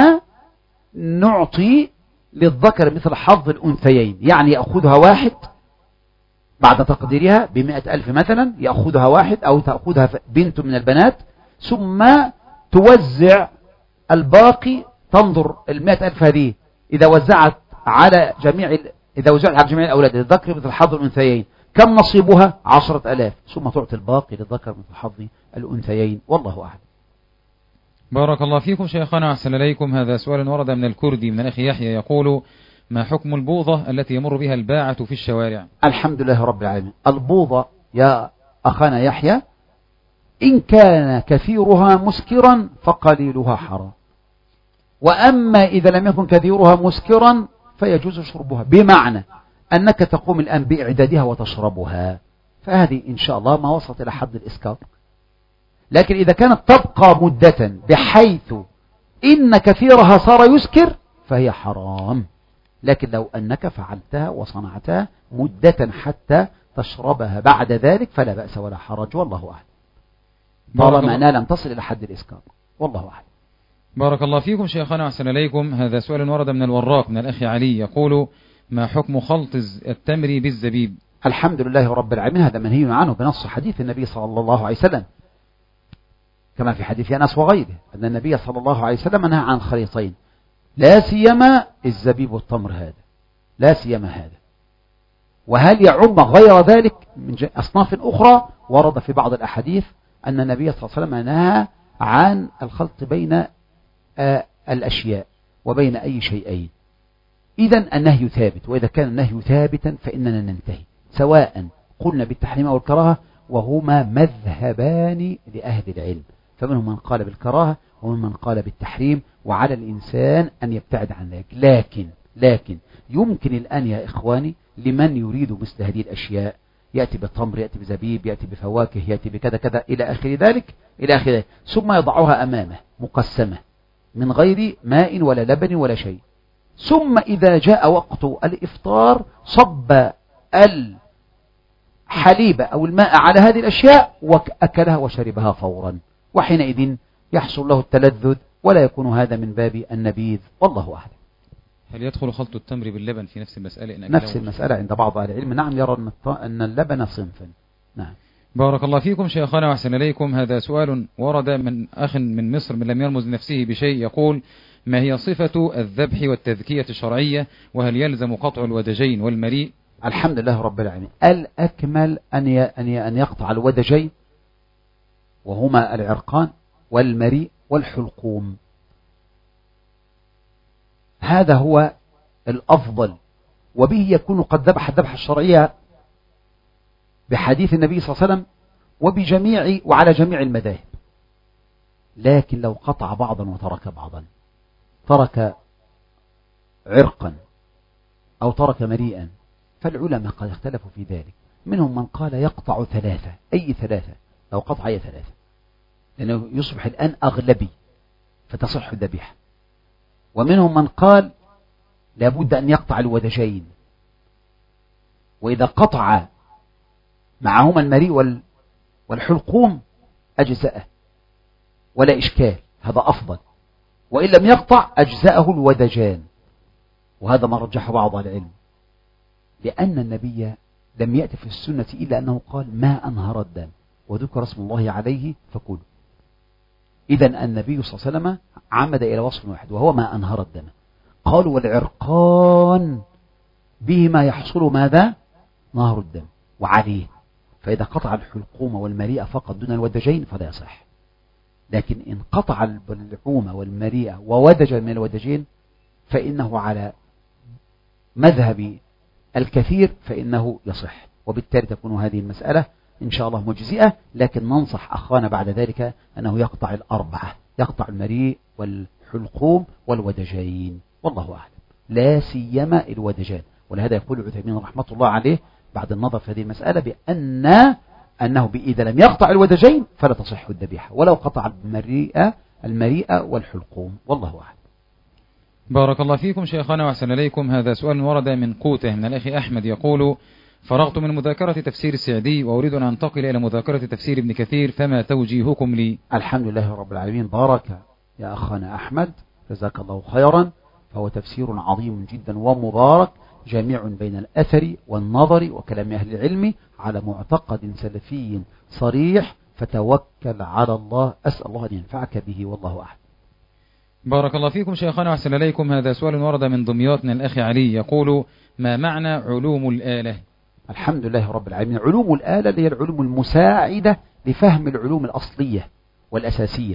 نعطي للذكر مثل حظ الأنثيين، يعني يأخذها واحد بعد تقديرها بمئة ألف مثلا، يأخذها واحد أو تأخذها بنت من البنات، ثم توزع الباقي. تنظر المئة ألف هذه إذا وزعت على جميع إذا وزعت على جميع الأولاد للذكر مثل حظ الأنثيين كم نصيبها؟ عشرة ألاف، ثم تعطي الباقي للذكر مثل حظ الأنثيين. والله أعلم. بارك الله فيكم شيخنا، أحسن إليكم. هذا سؤال ورد من الكردي من أخي يحيى يقول: ما حكم البوظة التي يمر بها الباعة في الشوارع؟ الحمد لله رب العالمين. البوظة يا أخانا يحيى إن كان كثيرها مسكرا فقليلها حرام، وأما إذا لم يكن كثيرها مسكرا فيجوز شربها، بمعنى أنك تقوم الآن بإعدادها وتشربها، فهذه إن شاء الله ما وصلت إلى حد الإسكار. لكن إذا كانت تبقى مدة بحيث إن كثيرها صار يسكر فهي حرام. لكن لو أنك فعلتها وصنعتها مدة حتى تشربها بعد ذلك فلا بأس ولا حرج، والله أعلم، طالما أنها لم تصل إلى حد الإسكار. والله أعلم. بارك الله فيكم شيخنا، أحسن إليكم. هذا سؤال ورد من الوراق من الأخ علي يقول: ما حكم خلط التمر بالزبيب؟ الحمد لله رب العالمين. هذا منهي عنه بنص حديث النبي صلى الله عليه وسلم، كما في حديث أنس وغيره أن النبي صلى الله عليه وسلم نهى عن خليطين، لا سيما الزبيب والتمر، هذا لا سيما هذا. وهل يعم غير ذلك من أصناف أخرى؟ ورد في بعض الأحاديث أن النبي صلى الله عليه وسلم نهى عن الخلط بين آه الأشياء وبين أي شيئين. إذن النهي ثابت، وإذا كان النهي ثابتا فإننا ننتهي، سواء قلنا بالتحريم أو الكراهة، وهما مذهبان لأهل العلم، فمنهم من قال بالكراهة ومن من قال بالتحريم، وعلى الإنسان أن يبتعد عن ذلك. لكن لكن يمكن الآن يا إخواني لمن يريد مثل هذه الأشياء، يأتي بالتمر، يأتي بزبيب، يأتي بفواكه، يأتي بكذا كذا إلى آخر ذلك إلى آخر ذلك، ثم يضعها أمامه مقسمة من غير ماء ولا لبن ولا شيء، ثم إذا جاء وقت الإفطار صب الحليب أو الماء على هذه الأشياء وأكلها وشربها فورا، وحينئذ يحصل له التلذذ ولا يكون هذا من باب النبيذ. والله أعلم. هل يدخل خلط التمر باللبن في نفس المسألة؟ إن نفس المسألة عند بعض أهل العلم، نعم، يرى أن اللبن صنفا. نعم. بارك الله فيكم شيخنا وأحسن إليكم. هذا سؤال ورد من أخ من مصر من لم يرمز نفسه بشيء يقول: ما هي صفة الذبح والتذكية الشرعية؟ وهل يلزم قطع الودجين والمريء؟ الحمد لله رب العالمين. الأكمل أن أن يقطع الودجين وهما العرقان والمريء والحلقوم، هذا هو الأفضل، وبه يكون قد ذبح الذبح الشرعية بحديث النبي صلى الله عليه وسلم وبجميع وعلى جميع المذاهب. لكن لو قطع بعضا وترك بعضا، ترك عرقا أو ترك مريئا، فالعلماء قد اختلفوا في ذلك. منهم من قال يقطع ثلاثة، أي ثلاثة، لو قطع أي ثلاثة، لأنه يصبح الآن أغلبي فتصح الذبيحة. ومنهم من قال لابد أن يقطع الودجين، وإذا قطع معهما المريء والحلقوم أجزأه ولا إشكال، هذا أفضل. وإن لم يقطع أجزأه الودجان، وهذا ما رجحه بعض العلم، لأن النبي لم يأتي في السنة إلا أنه قال ما أنهر الدم وذكر اسم الله عليه فكلوا. إذن النبي صلى الله عليه وسلم عمد إلى وصف واحد وهو ما أنهر الدم. قالوا والعرقان بهما يحصل ماذا؟ نهر الدم وعليه، فإذا قطع الحلقوم والمريء فقط دون الودجين فلا يصح. لكن إن قطع اللحوم والمريء وودج من الودجين فإنه على مذهب الكثير فإنه يصح، وبالتالي تكون هذه المسألة إن شاء الله مجزئة. لكن ننصح أخوانا بعد ذلك أنه يقطع الأربعة، يقطع المريء والحلقوم والودجين، والله أعلم، لا سيما الودجان. ولهذا يقول عثيمين رحمة الله عليه بعد النظر في هذه المسألة بأن أنه إذا لم يقطع الودجين فلا تصح الذبيحة ولو قطع المريء المريء والحلقوم، والله أعلم. بارك الله فيكم شيخنا وأحسن إليكم. هذا سؤال ورد من قوته من الأخ أحمد يقول: فرغت من مذاكرة تفسير السعدي وأريد أن أنتقل إلى مذاكرة تفسير ابن كثير، فما توجيهكم لي؟ الحمد لله رب العالمين. بارك يا أخنا أحمد، جزاك الله خيرا. فهو تفسير عظيم جدا ومبارك، جامع بين الأثر والنظر وكلام أهل العلم على معتقد سلفي صريح، فتوكل على الله. أسأل الله أن ينفعك به، والله أعلم. بارك الله فيكم شيخنا وأحسن إليكم. هذا سؤال ورد من دمياط من الأخ علي يقول: ما معنى علوم الآلة؟ الحمد لله رب العالمين. علوم الآلة هي العلوم المساعدة لفهم العلوم الأصلية والأساسية.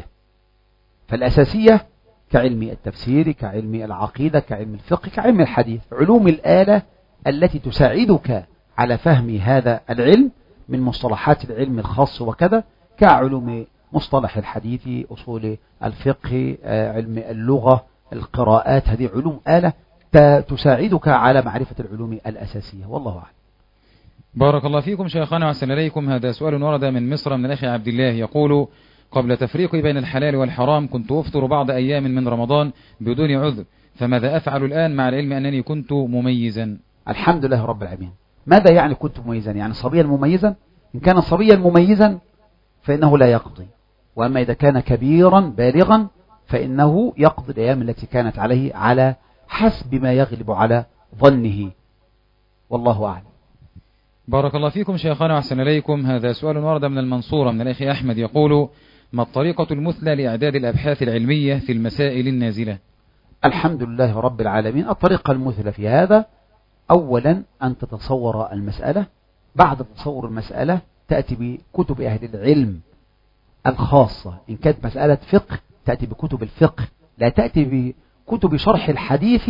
فالأساسية كعلم التفسير، كعلم العقيدة، كعلم الفقه، كعلم الحديث. علوم الآلة التي تساعدك على فهم هذا العلم من مصطلحات العلم الخاص وكذا، كعلوم مصطلح الحديث، أصول الفقه، علم اللغة، القراءات. هذه علوم آلة تساعدك على معرفة العلوم الأساسية، والله أعلم. بارك الله فيكم شيخنا وأحسن إليكم. هذا سؤال ورد من مصر من الأخ عبد الله يقول: قبل تفريقي بين الحلال والحرام كنت أفطر بعض أيام من رمضان بدون عذر، فماذا أفعل الآن مع العلم أنني كنت مميزا؟ الحمد لله رب العالمين. ماذا يعني كنت مميزا؟ يعني صبيا مميزا؟ إن كان صبيا مميزا فإنه لا يقضي، وأما إذا كان كبيرا بالغا فإنه يقضي الأيام التي كانت عليه على حسب ما يغلب على ظنه، والله أعلم. بارك الله فيكم شيخنا وأحسن إليكم. هذا سؤال ورد من المنصورة من الأخ أحمد يقول: ما الطريقة المثلى لإعداد الأبحاث العلمية في المسائل النازلة؟ الحمد لله رب العالمين. الطريقة المثلى في هذا: أولا أن تتصور المسألة، بعد تصور المسألة تأتي بكتب أهل العلم الخاصة. إن كانت مسألة فقه تأتي بكتب الفقه، لا تأتي بكتب شرح الحديث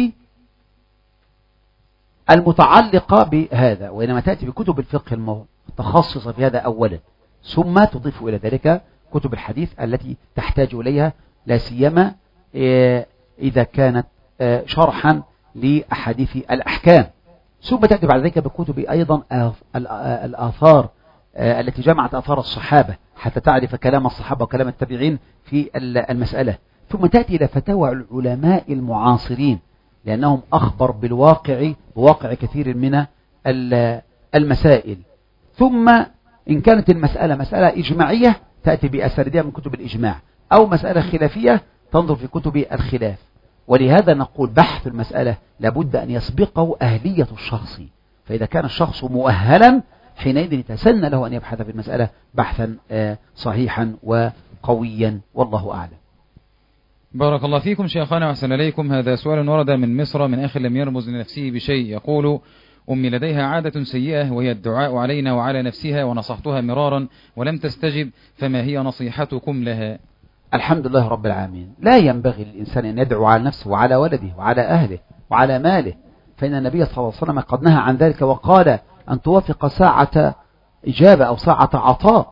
المتعلقة بهذا، وإنما تأتي بكتب الفقه المتخصصة في هذا أولا، ثم تضيف إلى ذلك كتب الحديث التي تحتاج إليها، لا سيما إذا كانت شرحا لأحاديث الأحكام. ثم تأتي بعد ذلك بكتب أيضا الآثار التي جمعت آثار الصحابة حتى تعرف كلام الصحابة وكلام التابعين في المسألة. ثم تأتي إلى فتاوى العلماء المعاصرين، لأنهم أخبر بالواقع بواقع كثير من المسائل. ثم إن كانت المسألة مسألة إجماعية تأتي بأساردها من كتب الإجماع، أو مسألة خلافية تنظر في كتب الخلاف. ولهذا نقول بحث المسألة لابد أن يسبقه أهلية الشخص، فإذا كان الشخص مؤهلا حينئذ يتسنى له أن يبحث في المسألة بحثا صحيحا وقويا، والله أعلم. بارك الله فيكم شيخنا وأحسن إليكم. هذا سؤال ورد من مصر من أخ لم يرمز لنفسه بشيء يقول: أمي لديها عادة سيئة وهي الدعاء علينا وعلى نفسها، ونصحتها مرارا ولم تستجب، فما هي نصيحتكم لها؟ الحمد لله رب العالمين. لا ينبغي للإنسان أن يدعو على نفسه وعلى ولده وعلى أهله وعلى ماله، فإن النبي صلى الله عليه وسلم قد نهى عن ذلك وقال أن توافق ساعة إجابة أو ساعة عطاء،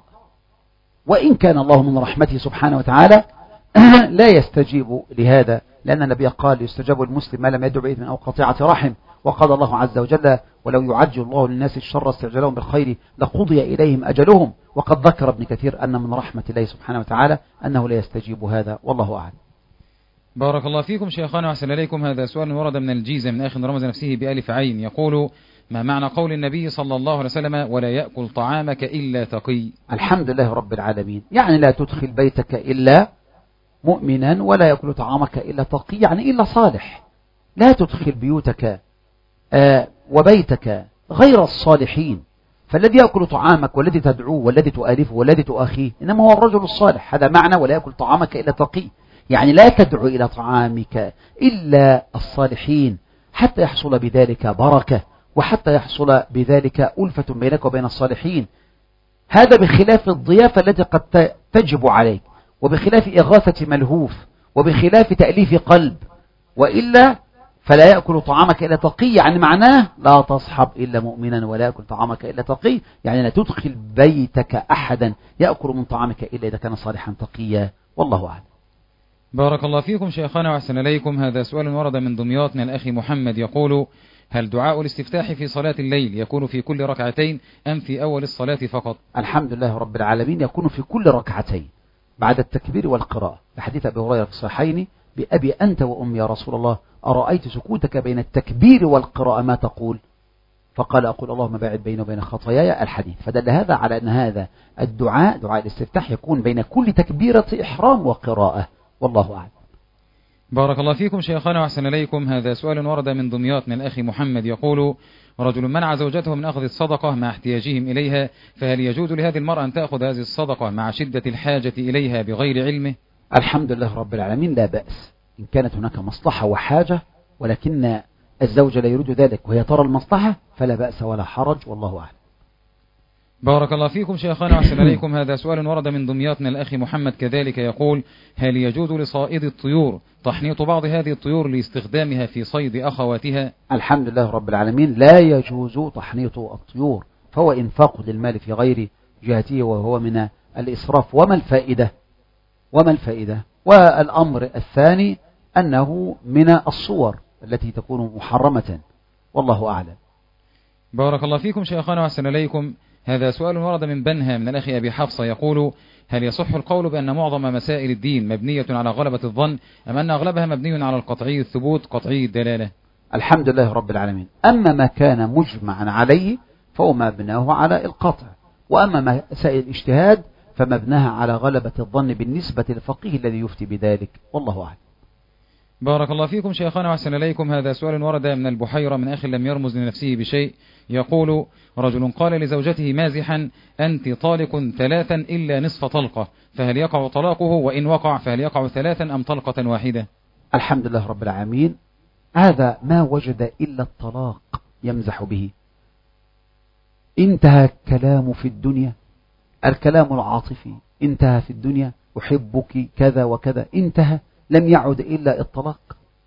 وإن كان الله من رحمته سبحانه وتعالى لا يستجيب لهذا، لأن النبي قال: يستجاب المسلم ما لم يدعو بإثم أو قطيعة رحم. وقال الله عز وجل: ولو يعجل الله للناس الشر استعجالهم بالخير لقضي إليهم أجلهم. وقد ذكر ابن كثير أن من رحمة الله سبحانه وتعالى أنه لا يستجيب هذا، والله أعلم. بارك الله فيكم شيخنا وأحسن إليكم. هذا سؤال ورد من الجيزة من أخ رمز نفسه بألف عين يقول: ما معنى قول النبي صلى الله عليه وسلم: ولا يأكل طعامك إلا تقي؟ الحمد لله رب العالمين. يعني لا تدخل بيتك إلا مؤمنا، ولا يأكل طعامك إلا تقي، يعني إلا صالح. لا تدخل بيوتك آه وبيتك غير الصالحين، فالذي يأكل طعامك والذي تدعوه والذي تؤالفه والذي تؤخيه إنما هو الرجل الصالح. هذا معنى ولا يأكل طعامك إلا تقي، يعني لا تدعو إلى طعامك إلا الصالحين، حتى يحصل بذلك بركة، وحتى يحصل بذلك ألفة بينك وبين الصالحين. هذا بخلاف الضيافة التي قد تجب عليك، وبخلاف إغاثة ملهوف، وبخلاف تأليف قلب. وإلا فلا يأكل طعامك إلا تقي، يعني معناه لا تصحب إلا مؤمنا، ولا يأكل طعامك إلا تقي، يعني لا تدخل بيتك أحدا يأكل من طعامك إلا إذا كان صالحا تقيا، والله أعلم. بارك الله فيكم شيخنا وأحسن إليكم. هذا سؤال ورد من دمياط من الأخ محمد يقول: هل دعاء الاستفتاح في صلاة الليل يكون في كل ركعتين أم في أول الصلاة فقط؟ الحمد لله رب العالمين. يكون في كل ركعتين بعد التكبير والقراءة، لحديث أبي هريرة في الصحيحين: بأبي أنت وأمي يا رسول الله أرأيت سكوتك بين التكبير والقراءة ما تقول؟ فقال أقول اللهم باعد بيني وبين خطاياي الحديث. فدل هذا على أن هذا الدعاء دعاء الاستفتاح يكون بين كل تكبيرة إحرام وقراءة، والله أعلم. بارك الله فيكم شيخنا وأحسن إليكم. هذا سؤال ورد من دمياط من الأخ محمد يقول: رجل منع زوجته من أخذ الصدقة مع احتياجهم إليها، فهل يجوز لهذه المرأة أن تأخذ هذه الصدقة مع شدة الحاجة إليها بغير علمه؟ الحمد لله رب العالمين، لا بأس إن كانت هناك مصلحة وحاجة، ولكن الزوجة لا يريد ذلك وهي ترى المصلحة، فلا بأس ولا حرج، والله أعلم. بارك الله فيكم شيخنا وأحسن إليكم. هذا سؤال ورد من دمياط من الأخ محمد كذلك يقول: هل يجوز لصائد الطيور تحنيط بعض هذه الطيور لاستخدامها في صيد أخواتها؟ الحمد لله رب العالمين، لا يجوز تحنيط الطيور، فهو إنفاق للمال في غير جهته، وهو من الإسراف. وما الفائدة وما الفائدة والأمر الثاني أنه من الصور التي تكون محرمة، والله أعلم. بارك الله فيكم شيخنا وأحسن إليكم. هذا سؤال ورد من بنها من الأخ أبي حفصة يقول: هل يصح القول بأن معظم مسائل الدين مبنية على غلبة الظن، أم أن أغلبها مبني على القطعي الثبوت قطعي الدلالة؟ الحمد لله رب العالمين، أما ما كان مجمعا عليه فهو مبناه على القطع، وأما مسائل الاجتهاد فمبناها على غلبة الظن بالنسبة للفقيه الذي يفتي بذلك، والله أعلم. بارك الله فيكم شيخنا وأحسن إليكم. هذا سؤال ورد من البحيرة من أخ لم يرمز لنفسه بشيء يقول: رجل قال لزوجته مازحا: أنت طالق ثلاثا إلا نصف طلقة، فهل يقع طلاقه؟ وإن وقع فهل يقع ثلاثا أم طلقة واحدة؟ الحمد لله رب العالمين، هذا ما وجد إلا الطلاق يمزح به. انتهى الكلام في الدنيا، الكلام العاطفي انتهى في الدنيا، أحبك كذا وكذا، انتهى، لم يعد إلا الطلاق.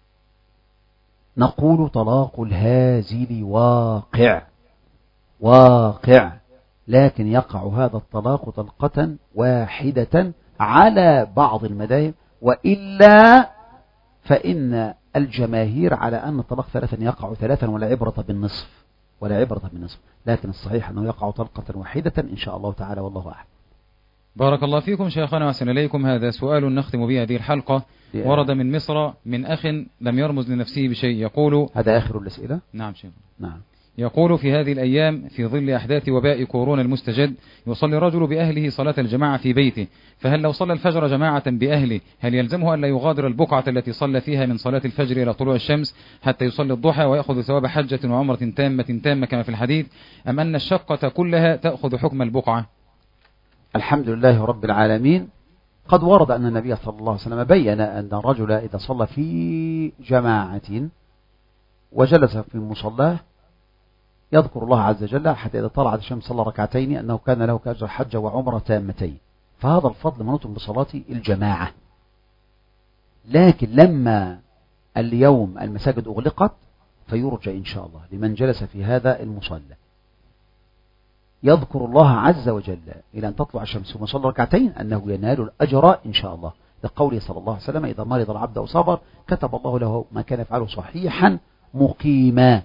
نقول طلاق الهازل واقع واقع، لكن يقع هذا الطلاق طلقة واحدة على بعض المذاهب، وإلا فإن الجماهير على أن الطلاق ثلاثا يقع ثلاثا ولا عبرة بالنصف ولا عبرة بالنصف، لكن الصحيح أنه يقع طلقة واحدة إن شاء الله تعالى، والله أعلم. بارك الله فيكم شيخنا وأحسن إليكم. هذا سؤال نختم به هذه الحلقة، ورد من مصر من أخ لم يرمز لنفسه بشيء يقول: هذا آخر الأسئلة؟ نعم شيخ. نعم. يقول: في هذه الأيام في ظل أحداث وباء كورونا المستجد يصلي الرجل بأهله صلاة الجماعة في بيته، فهل لو صلى الفجر جماعة بأهله هل يلزمه أن لا يغادر البقعة التي صلى فيها من صلاة الفجر إلى طلوع الشمس حتى يصلي الضحى ويأخذ ثواب حجة وعمرة تامة تامة كما في الحديث، أم أن الشقة كلها تأخذ حكم البقعة؟ الحمد لله رب العالمين، قد ورد أن النبي صلى الله عليه وسلم بين أن الرجل إذا صلى في جماعة وجلس في مصلاه يذكر الله عز وجل حتى إذا طلعت الشمس صلى ركعتين أنه كان له كأجر حجة وعمرة تامتين، فهذا الفضل منوط بصلاة الجماعة. لكن لما اليوم المساجد أغلقت فيرجى إن شاء الله لمن جلس في هذا المصلى يذكر الله عز وجل إلى أن تطلع الشمس ثم صلى ركعتين أنه ينال الأجر إن شاء الله، لقوله صلى الله عليه وسلم: إذا مرض العبد أو صبر كتب الله له ما كان يفعله صحيحا مقيما.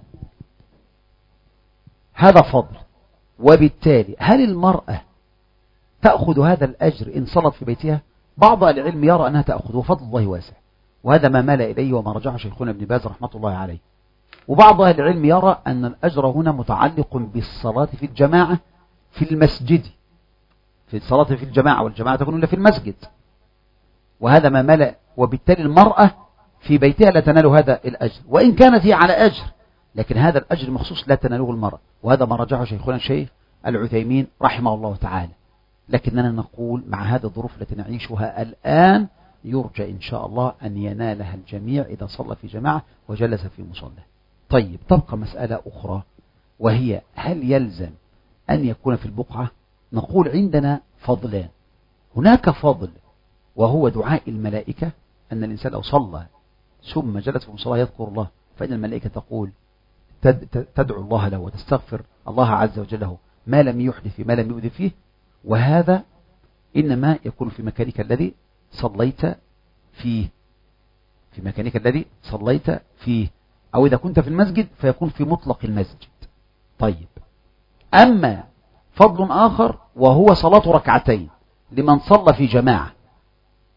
هذا فضل. وبالتالي هل المرأة تأخذ هذا الأجر إن صلت في بيتها؟ بعض العلم يرى أنها تأخذ، وفضل الله واسع، وهذا ما مال إليه وما رجع شيخنا ابن باز رحمة الله عليه. وبعض أهل العلم يرى أن الأجر هنا متعلق بالصلاة في الجماعة في المسجد، في الصلاة في الجماعة، والجماعة تكون إلا في المسجد، وهذا ما مال. وبالتالي المرأة في بيتها لا تنال هذا الأجر، وإن كانت هي على أجر، لكن هذا الأجر مخصوص لا تناله المرأة، وهذا ما رجعه شيخنا الشيخ العثيمين رحمه الله تعالى. لكننا نقول مع هذه الظروف التي نعيشها الآن يرجى إن شاء الله أن ينالها الجميع إذا صلى في جماعة وجلس في مصلى. طيب، تبقى مسألة أخرى، وهي هل يلزم أن يكون في البقعة؟ نقول عندنا فضلان. هناك فضل وهو دعاء الملائكة، أن الإنسان لو صلى ثم جلس في مصلى يذكر الله فإن الملائكة تقول تدعو الله له وتستغفر الله عز وجل له ما لم يحدث ما لم يؤذي فيه، وهذا إنما يكون في مكانك الذي صليت فيه في مكانك الذي صليت فيه أو إذا كنت في المسجد فيكون في مطلق المسجد. طيب، أما فضل آخر وهو صلاة ركعتين لمن صلى في جماعة،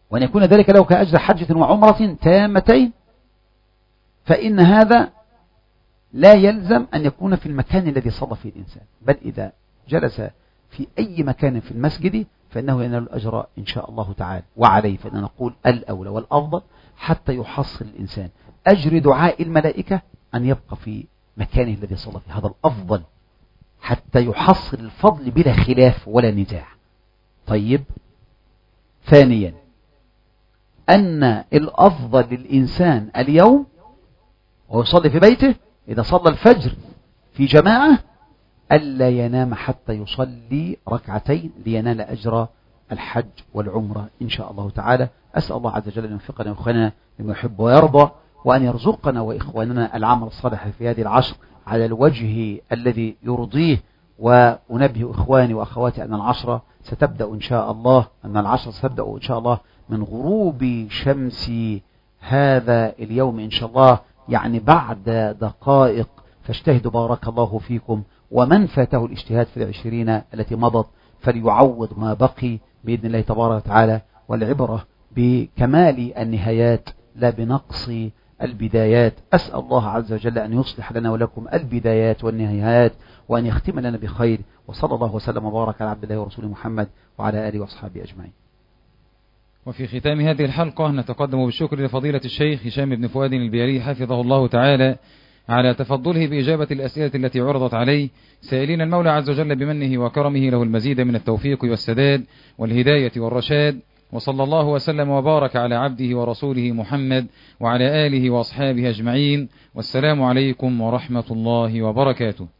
وأن يكون ذلك له كأجر حجة وعمرة تامتين، فإن هذا لا يلزم أن يكون في المكان الذي صلى فيه الإنسان، بل إذا جلس في أي مكان في المسجد فإنه ينال الأجر إن شاء الله تعالى. وعليه فإننا نقول الأولى والأفضل حتى يحصل الإنسان أجر دعاء الملائكة أن يبقى في مكانه الذي صلى فيه، هذا الأفضل حتى يحصل الفضل بلا خلاف ولا نزاع. طيب، ثانيا أن الأفضل للإنسان اليوم ويصلي في بيته إذا صلى الفجر في جماعة ألا ينام حتى يصلي ركعتين لينال أجر الحج والعمرة إن شاء الله تعالى. أسأل الله عز وجل أن يوفقنا وإخواننا لما يحب ويرضى، وأن يرزقنا وإخواننا العمل الصالح في هذه العشر على الوجه الذي يرضيه. وأنبه إخواني وأخواتي أن العشرة ستبدأ إن شاء الله أن العشرة ستبدأ إن شاء الله من غروب شمس هذا اليوم إن شاء الله، يعني بعد دقائق، فاجتهدوا بارك الله فيكم. ومن فاته الاجتهاد في العشرين التي مضت فليعوض ما بقي بإذن الله تبارك وتعالى، والعبرة بكمال النهايات لا بنقص البدايات. أسأل الله عز وجل أن يصلح لنا ولكم البدايات والنهايات، وأن يختم لنا بخير. وصلى الله وسلم وبارك على عبد الله ورسوله محمد وعلى آله وأصحابه أجمعين. وفي ختام هذه الحلقة نتقدم بالشكر لفضيلة الشيخ هشام بن فؤاد البياري حفظه الله تعالى على تفضله بإجابة الأسئلة التي عرضت عليه، سائلين المولى عز وجل بمنه وكرمه له المزيد من التوفيق والسداد والهداية والرشاد. وصلى الله وسلم وبارك على عبده ورسوله محمد وعلى آله وأصحابه أجمعين، والسلام عليكم ورحمة الله وبركاته.